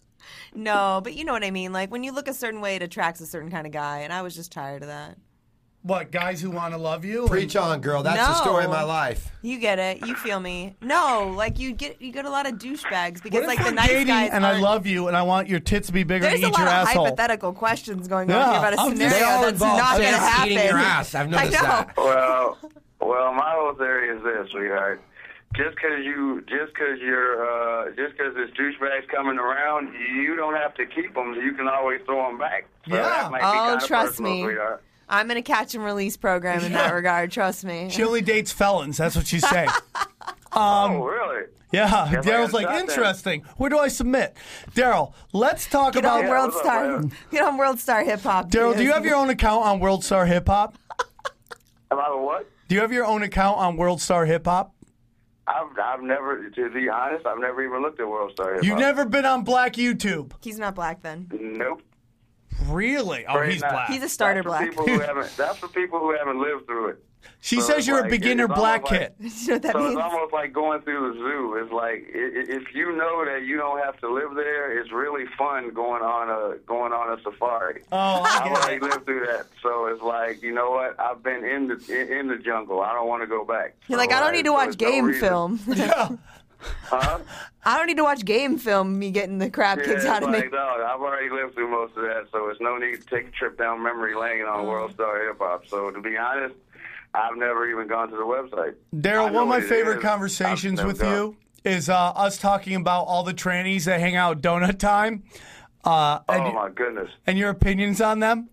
Speaker 9: No, but you know what I mean. Like when you look a certain way, it attracts a certain kind of guy, and I was just tired of that.
Speaker 3: What, guys who want to love you?
Speaker 8: Preach on, girl. That's
Speaker 9: No.
Speaker 8: the story of my life.
Speaker 9: You get it. You feel me. No, like you get you get a lot of douchebags because
Speaker 3: What if
Speaker 9: like
Speaker 3: we're
Speaker 9: the nice
Speaker 3: dating
Speaker 9: guys
Speaker 3: and I
Speaker 9: aren't-
Speaker 3: love you and I want your tits to be bigger
Speaker 9: There's
Speaker 3: than
Speaker 9: a
Speaker 3: eat
Speaker 9: lot
Speaker 3: your
Speaker 9: of
Speaker 3: asshole?
Speaker 9: hypothetical questions going
Speaker 3: Yeah,
Speaker 9: on here about a
Speaker 3: I'm just-
Speaker 9: scenario
Speaker 8: They all
Speaker 9: that's
Speaker 8: involve
Speaker 9: not going to
Speaker 8: sex
Speaker 9: happen.
Speaker 8: eating your ass. I've noticed
Speaker 9: I know.
Speaker 8: that.
Speaker 13: Well, well, my whole theory is this, sweetheart. Just because you, just because you're, uh, just because this douchebag's coming around, you don't have to keep them. You can always throw them back. So
Speaker 3: Yeah.
Speaker 13: that might be
Speaker 9: Oh,
Speaker 13: kinda
Speaker 9: trust
Speaker 13: personal,
Speaker 9: me.
Speaker 13: sweetheart.
Speaker 9: I'm in a catch and release program in that regard. Trust me.
Speaker 3: She only dates felons. That's what she's saying.
Speaker 13: oh, really?
Speaker 3: Yeah.
Speaker 13: Guess I
Speaker 3: Daryl's
Speaker 13: got
Speaker 3: like,
Speaker 13: shot then.
Speaker 3: interesting. Where do I submit? Daryl, let's talk
Speaker 9: Get
Speaker 3: about
Speaker 9: on World
Speaker 13: what's up,
Speaker 9: Star.
Speaker 13: man?
Speaker 9: Get on World Star Hip Hop.
Speaker 3: Daryl, do you have your own account on World Star Hip Hop?
Speaker 13: About what?
Speaker 3: Do you have your own account on World Star Hip Hop?
Speaker 13: I've, I've never, to be honest, I've never even looked at World Star Hip
Speaker 3: You've
Speaker 13: Hop.
Speaker 3: never been on Black YouTube?
Speaker 9: He's not black then.
Speaker 13: Nope.
Speaker 3: Really? Oh,
Speaker 13: Afraid
Speaker 3: he's
Speaker 13: not.
Speaker 3: black.
Speaker 9: He's a starter
Speaker 13: That's for
Speaker 9: black.
Speaker 13: people who haven't. That's for people who haven't lived through it.
Speaker 3: She
Speaker 13: So
Speaker 3: says
Speaker 13: it's
Speaker 3: you're a
Speaker 13: like-
Speaker 3: beginner
Speaker 13: it's
Speaker 3: black
Speaker 13: almost like-
Speaker 3: kid.
Speaker 9: You know what that
Speaker 13: so
Speaker 9: means?
Speaker 13: it's almost like going through the zoo. It's like i- i- if you know that you don't have to live there, it's really fun going on a going on a safari.
Speaker 3: Oh, I
Speaker 13: I've
Speaker 3: get
Speaker 13: already
Speaker 3: it.
Speaker 13: lived through that, so it's like, you know what? I've been in the in, in the jungle. I don't want to go back.
Speaker 9: You're
Speaker 13: So,
Speaker 9: like, I don't need to
Speaker 13: so
Speaker 9: watch
Speaker 13: there's no
Speaker 9: game
Speaker 13: reason.
Speaker 9: film.
Speaker 3: Yeah.
Speaker 13: Huh?
Speaker 9: I don't need to watch game film. Me getting the crap
Speaker 13: Yeah,
Speaker 9: kicked
Speaker 13: it's
Speaker 9: out of me.
Speaker 13: like, dog, I've already lived through most of that, so it's no need to take a trip down memory lane on
Speaker 9: Mm.
Speaker 13: World Star Hip Hop. So to be honest, I've never even gone to the website.
Speaker 3: Daryl,
Speaker 13: I know
Speaker 3: one of my
Speaker 13: what it
Speaker 3: favorite
Speaker 13: is.
Speaker 3: conversations
Speaker 13: I've
Speaker 3: with
Speaker 13: never
Speaker 3: you is uh, us talking about all the trannies that hang out at Donut Time. Uh, and,
Speaker 13: Oh my goodness.
Speaker 3: and your opinions on them?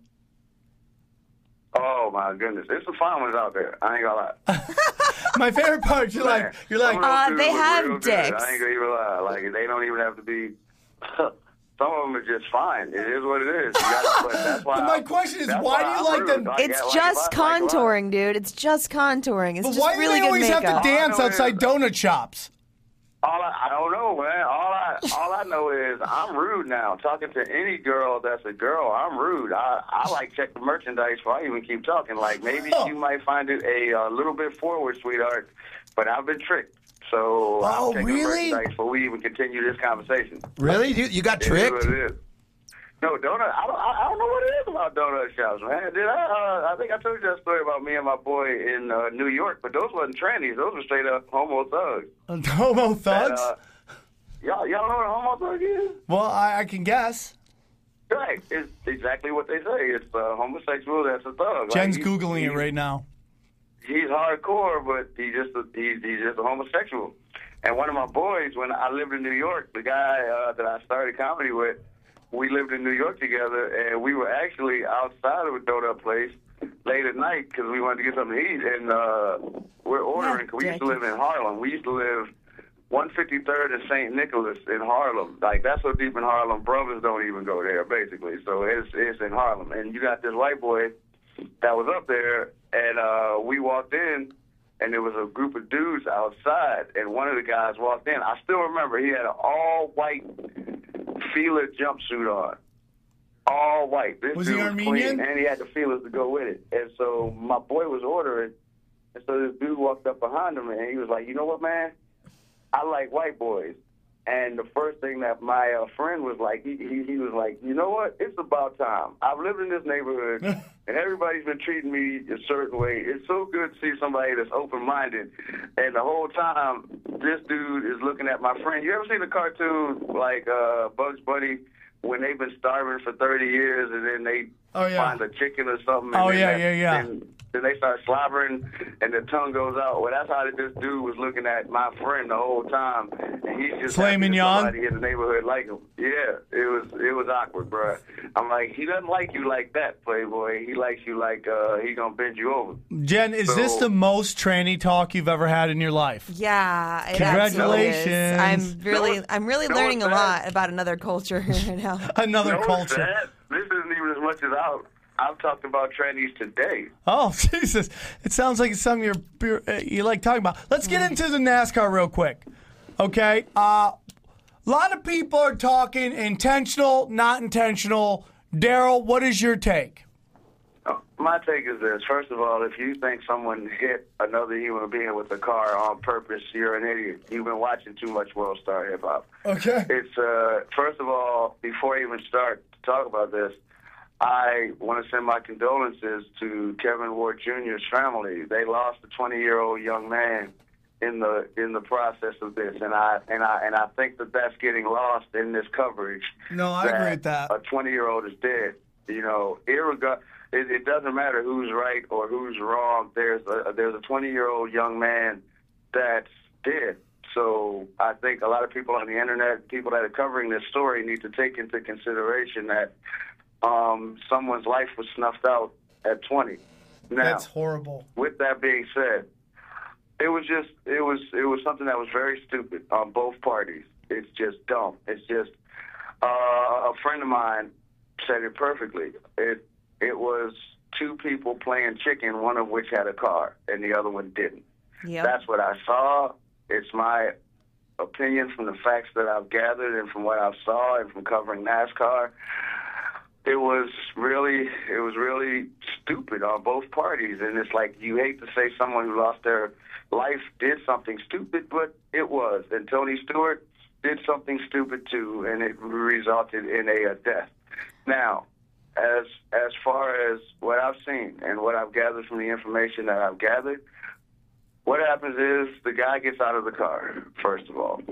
Speaker 13: Oh my goodness. There's some fine ones out there. I ain't gonna lie.
Speaker 3: My favorite part, you're like, you're like,
Speaker 13: Some of those
Speaker 9: Uh,
Speaker 13: dudes
Speaker 9: they
Speaker 13: look
Speaker 9: have
Speaker 13: real good.
Speaker 9: dicks.
Speaker 13: I ain't gonna even lie. Like they don't even have to be. Some of them are just fine. It is what it is. You gotta, but that's why
Speaker 3: But my
Speaker 13: I-
Speaker 3: question is,
Speaker 13: that's
Speaker 3: why do you
Speaker 13: I'm
Speaker 3: like
Speaker 13: rude.
Speaker 3: them?
Speaker 13: Like,
Speaker 9: It's
Speaker 13: like,
Speaker 9: just
Speaker 13: if I- like, if I-
Speaker 9: contouring, dude. It's just contouring. It's
Speaker 3: but
Speaker 9: just
Speaker 3: why do
Speaker 9: really
Speaker 3: they
Speaker 9: good
Speaker 3: always
Speaker 9: makeup.
Speaker 3: have to dance
Speaker 13: know
Speaker 3: outside
Speaker 13: is-
Speaker 3: donut shops?
Speaker 13: All I, I don't know, man. All I all I know is I'm rude now. Talking to any girl that's a girl, I'm rude. I I like check the merchandise before I even keep talking. Like maybe
Speaker 3: Oh.
Speaker 13: you might find it a uh, little bit forward, sweetheart, but I've been tricked. So
Speaker 3: Oh,
Speaker 13: I'm checking
Speaker 3: really?
Speaker 13: the merchandise before we even continue this conversation.
Speaker 8: Really? You, you got
Speaker 13: It is
Speaker 8: tricked?
Speaker 13: what it is. No, donut. I don't. I don't know what it is about donut shops, man. Did I? Uh, I think I told you that story about me and my boy in uh, New York, but those wasn't trannies. Those were straight up homo thugs.
Speaker 3: Homo
Speaker 13: That,
Speaker 3: thugs?
Speaker 13: uh, y'all, y'all know what a homo thug is?
Speaker 3: Well, I, I can guess.
Speaker 13: Right. It's exactly what they say. It's uh, homosexual that's a thug.
Speaker 3: Jen's
Speaker 13: like, he-
Speaker 3: Googling
Speaker 13: he-
Speaker 3: it right now.
Speaker 13: He's hardcore, but he's just a, he's, he's just a homosexual. And one of my boys, when I lived in New York, the guy uh, that I started comedy with, we lived in New York together, and we were actually outside of a donut place late at night because we wanted to get something to eat, and uh, we're ordering. Cause we used to live in Harlem. We used to live one fifty-third and Saint Nicholas in Harlem. Like, that's so deep in Harlem, brothers don't even go there, basically. So it's it's in Harlem. And you got this white boy that was up there, and uh, we walked in, and there was a group of dudes outside, and one of the guys walked in. I still remember he had an all-white Fila jumpsuit on. All white. This
Speaker 3: Was
Speaker 13: dude
Speaker 3: he
Speaker 13: was
Speaker 3: Armenian?
Speaker 13: clean, and he had the feelers to go with it. And so my boy was ordering, and so this dude walked up behind him, and he was like, you know what, man? I like white boys. And the first thing that my uh, friend was like, he, he he was like, you know what? It's about time. I've lived in this neighborhood, and everybody's been treating me a certain way. It's so good to see somebody that's open-minded. And the whole time, this dude is looking at my friend. You ever seen the cartoon like uh, Bugs Bunny, when they've been starving for thirty years and then they
Speaker 3: Oh, yeah.
Speaker 13: find a chicken or something. And
Speaker 3: Oh,
Speaker 13: then
Speaker 3: yeah,
Speaker 13: that-
Speaker 3: yeah, yeah.
Speaker 13: Then, then they start slobbering and the tongue goes out. Well, that's how this dude was looking at my friend the whole time. And he's just
Speaker 3: Filet
Speaker 13: happy that
Speaker 3: mignon?
Speaker 13: somebody in the neighborhood like him. Yeah, it was it was awkward, bro. I'm like, he doesn't like you like that, Playboy. He likes you like uh, he gonna bend you over.
Speaker 3: Jen, is
Speaker 13: So-
Speaker 3: this the most tranny talk you've ever had in your life?
Speaker 9: Yeah, it
Speaker 3: Congratulations.
Speaker 9: absolutely is. I'm really,
Speaker 13: No,
Speaker 9: I'm really
Speaker 13: no,
Speaker 9: learning a
Speaker 13: it's
Speaker 9: lot
Speaker 13: bad.
Speaker 9: about another culture here right now.
Speaker 3: Another
Speaker 13: No, it's
Speaker 3: culture.
Speaker 13: sad. This isn't even as much as I I've talked about trannies today.
Speaker 3: Oh, Jesus. It sounds like it's something you're, uh, you like talking about. Let's get into the NASCAR real quick. Okay? Uh, a lot of people are talking intentional, not intentional. Daryl, what is your take?
Speaker 13: Uh, My take is this. First of all, if you think someone hit another human being with a car on purpose, you're an idiot. You've been watching too much World Star Hip Hop.
Speaker 3: Okay.
Speaker 13: It's, uh, first of all, before I even start to talk about this, I want to send my condolences to Kevin Ward Junior's family. They lost a twenty-year-old young man in the in the process of this, and I and I and I think that that's getting lost in this coverage.
Speaker 3: No, I agree with that.
Speaker 13: A twenty-year-old is dead. You know, irregard. It, it doesn't matter who's right or who's wrong. There's a there's a twenty-year-old young man that's dead. So I think a lot of people on the internet, people that are covering this story, need to take into consideration that um, someone's life was snuffed out at twenty. Now,
Speaker 3: That's horrible.
Speaker 13: with that being said, it was just it was it was something that was very stupid on both parties. It's just dumb. It's just uh, a friend of mine said it perfectly. It it was two people playing chicken, one of which had a car and the other one didn't.
Speaker 9: Yep.
Speaker 13: That's what I saw. It's my opinion from the facts that I've gathered and from what I saw and from covering NASCAR. It was really, it was really stupid on both parties, and it's like you hate to say someone who lost their life did something stupid, but it was. And Tony Stewart did something stupid too, and it resulted in a, a death. Now, as as far as what I've seen and what I've gathered from the information that I've gathered, what happens is the guy gets out of the car, first of all,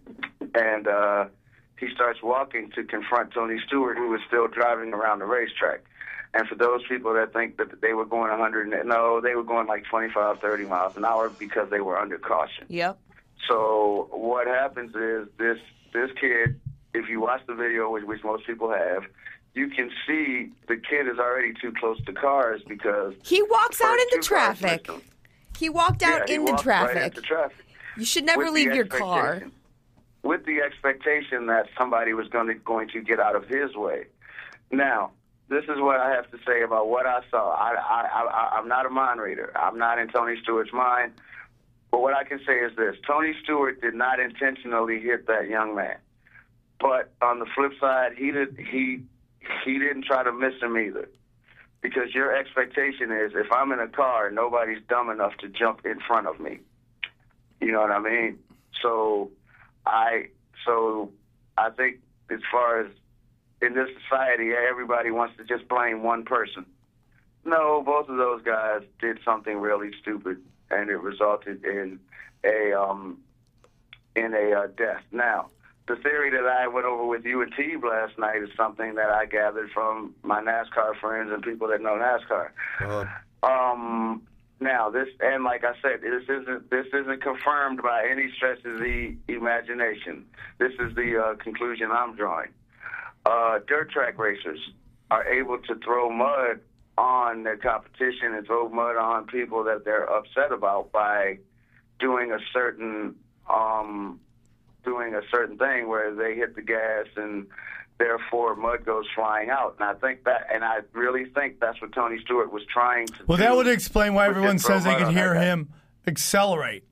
Speaker 13: and uh, he starts walking to confront Tony Stewart, who was still driving around the racetrack. And for those people that think that they were going one hundred, no, they were going like twenty-five, thirty miles an hour because they were under caution.
Speaker 9: Yep.
Speaker 13: So what happens is this this kid, if you watch the video, which, which most people have, you can see the kid is already too close to cars because
Speaker 9: He walks
Speaker 13: the
Speaker 9: out
Speaker 13: first
Speaker 9: into
Speaker 13: two cars
Speaker 9: traffic.
Speaker 13: missed him.
Speaker 9: He walked out
Speaker 13: Yeah, he
Speaker 9: into
Speaker 13: walked
Speaker 9: traffic.
Speaker 13: Right into traffic.
Speaker 9: You should never
Speaker 13: With
Speaker 9: leave
Speaker 13: the
Speaker 9: your car.
Speaker 13: expectation- With the expectation that somebody was going to going to get out of his way. Now, this is what I have to say about what I saw. I, I, I, I'm not a mind reader. I'm not in Tony Stewart's mind. But what I can say is this. Tony Stewart did not intentionally hit that young man. But on the flip side, he did he he didn't try to miss him either. Because your expectation is if I'm in a car, nobody's dumb enough to jump in front of me. You know what I mean? So I so I think as far as in this society, everybody wants to just blame one person. No, both of those guys did something really stupid, and it resulted in a um, in a uh, death. Now, the theory that I went over with you and Teeb last night is something that I gathered from my NASCAR friends and people that know NASCAR.
Speaker 8: Uh,
Speaker 13: Um, now this, and like I said, this isn't this isn't confirmed by any stretch of the imagination. This is the uh, conclusion I'm drawing. Uh, dirt track racers are able to throw mud on their competition and throw mud on people that they're upset about by doing a certain um, doing a certain thing where they hit the gas and therefore mud goes flying out. And I think that, and I really think that's what Tony Stewart was trying to
Speaker 3: Well,
Speaker 13: do.
Speaker 3: that would explain why
Speaker 13: was
Speaker 3: everyone
Speaker 13: just throw
Speaker 3: says they
Speaker 13: mud
Speaker 3: can
Speaker 13: on
Speaker 3: hear
Speaker 13: that guy.
Speaker 3: him accelerate.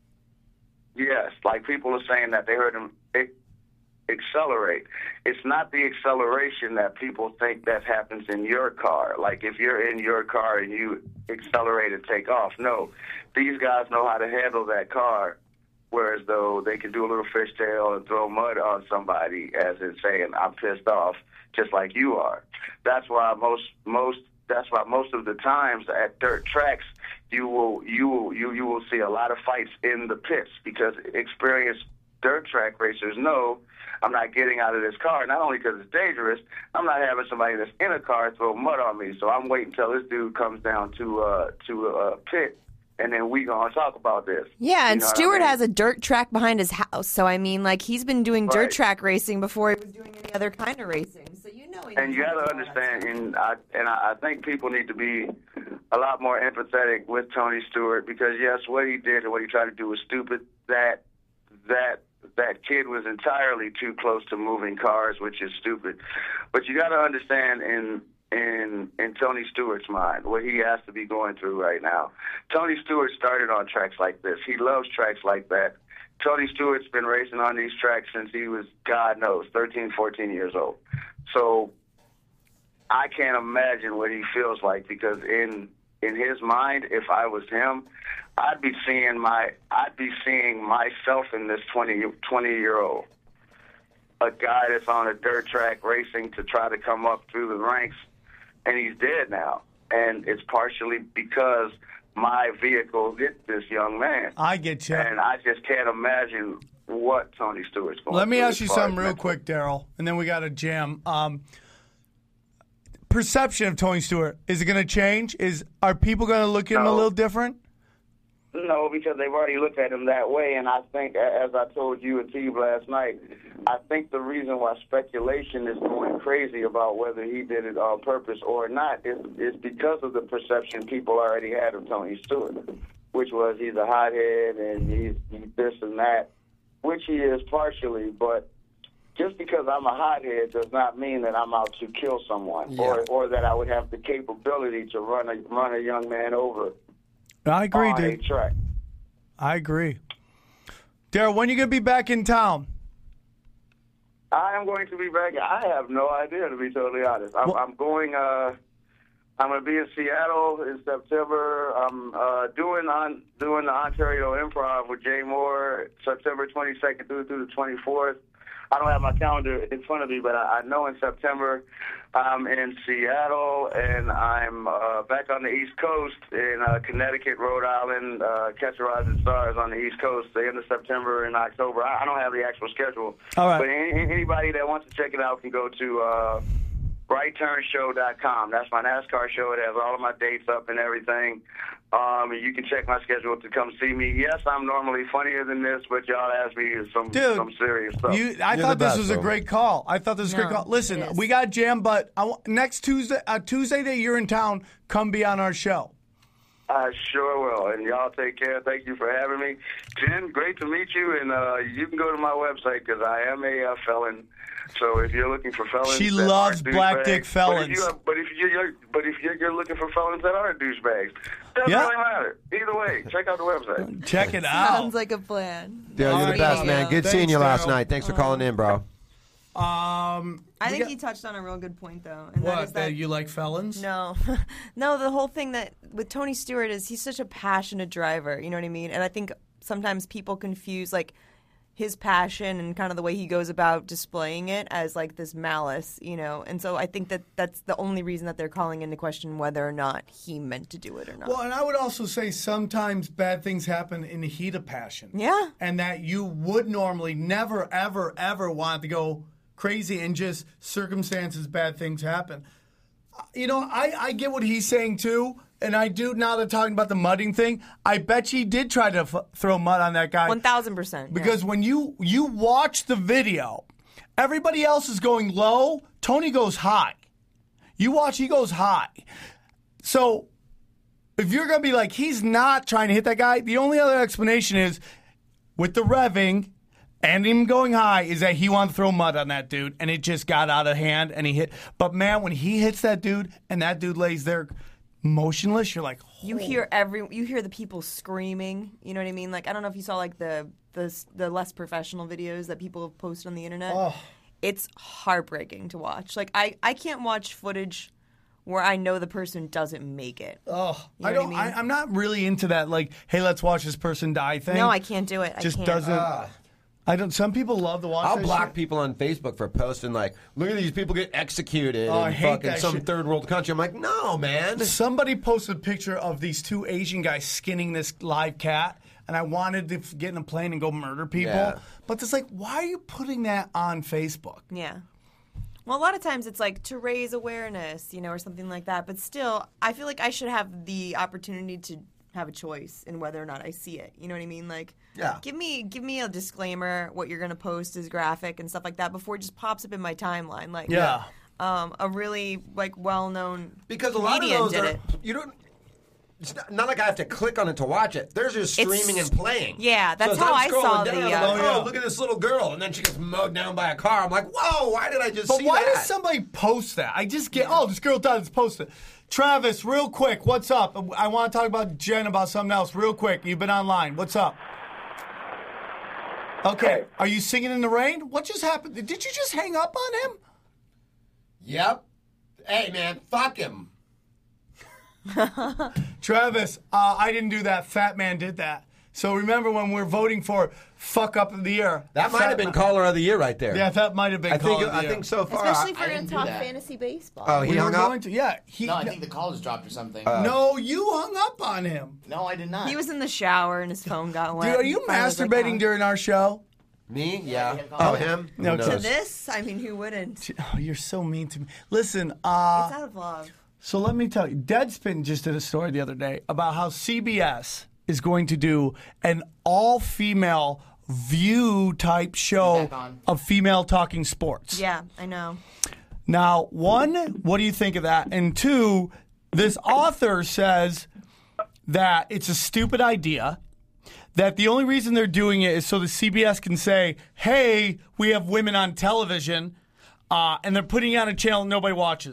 Speaker 13: Yes, like people are saying that they heard him ac- accelerate. It's not the acceleration that people think that happens in your car. Like if you're in your car and you accelerate and take off. No, these guys know how to handle that car, whereas though they can do a little fishtail and throw mud on somebody as in saying, I'm pissed off, just like you are. That's why most most that's why most of the times at dirt tracks you will you will you you will see a lot of fights in the pits because experienced dirt track racers know, I'm not getting out of this car, not only because it's dangerous, I'm not having somebody that's in a car throw mud on me. So I'm waiting until this dude comes down to uh, to a pit, and then we gonna talk about this.
Speaker 9: Yeah, and
Speaker 13: You know what
Speaker 9: Stewart
Speaker 13: I mean?
Speaker 9: has a dirt track behind his house. So, I mean, like, he's been doing dirt
Speaker 13: Right.
Speaker 9: track racing before he was doing any other kind of racing. So, you know he
Speaker 13: And you
Speaker 9: knows
Speaker 13: got to
Speaker 9: all that
Speaker 13: understand, and I and I, I think people need to be a lot more empathetic with Tony Stewart because yes, what he did and what he tried to do was stupid. That that that kid was entirely too close to moving cars, which is stupid. But you got to understand in in in Tony Stewart's mind what he has to be going through right now. Tony Stewart started on tracks like this. He loves tracks like that. Tony Stewart's been racing on these tracks since he was, God knows, thirteen, fourteen years old. So I can't imagine what he feels like because in in his mind, if I was him, I'd be seeing my I'd be seeing myself in this twenty, twenty year old, a guy that's on a dirt track racing to try to come up through the ranks, and he's dead now. And it's partially because my vehicle hit this young man.
Speaker 3: I get you.
Speaker 13: And I just can't imagine what Tony Stewart's going
Speaker 3: Let me
Speaker 13: through
Speaker 3: ask you
Speaker 13: as far
Speaker 3: something
Speaker 13: as
Speaker 3: real
Speaker 13: mental.
Speaker 3: quick, Daryl, and then we got a jam. Um, perception of Tony Stewart, is it going to change? Is Are people going to look at him a
Speaker 13: No.
Speaker 3: little different?
Speaker 13: No, because they've already looked at him that way, and I think, as I told you and Steve last night, I think the reason why speculation is going crazy about whether he did it on purpose or not is, is because of the perception people already had of Tony Stewart, which was he's a hothead and he's, he's this and that, which he is partially, but just because I'm a hothead does not mean that I'm out to kill someone
Speaker 3: Yeah.
Speaker 13: or, or that I would have the capability to run a, run a young man over.
Speaker 3: I agree,
Speaker 13: on a
Speaker 3: dude.
Speaker 13: track.
Speaker 3: I agree. Daryl, when you going to be back in town?
Speaker 13: I am going to be back. I have no idea, to be totally honest. I'm, I'm going. Uh, I'm going to be in Seattle in September. I'm uh, doing on doing the Ontario Improv with Jay Moore, September twenty-second through through the twenty-fourth. I don't have my calendar in front of me, but I, I know in September I'm in Seattle, and I'm uh, back on the East Coast in uh, Connecticut, Rhode Island, uh, Catch a Rising Stars on the East Coast, the end of September and October. I, I don't have the actual schedule.
Speaker 3: All right.
Speaker 13: But any, anybody that wants to check it out can go to uh, right turn show dot com. That's my NASCAR show. It has all of my dates up and everything. Um, and you can check my schedule to come see me. Yes, I'm normally funnier than this, but y'all ask me some
Speaker 3: Dude,
Speaker 13: some serious stuff.
Speaker 3: You, I thought this was a great call. I thought this was a great
Speaker 13: No,
Speaker 3: call. Listen,
Speaker 13: it is.
Speaker 3: we got jam, but I, want- next Tuesday, uh, Tuesday that you're in town, come be on our show.
Speaker 13: I sure will. And y'all take care. Thank you for having me. Jen, great to meet you. And uh, you can go to my website because I am a uh, felon. So if you're looking for felons,
Speaker 3: She
Speaker 13: that
Speaker 3: loves
Speaker 13: aren't
Speaker 3: black
Speaker 13: douchebags-
Speaker 3: dick felons.
Speaker 13: But if, you are, but if you're, you're but if you're, you're looking for felons that aren't douchebags, doesn't
Speaker 3: Yeah.
Speaker 13: really matter. Either way, check out the website.
Speaker 3: Check it out.
Speaker 9: Sounds like a plan.
Speaker 8: Daryl, you're the best, man. Good
Speaker 3: Thanks,
Speaker 8: seeing you last
Speaker 3: Daryl.
Speaker 8: night. Thanks for calling in, bro.
Speaker 3: Um,
Speaker 9: I
Speaker 3: we
Speaker 9: think
Speaker 3: got-
Speaker 9: he touched on a real good point, though. And that
Speaker 3: What,
Speaker 9: is
Speaker 3: that
Speaker 9: that
Speaker 3: you like felons?
Speaker 9: No, no. The whole thing that with Tony Stewart is he's such a passionate driver. You know what I mean? And I think sometimes people confuse like his passion and kind of the way he goes about displaying it as like this malice, you know. And so I think that that's the only reason that they're calling into question whether or not he meant to do it or not.
Speaker 3: Well, and I would also say sometimes bad things happen in the heat of passion.
Speaker 9: Yeah.
Speaker 3: And that you would normally never, ever, ever want to go crazy and just circumstances, bad things happen. You know, I, I get what he's saying too. And I do, now they're talking about the mudding thing, I bet he did try to f- throw mud on that guy.
Speaker 9: One thousand percent.
Speaker 3: Because when you you watch the video, everybody else is going low. Tony goes high. You watch, he goes high. So if you're going to be like, he's not trying to hit that guy, the only other explanation is with the revving and him going high is that he wanted to throw mud on that dude and it just got out of hand and he hit. But man, when he hits that dude and that dude lays there motionless, you're like,
Speaker 9: You hear every you hear the people screaming. You know what I mean? Like I don't know if you saw like the the the less professional videos that people have posted on the internet.
Speaker 3: Oh.
Speaker 9: It's heartbreaking to watch. Like I I can't watch footage where I know the person doesn't make it.
Speaker 3: Oh,
Speaker 9: You know
Speaker 3: I
Speaker 9: what
Speaker 3: don't.
Speaker 9: I mean?
Speaker 3: I, I'm not really into that. Like, hey, let's watch this person die thing.
Speaker 9: No, I can't do it. I
Speaker 3: Just
Speaker 9: can't.
Speaker 3: doesn't.
Speaker 8: Ah.
Speaker 3: I don't. Some people love to watch.
Speaker 8: I'll
Speaker 3: that
Speaker 8: block
Speaker 3: shit.
Speaker 8: people on Facebook for posting like, "Look at these people get executed
Speaker 3: Oh, I
Speaker 8: in
Speaker 3: hate
Speaker 8: fucking
Speaker 3: that
Speaker 8: some
Speaker 3: shit.
Speaker 8: third world country." I'm like, "No, man."
Speaker 3: Somebody posted a picture of these two Asian guys skinning this live cat, and I wanted to f- get in a plane and go murder people.
Speaker 8: Yeah.
Speaker 3: But it's like, why are you putting that on Facebook?
Speaker 9: Yeah. Well, a lot of times it's like to raise awareness, you know, or something like that. But still, I feel like I should have the opportunity to have a choice in whether or not I see it. You know what I mean? Like,
Speaker 8: yeah.
Speaker 9: give me give me a disclaimer, what you're going to post is graphic and stuff like that before it just pops up in my timeline. Like,
Speaker 3: Yeah.
Speaker 9: um, a really like well-known
Speaker 8: Because a lot of
Speaker 9: comedian
Speaker 8: those
Speaker 9: did
Speaker 8: are,
Speaker 9: it.
Speaker 8: you don't. It's not, not like I have to click on it to watch it. They're just
Speaker 9: It's-
Speaker 8: streaming and playing.
Speaker 9: Yeah, that's
Speaker 8: so as
Speaker 9: how
Speaker 8: I'm
Speaker 9: I
Speaker 8: scrolling
Speaker 9: saw
Speaker 8: down,
Speaker 9: the,
Speaker 8: I'm
Speaker 9: uh,
Speaker 8: like, oh, look at this little girl, and then she gets mowed down by a car. I'm like, whoa, why did I just
Speaker 3: But
Speaker 8: see
Speaker 3: why
Speaker 8: that?
Speaker 3: does somebody post that? I just get, oh, this girl died, let's post it. Travis, real quick, what's up? I want to talk about Jen about something else. Real quick, you've been online. What's up? Okay, are you singing in the rain? What just happened? Did you just hang up on him?
Speaker 8: Yep. Hey, man, fuck him.
Speaker 3: Travis, uh, I didn't do that. Fat Man did that. So remember when we're voting for fuck up of the year.
Speaker 8: That might
Speaker 3: Fat
Speaker 8: have been
Speaker 3: Man-
Speaker 8: caller of the year right there.
Speaker 3: Yeah, that might have been
Speaker 8: I think,
Speaker 3: caller of the
Speaker 8: I
Speaker 3: year.
Speaker 8: think so far.
Speaker 9: Especially if
Speaker 8: I-
Speaker 9: we're
Speaker 8: I
Speaker 9: going
Speaker 8: didn't
Speaker 9: to
Speaker 8: do
Speaker 9: talk
Speaker 8: that.
Speaker 9: fantasy baseball.
Speaker 8: Oh, he
Speaker 3: we
Speaker 8: hung
Speaker 3: were
Speaker 8: up?
Speaker 3: going to, yeah. He,
Speaker 14: No, I think the call just dropped or something.
Speaker 3: no, you hung up on him.
Speaker 14: No, I did not.
Speaker 9: He was in the shower and his phone got wet.
Speaker 3: Dude, are you
Speaker 9: Finally was like,
Speaker 3: masturbating
Speaker 9: oh.
Speaker 3: during our show?
Speaker 8: Me? Yeah.
Speaker 14: we had a
Speaker 8: Oh,
Speaker 14: call.
Speaker 8: him?
Speaker 3: No,
Speaker 8: Who
Speaker 3: to
Speaker 9: To
Speaker 8: knows?
Speaker 9: this? I mean, who wouldn't?
Speaker 3: Oh, you're so mean to me. Listen, uh,
Speaker 9: It's out of love.
Speaker 3: so let me tell you, Deadspin just did a story the other day about how C B S is going to do an all-female View type show
Speaker 14: Back on.
Speaker 3: of female talking sports.
Speaker 9: Yeah, I know.
Speaker 3: Now, one, what do you think of that? And two, this author says that it's a stupid idea, that the only reason they're doing it is so the C B S can say, hey, we have women on television, uh, and they're putting it on a channel nobody watches.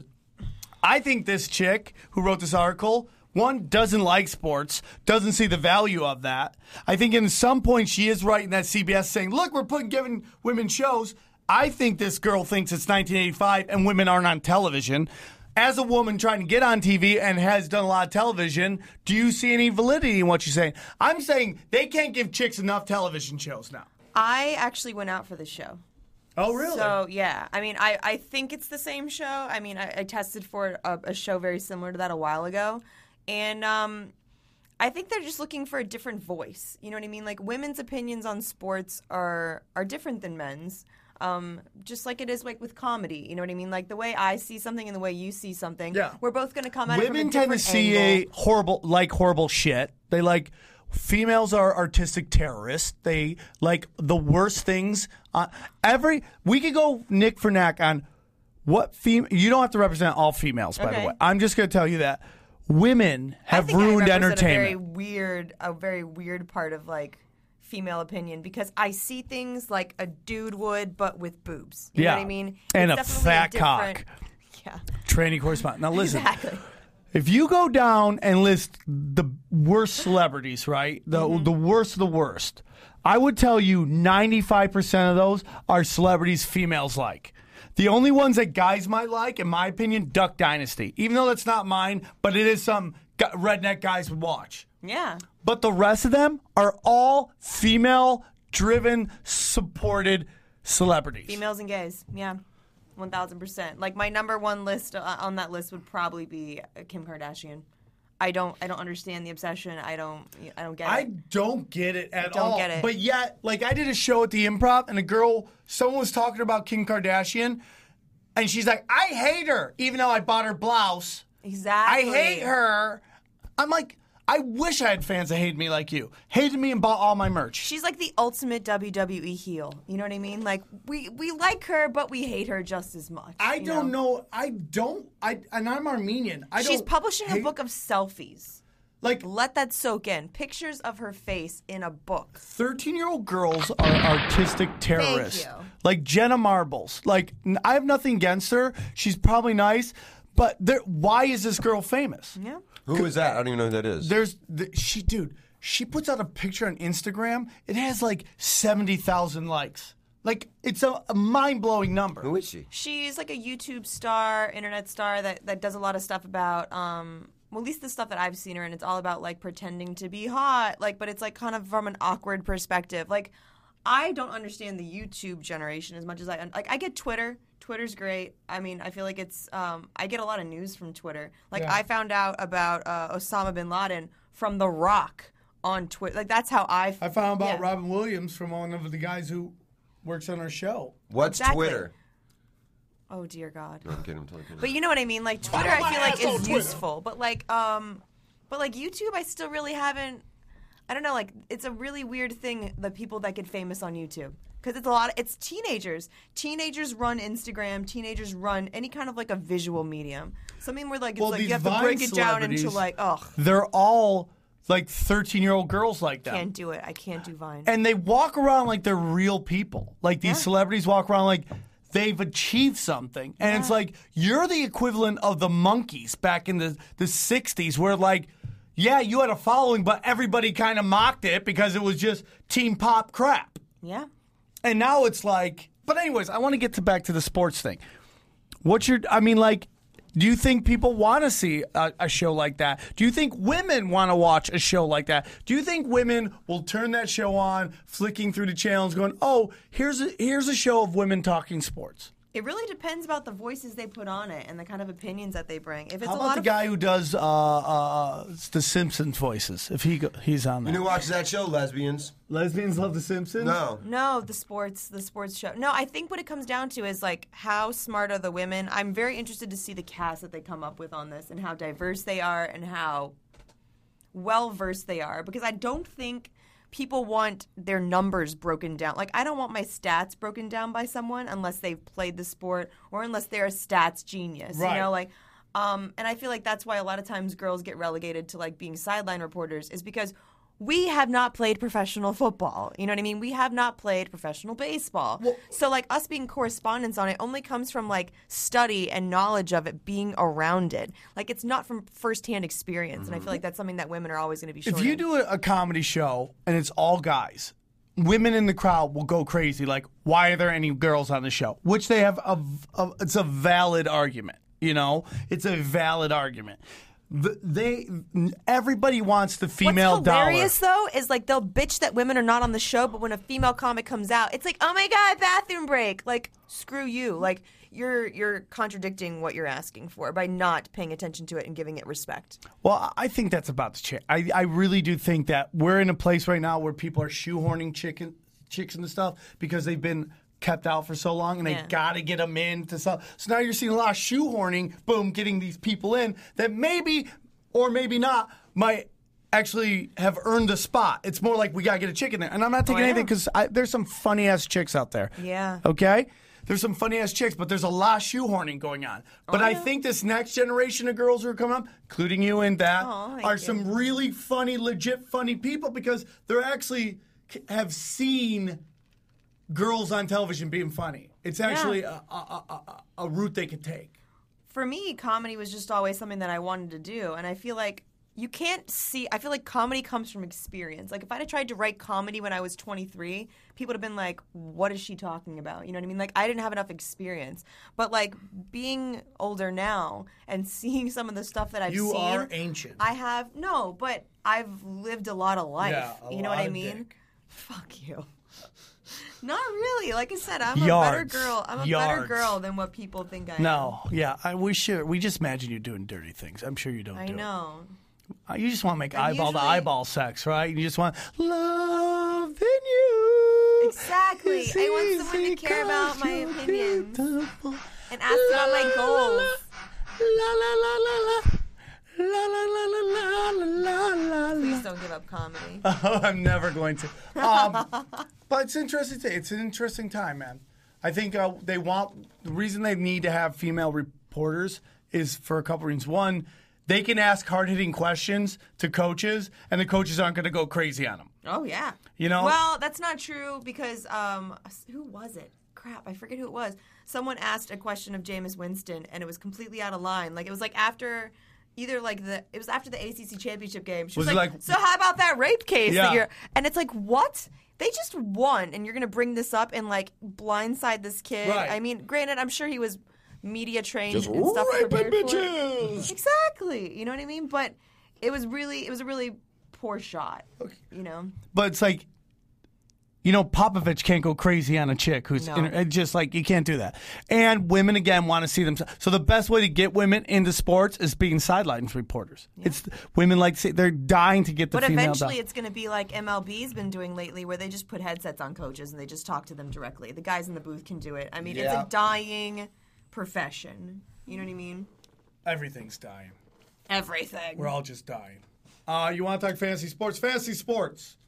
Speaker 3: I think this chick who wrote this article, one, doesn't like sports, doesn't see the value of that. I think in some point she is right in that C B S saying, look, we're putting giving women shows. I think this girl thinks it's nineteen eighty-five and women aren't on television. As a woman trying to get on T V and has done a lot of television, do you see any validity in what she's saying? I'm saying they can't give chicks enough television shows now.
Speaker 9: I actually went out for the show.
Speaker 3: Oh, really?
Speaker 9: So, yeah. I mean, I, I think it's the same show. I mean, I, I tested for a, a show very similar to that a while ago. And um, I think they're just looking for a different voice. You know what I mean? Like, women's opinions on sports are are different than men's. Um, just like it is like with comedy. You know what I mean? Like, the way I see something and the way you see something.
Speaker 3: Yeah.
Speaker 9: We're both going to come at it from a
Speaker 3: Women tend to
Speaker 9: different
Speaker 3: see
Speaker 9: angle.
Speaker 3: a horrible, like horrible shit. They like females are artistic terrorists. They like the worst things. Uh, every we could go Nick for Knack on what female. You don't have to represent all females, by
Speaker 9: Okay.
Speaker 3: the way. I'm just going to tell you that women have
Speaker 9: I think
Speaker 3: ruined
Speaker 9: I represent
Speaker 3: entertainment.
Speaker 9: A very weird, a very weird part of like female opinion because I see things like a dude would, but with boobs. You
Speaker 3: yeah,
Speaker 9: know what I mean?
Speaker 3: and
Speaker 9: It's
Speaker 3: a
Speaker 9: definitely
Speaker 3: fat
Speaker 9: different-
Speaker 3: cock.
Speaker 9: Yeah,
Speaker 3: Training correspondent. Now listen.
Speaker 9: exactly.
Speaker 3: If you go down and list the worst celebrities, right? The
Speaker 9: Mm-hmm.
Speaker 3: the worst of the worst. I would tell you ninety-five percent of those are celebrities females like. The only ones that guys might like, in my opinion, Duck Dynasty. Even though that's not mine, but it is some gu- redneck guys would watch.
Speaker 9: Yeah.
Speaker 3: But the rest of them are all female-driven, supported celebrities.
Speaker 9: Females and gays. Yeah. one thousand percent. Like my number one list uh, on that list would probably be uh, Kim Kardashian. I don't I don't understand the obsession. I don't I don't get it.
Speaker 3: I don't get it at
Speaker 9: Don't
Speaker 3: all.
Speaker 9: get it.
Speaker 3: But yet, like I did a show at the Improv, and a girl, someone was talking about Kim Kardashian, and she's like, "I hate her, even though I bought her blouse.
Speaker 9: Exactly.
Speaker 3: I hate her." I'm like, I wish I had fans that hated me like you, hated me and bought all my merch.
Speaker 9: She's like the ultimate W W E heel. You know what I mean? Like we we like her, but we hate her just as much.
Speaker 3: I
Speaker 9: you
Speaker 3: don't
Speaker 9: know.
Speaker 3: know. I don't. I and I'm Armenian. I
Speaker 9: She's
Speaker 3: don't
Speaker 9: publishing a
Speaker 3: hate-
Speaker 9: book of selfies.
Speaker 3: Like,
Speaker 9: let that soak in. Pictures of her face in a book.
Speaker 3: thirteen-year-old girls are artistic terrorists.
Speaker 9: you.
Speaker 3: Like Jenna Marbles. Like, n- I have nothing against her. She's probably nice. But there, why is this girl famous?
Speaker 9: Yeah.
Speaker 8: Who is that? I don't even know who that is.
Speaker 3: There's the, she, dude. She puts out a picture on Instagram. It has like seventy thousand likes. Like, it's a, a mind-blowing number.
Speaker 8: Who is she?
Speaker 9: She's like a YouTube star, internet star that, that does a lot of stuff about, um, well, at least the stuff that I've seen her, and it's all about like pretending to be hot, like, but it's like kind of from an awkward perspective. Like, I don't understand the YouTube generation as much as I like. I get Twitter. Twitter's great. I mean, I feel like it's. Um, I get a lot of news from Twitter. Like,
Speaker 3: Yeah.
Speaker 9: I found out about uh, Osama bin Laden from The Rock on Twitter. Like that's how I. F-
Speaker 3: I found about
Speaker 9: yeah.
Speaker 3: Robin Williams from one of the guys who works on our show.
Speaker 8: What's
Speaker 9: Exactly.
Speaker 8: Twitter?
Speaker 9: Oh dear God.
Speaker 8: No, I'm kidding. I'm totally kidding.
Speaker 9: But you know what I mean? Like Twitter,
Speaker 3: Follow
Speaker 9: I feel
Speaker 3: my
Speaker 9: like
Speaker 3: ass on
Speaker 9: is
Speaker 3: Twitter.
Speaker 9: useful, but like um, but like YouTube, I still really haven't. I don't know. Like it's a really weird thing. The people that get famous on YouTube. Because it's a lot. Of, it's teenagers. Teenagers run Instagram. Teenagers run any kind of like a visual medium. Something where like it's
Speaker 3: Well,
Speaker 9: like
Speaker 3: these
Speaker 9: you have to
Speaker 3: Vine
Speaker 9: break it down into
Speaker 3: celebrities,
Speaker 9: like, ugh,
Speaker 3: They're all like thirteen-year-old girls like that.
Speaker 9: can't do it. I can't do Vine.
Speaker 3: And they walk around like they're real people. Like these
Speaker 9: Yeah.
Speaker 3: celebrities walk around like they've achieved something. And it's like you're the equivalent of the Monkees back in the, the sixties where like, yeah, you had a following, but everybody kind of mocked it because it was just teen pop crap.
Speaker 9: yeah.
Speaker 3: And now it's like, but anyways, I want to get to back to the sports thing. What's your, I mean, like, do you think people want to see a, a show like that? Do you think women want to watch a show like that? Do you think women will turn that show on, flicking through the channels, going, "Oh, here's a, here's a show of women talking sports"?
Speaker 9: It really depends about the voices they put on it and the kind of opinions that they bring. If it's
Speaker 3: How
Speaker 9: a
Speaker 3: about
Speaker 9: lot
Speaker 3: the
Speaker 9: of
Speaker 3: guy who does uh, uh, the Simpsons voices? If he go, he's on
Speaker 8: You
Speaker 3: there.
Speaker 8: know who watches that show? Lesbians.
Speaker 3: Lesbians love the Simpsons.
Speaker 8: No.
Speaker 9: No, the sports, the sports show. No, I think what it comes down to is like how smart are the women. I'm very interested to see the cast that they come up with on this and how diverse they are and how well versed they are. Because I don't think people want their numbers broken down. Like I don't want my stats broken down by someone unless they've played the sport or unless they're a stats genius.
Speaker 3: Right.
Speaker 9: You know, like. Um, and I feel like that's why a lot of times girls get relegated to like being sideline reporters is because we have not played professional football. You know what I mean? We have not played professional baseball. So like us being correspondents on it only comes from like study and knowledge of it, being around it. Like it's not from firsthand experience. And I feel like that's something that women are always going to be short
Speaker 3: If you
Speaker 9: in.
Speaker 3: do a, a comedy show and it's all guys, women in the crowd will go crazy. Like, why are there any girls on the show? Which they have a, a it's a valid argument. You know, it's a valid argument. The- They everybody wants the female
Speaker 9: What's
Speaker 3: dollar.
Speaker 9: hilarious though is like they'll bitch that women are not on the show, but when a female comic comes out, it's like, oh my god, bathroom break. Like, screw you. Like you're you're contradicting what you're asking for by not paying attention to it and giving it respect.
Speaker 3: Well, I think that's about to change. I, I really do think that we're in a place right now where people are shoehorning chicken, chicks into stuff because they've been kept out for so long and
Speaker 9: Yeah.
Speaker 3: they got to get them in to stuff. So now you're seeing a lot of shoehorning, boom, getting these people in that maybe or maybe not might actually have earned a spot. It's more like we got to get a chick in there. And I'm not taking
Speaker 9: Oh, I
Speaker 3: anything
Speaker 9: know.
Speaker 3: because there's some funny-ass chicks out there.
Speaker 9: Yeah.
Speaker 3: Okay? There's some funny-ass chicks, but there's a lot of shoehorning going on. But I think this next generation of girls who are coming up, including you and that,
Speaker 9: Oh, thank
Speaker 3: are
Speaker 9: you.
Speaker 3: some really funny, legit funny people because they're actually c- have seen girls on television being funny. It's actually a, a, a, a, a route they could take.
Speaker 9: For me, comedy was just always something that I wanted to do, and I feel like you can't see. I feel like comedy comes from experience. Like if I'd have tried to write comedy when I was twenty-three, people would have been like, "What is she talking about?" You know what I mean? Like I didn't have enough experience. But like being older now and seeing some of the stuff that I've
Speaker 3: You
Speaker 9: seen,
Speaker 3: are ancient.
Speaker 9: I have no, but I've lived a lot of life.
Speaker 3: Yeah, a
Speaker 9: you know
Speaker 3: lot
Speaker 9: what I
Speaker 3: of
Speaker 9: mean?
Speaker 3: dick.
Speaker 9: Fuck you. Not really. Like I said, I'm a better
Speaker 3: Yards.
Speaker 9: girl. I'm a
Speaker 3: Yards.
Speaker 9: better girl than what people think I am.
Speaker 3: No, yeah, I, we sure. We just imagine you doing dirty things. I'm sure you don't
Speaker 9: I
Speaker 3: do
Speaker 9: know.
Speaker 3: it. Uh, You just want to make
Speaker 9: I
Speaker 3: eyeball to
Speaker 9: usually-
Speaker 3: eyeball sex, right? You just want love in you.
Speaker 9: Exactly.
Speaker 3: It's
Speaker 9: I want someone
Speaker 3: easy
Speaker 9: to care about my
Speaker 3: 'cause you're
Speaker 9: opinions
Speaker 3: beautiful.
Speaker 9: and ask about my goals.
Speaker 3: La la la la la. La la la la la la la la.
Speaker 9: Please don't give up comedy.
Speaker 3: Oh, I'm never going to. Um, but it's interesting. To, it's an interesting time, man. I think uh, they want the reason they need to have female reporters is for a couple reasons. One, they can ask hard hitting questions to coaches, and the coaches aren't going to go crazy on them.
Speaker 9: Oh yeah.
Speaker 3: You know?
Speaker 9: Well, that's not true because um, who was it? Crap, I forget who it was. Someone asked a question of Jameis Winston, and it was completely out of line. Like it was like after. Either like the it was after the A C C championship game. She was,
Speaker 3: Was it
Speaker 9: like,
Speaker 3: like-
Speaker 9: "So how about that rape case
Speaker 3: Yeah.
Speaker 9: that you're?" And it's like, what? They just won, and you're gonna bring this up and like blindside this kid.
Speaker 3: Right.
Speaker 9: I mean, granted, I'm sure he was media trained
Speaker 3: Just
Speaker 9: and stuff.
Speaker 3: raping
Speaker 9: prepared for it.
Speaker 3: bitches.
Speaker 9: Exactly. You know what I mean? But it was really, it was a really poor shot. You know.
Speaker 3: But it's like, You know, Popovich can't go crazy on a chick who's
Speaker 9: No.
Speaker 3: in, it's just like you can't do that. And women again want to see them. So the best way to get women into sports is being sidelines reporters. It's women like to see, they're dying to get the
Speaker 9: But
Speaker 3: female.
Speaker 9: eventually
Speaker 3: down.
Speaker 9: it's going to be like M L B's been doing lately, where they just put headsets on coaches and they just talk to them directly. The guys in the booth can do it. I mean,
Speaker 3: Yeah.
Speaker 9: it's a dying profession. You know what I mean?
Speaker 3: Everything's dying.
Speaker 9: Everything.
Speaker 3: We're all just dying. Uh, you want to talk fantasy sports? Fantasy sports.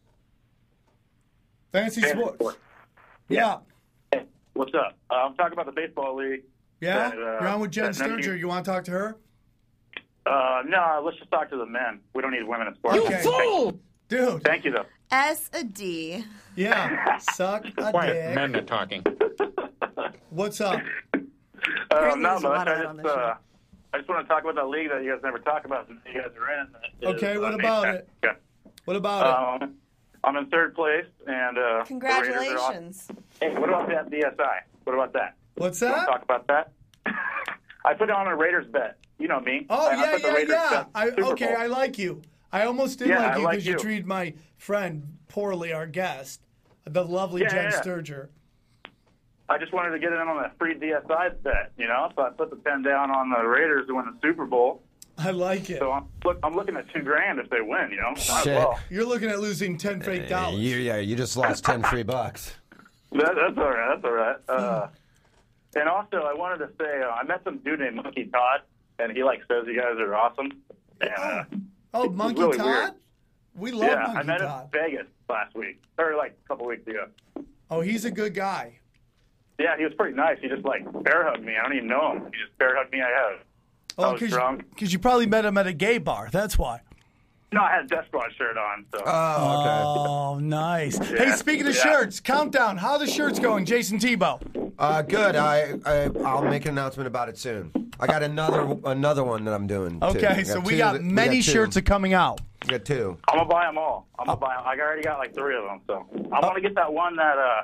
Speaker 3: Fantasy
Speaker 14: Fantasy
Speaker 3: sports.
Speaker 14: sports.
Speaker 3: Yeah.
Speaker 14: What's up? Uh, I'm talking about the baseball league.
Speaker 3: Yeah?
Speaker 14: That, uh,
Speaker 3: You're on with Jen
Speaker 14: that none of
Speaker 3: Sturger.
Speaker 14: you-
Speaker 3: You want to talk to her?
Speaker 14: Uh, no, let's just talk to the men. We don't need women in sports.
Speaker 3: You fool! Dude.
Speaker 14: Thank you, though.
Speaker 9: S a D.
Speaker 3: Yeah. Suck a dick.
Speaker 15: Men are talking.
Speaker 3: What's up?
Speaker 14: Uh,
Speaker 9: Apparently
Speaker 14: no,
Speaker 9: there's a
Speaker 14: much.
Speaker 9: lot of
Speaker 14: I
Speaker 9: that on
Speaker 14: just,
Speaker 9: this
Speaker 14: uh, I just want to talk about that league that you guys never talk about that you guys are in. That
Speaker 3: Okay,
Speaker 14: is,
Speaker 3: what
Speaker 14: uh,
Speaker 3: about
Speaker 14: named-
Speaker 3: it?
Speaker 14: Okay.
Speaker 3: What about
Speaker 14: Um, I'm in third place, and uh, the Raiders are
Speaker 9: Congratulations.
Speaker 14: awesome. Hey, what about that D S I? What about that?
Speaker 3: it? What's
Speaker 14: You wanna
Speaker 3: that?
Speaker 14: talk about that? I put on a Raiders bet. You know me.
Speaker 3: Oh,
Speaker 14: And I
Speaker 3: yeah,
Speaker 14: put the
Speaker 3: yeah,
Speaker 14: Raiders
Speaker 3: yeah.
Speaker 14: bet
Speaker 3: I,
Speaker 14: Super
Speaker 3: okay,
Speaker 14: Bowl.
Speaker 3: I like you. I almost did
Speaker 14: Yeah,
Speaker 3: like
Speaker 14: I
Speaker 3: you
Speaker 14: like
Speaker 3: because you
Speaker 14: you.
Speaker 3: treated my friend poorly, our guest, the lovely
Speaker 14: Yeah,
Speaker 3: Jen
Speaker 14: yeah.
Speaker 3: Sturger.
Speaker 14: I just wanted to get in on that free D S I bet, you know. So I put the pen down on the Raiders to win the Super Bowl.
Speaker 3: I like it.
Speaker 14: So I'm, look, I'm looking at two grand if they win, you know. Might as
Speaker 8: Shit.
Speaker 14: well.
Speaker 3: You're looking at losing ten fake dollars.
Speaker 8: You, yeah, you just lost ten free bucks.
Speaker 14: That, that's all right. That's all right. Uh, and also, I wanted to say uh, I met some dude named Monkey Todd, and he like says you guys are awesome. And, uh,
Speaker 3: Oh,
Speaker 14: it's
Speaker 3: Monkey
Speaker 14: really
Speaker 3: Todd?
Speaker 14: weird.
Speaker 3: We love
Speaker 14: yeah,
Speaker 3: Monkey
Speaker 14: I met
Speaker 3: Todd.
Speaker 14: him in Vegas last week, or like a couple weeks ago.
Speaker 3: Oh, he's a good guy.
Speaker 14: Yeah, he was pretty nice. He just like bear hugged me. I don't even know him. He just bear hugged me. I have. I
Speaker 3: Oh,
Speaker 14: was
Speaker 3: because
Speaker 14: drunk.
Speaker 3: you probably met him at a gay bar. That's why.
Speaker 14: No, I had a Death Squad shirt on. So.
Speaker 3: Oh, nice. Hey,
Speaker 14: Yeah.
Speaker 3: speaking of
Speaker 14: Yeah.
Speaker 3: shirts, countdown. How the shirts going, Jason Tebow?
Speaker 8: Uh, good. I, I I'll make an announcement about it soon. I got another another one that I'm doing. too. I
Speaker 3: Okay, so we
Speaker 8: two
Speaker 3: got
Speaker 8: that-
Speaker 3: many
Speaker 8: two.
Speaker 3: shirts are coming out.
Speaker 8: We got two.
Speaker 14: I'm gonna buy them all. I'm gonna buy 'em. I already got like three of them. So I want to get that one that. uh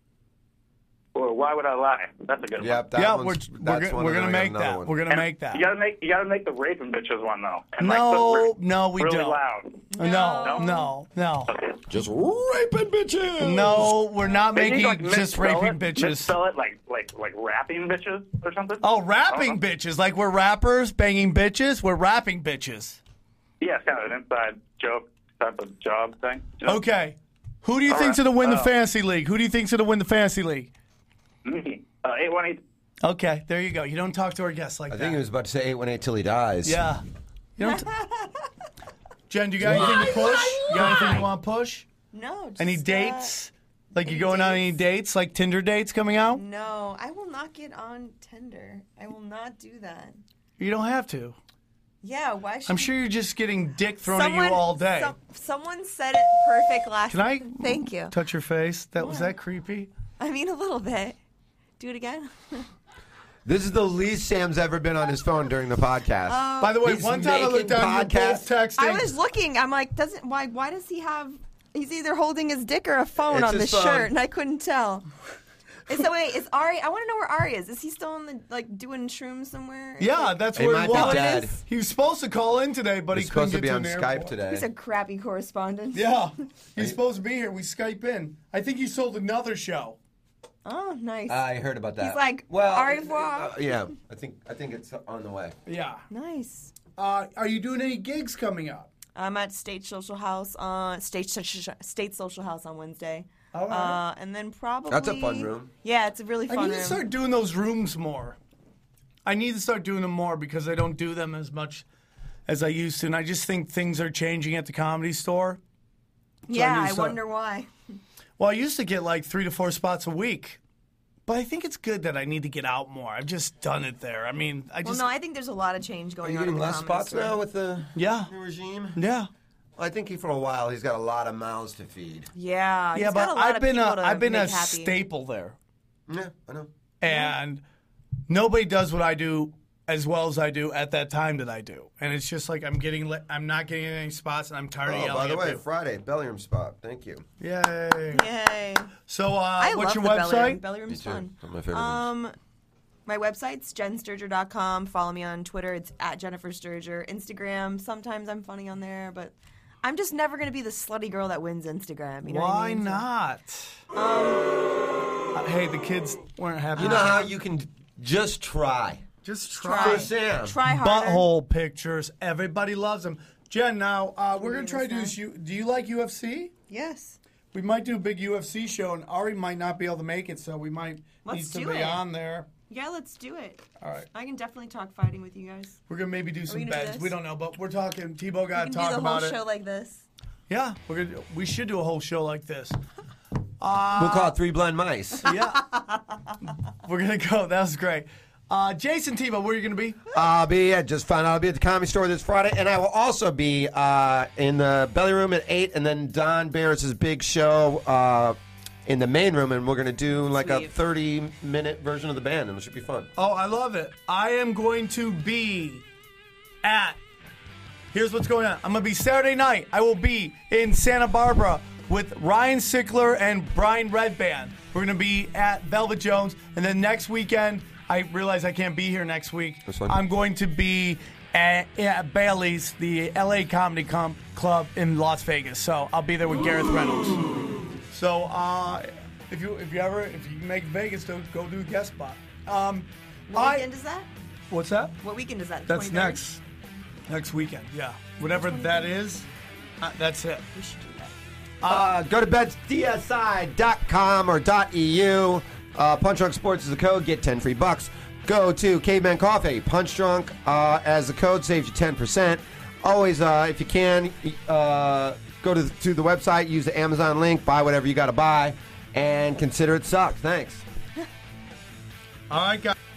Speaker 14: Well, why would I lie? That's a good
Speaker 8: Yep,
Speaker 14: one.
Speaker 8: that
Speaker 3: Yeah, we're
Speaker 8: one's-
Speaker 3: we're,
Speaker 8: that's
Speaker 3: go-
Speaker 8: one,
Speaker 3: we're
Speaker 8: and
Speaker 3: gonna
Speaker 8: then I got
Speaker 3: make
Speaker 8: another
Speaker 3: that.
Speaker 8: one.
Speaker 3: We're gonna
Speaker 14: And
Speaker 3: make that.
Speaker 14: You gotta make you gotta make the raping bitches one though. And, like,
Speaker 3: No,
Speaker 14: the,
Speaker 3: no, we
Speaker 14: really
Speaker 3: don't.
Speaker 14: loud.
Speaker 3: No, no, no.
Speaker 8: Just raping bitches.
Speaker 3: No, we're not
Speaker 14: Maybe,
Speaker 3: making
Speaker 14: like,
Speaker 3: just
Speaker 14: misspell
Speaker 3: raping
Speaker 14: it,
Speaker 3: bitches.
Speaker 14: Misspell it like like like rapping bitches or something.
Speaker 3: Oh,
Speaker 14: I
Speaker 3: rapping
Speaker 14: don't know.
Speaker 3: bitches. Like we're rappers banging bitches. We're rapping bitches.
Speaker 14: Yeah, it's kind of an inside joke type of job thing. you know?
Speaker 3: Okay. Who do you
Speaker 14: All
Speaker 3: think's
Speaker 14: right.
Speaker 3: gonna win the
Speaker 14: Uh,
Speaker 3: fantasy league? Who do you think's gonna win the fantasy league?
Speaker 14: Me. Uh, eight one eight.
Speaker 3: Okay, there you go. You don't talk to our guests like
Speaker 8: I
Speaker 3: that.
Speaker 8: think he was about to say eight one eight till he dies.
Speaker 3: Yeah. You don't. T- Jen, do you got anything to push? You got anything you want to push?
Speaker 9: No. Just,
Speaker 3: Any
Speaker 9: uh,
Speaker 3: dates? Like you
Speaker 9: any
Speaker 3: going on any
Speaker 9: dates?
Speaker 3: dates? Like Tinder dates coming out?
Speaker 9: No, I will not get on Tinder. I will not do that.
Speaker 3: You don't have to.
Speaker 9: Yeah, why should
Speaker 3: I'm sure you're just getting dick thrown at
Speaker 9: someone,
Speaker 3: you all day.
Speaker 9: some- someone said it perfect last
Speaker 3: Can I
Speaker 9: Thank you.
Speaker 3: touch your face? That was that creepy?
Speaker 9: I mean, a little bit. Do it again.
Speaker 8: This is the least Sam's ever been on his phone during the podcast.
Speaker 9: Oh.
Speaker 3: By the way,
Speaker 8: He's
Speaker 3: one time I
Speaker 8: making
Speaker 3: looked down, you're both
Speaker 8: podcasts.
Speaker 3: texting.
Speaker 9: I was looking. I'm like, doesn't why? Why does he have? He's either holding his dick or a phone
Speaker 8: It's
Speaker 9: on
Speaker 8: his
Speaker 9: this
Speaker 8: phone.
Speaker 9: shirt, and I couldn't tell. And so wait, is Ari? I want to know where Ari is. Is he still in the like doing shrooms somewhere?
Speaker 3: Yeah, that's
Speaker 8: He
Speaker 3: where
Speaker 8: might
Speaker 3: he
Speaker 8: be
Speaker 3: was.
Speaker 8: dead.
Speaker 3: He was supposed to call in today, but
Speaker 8: He's
Speaker 3: he couldn't
Speaker 8: supposed to
Speaker 3: get
Speaker 8: be
Speaker 3: to
Speaker 8: on
Speaker 3: an
Speaker 8: Skype
Speaker 3: airport.
Speaker 8: today.
Speaker 9: He's a crappy correspondent.
Speaker 3: Yeah, he's supposed to be here. We Skype in. I think he sold another show.
Speaker 9: Oh, nice.
Speaker 8: I heard about that.
Speaker 9: He's like,
Speaker 8: well,
Speaker 9: au revoir.
Speaker 8: uh, yeah, I think I think it's on the way.
Speaker 3: Yeah.
Speaker 9: Nice.
Speaker 3: Uh, are you doing any gigs coming up?
Speaker 9: I'm at State Social House on State State Social House on Wednesday.
Speaker 3: All right.
Speaker 9: Uh, and then probably
Speaker 8: That's a fun room.
Speaker 9: Yeah, it's a really
Speaker 3: I
Speaker 9: fun
Speaker 3: need
Speaker 9: room.
Speaker 3: to start doing those rooms more. I need to start doing them more because I don't do them as much as I used to, and I just think things are changing at the Comedy Store. So
Speaker 9: yeah,
Speaker 3: need to
Speaker 9: I
Speaker 3: start-
Speaker 9: wonder why.
Speaker 3: Well, I used to get like three to four spots a week, but I think it's good that I need to get out more. I've just done it there. I mean, I
Speaker 9: Well,
Speaker 3: just
Speaker 9: no, I think there's a lot of change
Speaker 8: Are
Speaker 9: going
Speaker 8: you
Speaker 9: on.
Speaker 8: getting
Speaker 9: at the
Speaker 8: less
Speaker 9: Comedy
Speaker 8: spots
Speaker 9: Store.
Speaker 8: now with the
Speaker 3: yeah,
Speaker 8: new regime?
Speaker 3: yeah.
Speaker 8: I think he for a while he's got a lot of mouths to feed.
Speaker 9: Yeah,
Speaker 3: Yeah,
Speaker 9: he's got
Speaker 3: but
Speaker 9: a lot
Speaker 3: I've
Speaker 9: of
Speaker 3: been a,
Speaker 9: people to
Speaker 3: I've been a
Speaker 9: make happy.
Speaker 3: staple there,
Speaker 8: Yeah, I know.
Speaker 3: and nobody does what I do as well as I do at that time that I do, and it's just like I'm getting li- I'm not getting any spots, and I'm tired of
Speaker 8: Oh,
Speaker 3: yelling
Speaker 8: by the
Speaker 3: at
Speaker 8: way,
Speaker 3: people.
Speaker 8: Friday, Bellingham spot. Thank you.
Speaker 3: Yay!
Speaker 9: Yay!
Speaker 3: So, uh,
Speaker 9: I
Speaker 3: what's
Speaker 9: love
Speaker 3: your
Speaker 9: the
Speaker 3: website?
Speaker 9: Belly Room. Belly Room's
Speaker 8: Me too.
Speaker 9: fun.
Speaker 8: One of my favorite
Speaker 9: Um, my website's jen sturger dot com. Follow me on Twitter. It's at Jennifer Sturger. Instagram. Sometimes I'm funny on there, but I'm just never going to be the slutty girl that wins Instagram. You know
Speaker 3: Why
Speaker 9: what I mean?
Speaker 3: not?
Speaker 9: Um,
Speaker 3: uh, hey, the kids weren't happy.
Speaker 8: You know how you can just try.
Speaker 3: Just
Speaker 8: try.
Speaker 3: try.
Speaker 8: For Sam.
Speaker 9: Try harder.
Speaker 3: Butthole pictures. Everybody loves them. Jen, now, uh, we're going to try to do this. You, do you like U F C?
Speaker 9: Yes.
Speaker 3: We might do a big U F C show, and Ari might not be able to make it, so we might
Speaker 9: Let's
Speaker 3: need
Speaker 9: do
Speaker 3: somebody
Speaker 9: it.
Speaker 3: on there.
Speaker 9: Yeah, let's do it.
Speaker 3: All right.
Speaker 9: I can definitely talk fighting with you guys.
Speaker 3: We're going to maybe do
Speaker 9: Are
Speaker 3: some
Speaker 9: we gonna do
Speaker 3: beds.
Speaker 9: this?
Speaker 3: We don't know, but we're talking. Tebow
Speaker 9: We
Speaker 3: got
Speaker 9: can
Speaker 3: to talk
Speaker 9: do the
Speaker 3: about
Speaker 9: whole
Speaker 3: it.
Speaker 9: show like this.
Speaker 3: Yeah, we're gonna. We should do a whole show like this. Uh,
Speaker 8: We'll call it Three Blind Mice.
Speaker 3: Yeah. We're going to go. That was great. Uh, Jason Tebow, where are you going to be?
Speaker 8: I'll be, I just found out I'll be at the Comedy Store this Friday, and I will also be uh, in the Belly Room at eight, and then Don Barris' big show uh, in the main room, and we're going to do like a
Speaker 9: Sweet.
Speaker 8: thirty-minute version of the band, and it should be fun.
Speaker 3: Oh, I love it. I am going to be at. Here's what's going on. I'm going to be Saturday night. I will be in Santa Barbara with Ryan Sickler and Brian Redband. We're going to be at Velvet Jones, and then next weekend, I realize I can't be here next week.
Speaker 8: That's fine.
Speaker 3: I'm going to be at, at Bailey's, the L A Comedy Com- Club in Las Vegas. So I'll be there with Gareth Reynolds. So uh, if you if you ever if you make Vegas, go go do a guest spot. Um,
Speaker 9: What
Speaker 3: I-
Speaker 9: weekend is that?
Speaker 3: What's that?
Speaker 9: What weekend is that?
Speaker 3: That's
Speaker 9: twenty-third?
Speaker 3: next next weekend. Yeah, whatever that is, uh, that's it.
Speaker 9: We should do that.
Speaker 8: Uh, go to beds d s i dot com or .eu. Uh, Punch Drunk Sports is the code. Get ten free bucks. Go to Caveman Coffee. Punch Drunk uh, as the code saves you ten percent. Always, uh, if you can, uh, go to the, to the website, use the Amazon link, buy whatever you got to buy, and consider it sucked. Thanks.
Speaker 3: All right, guys.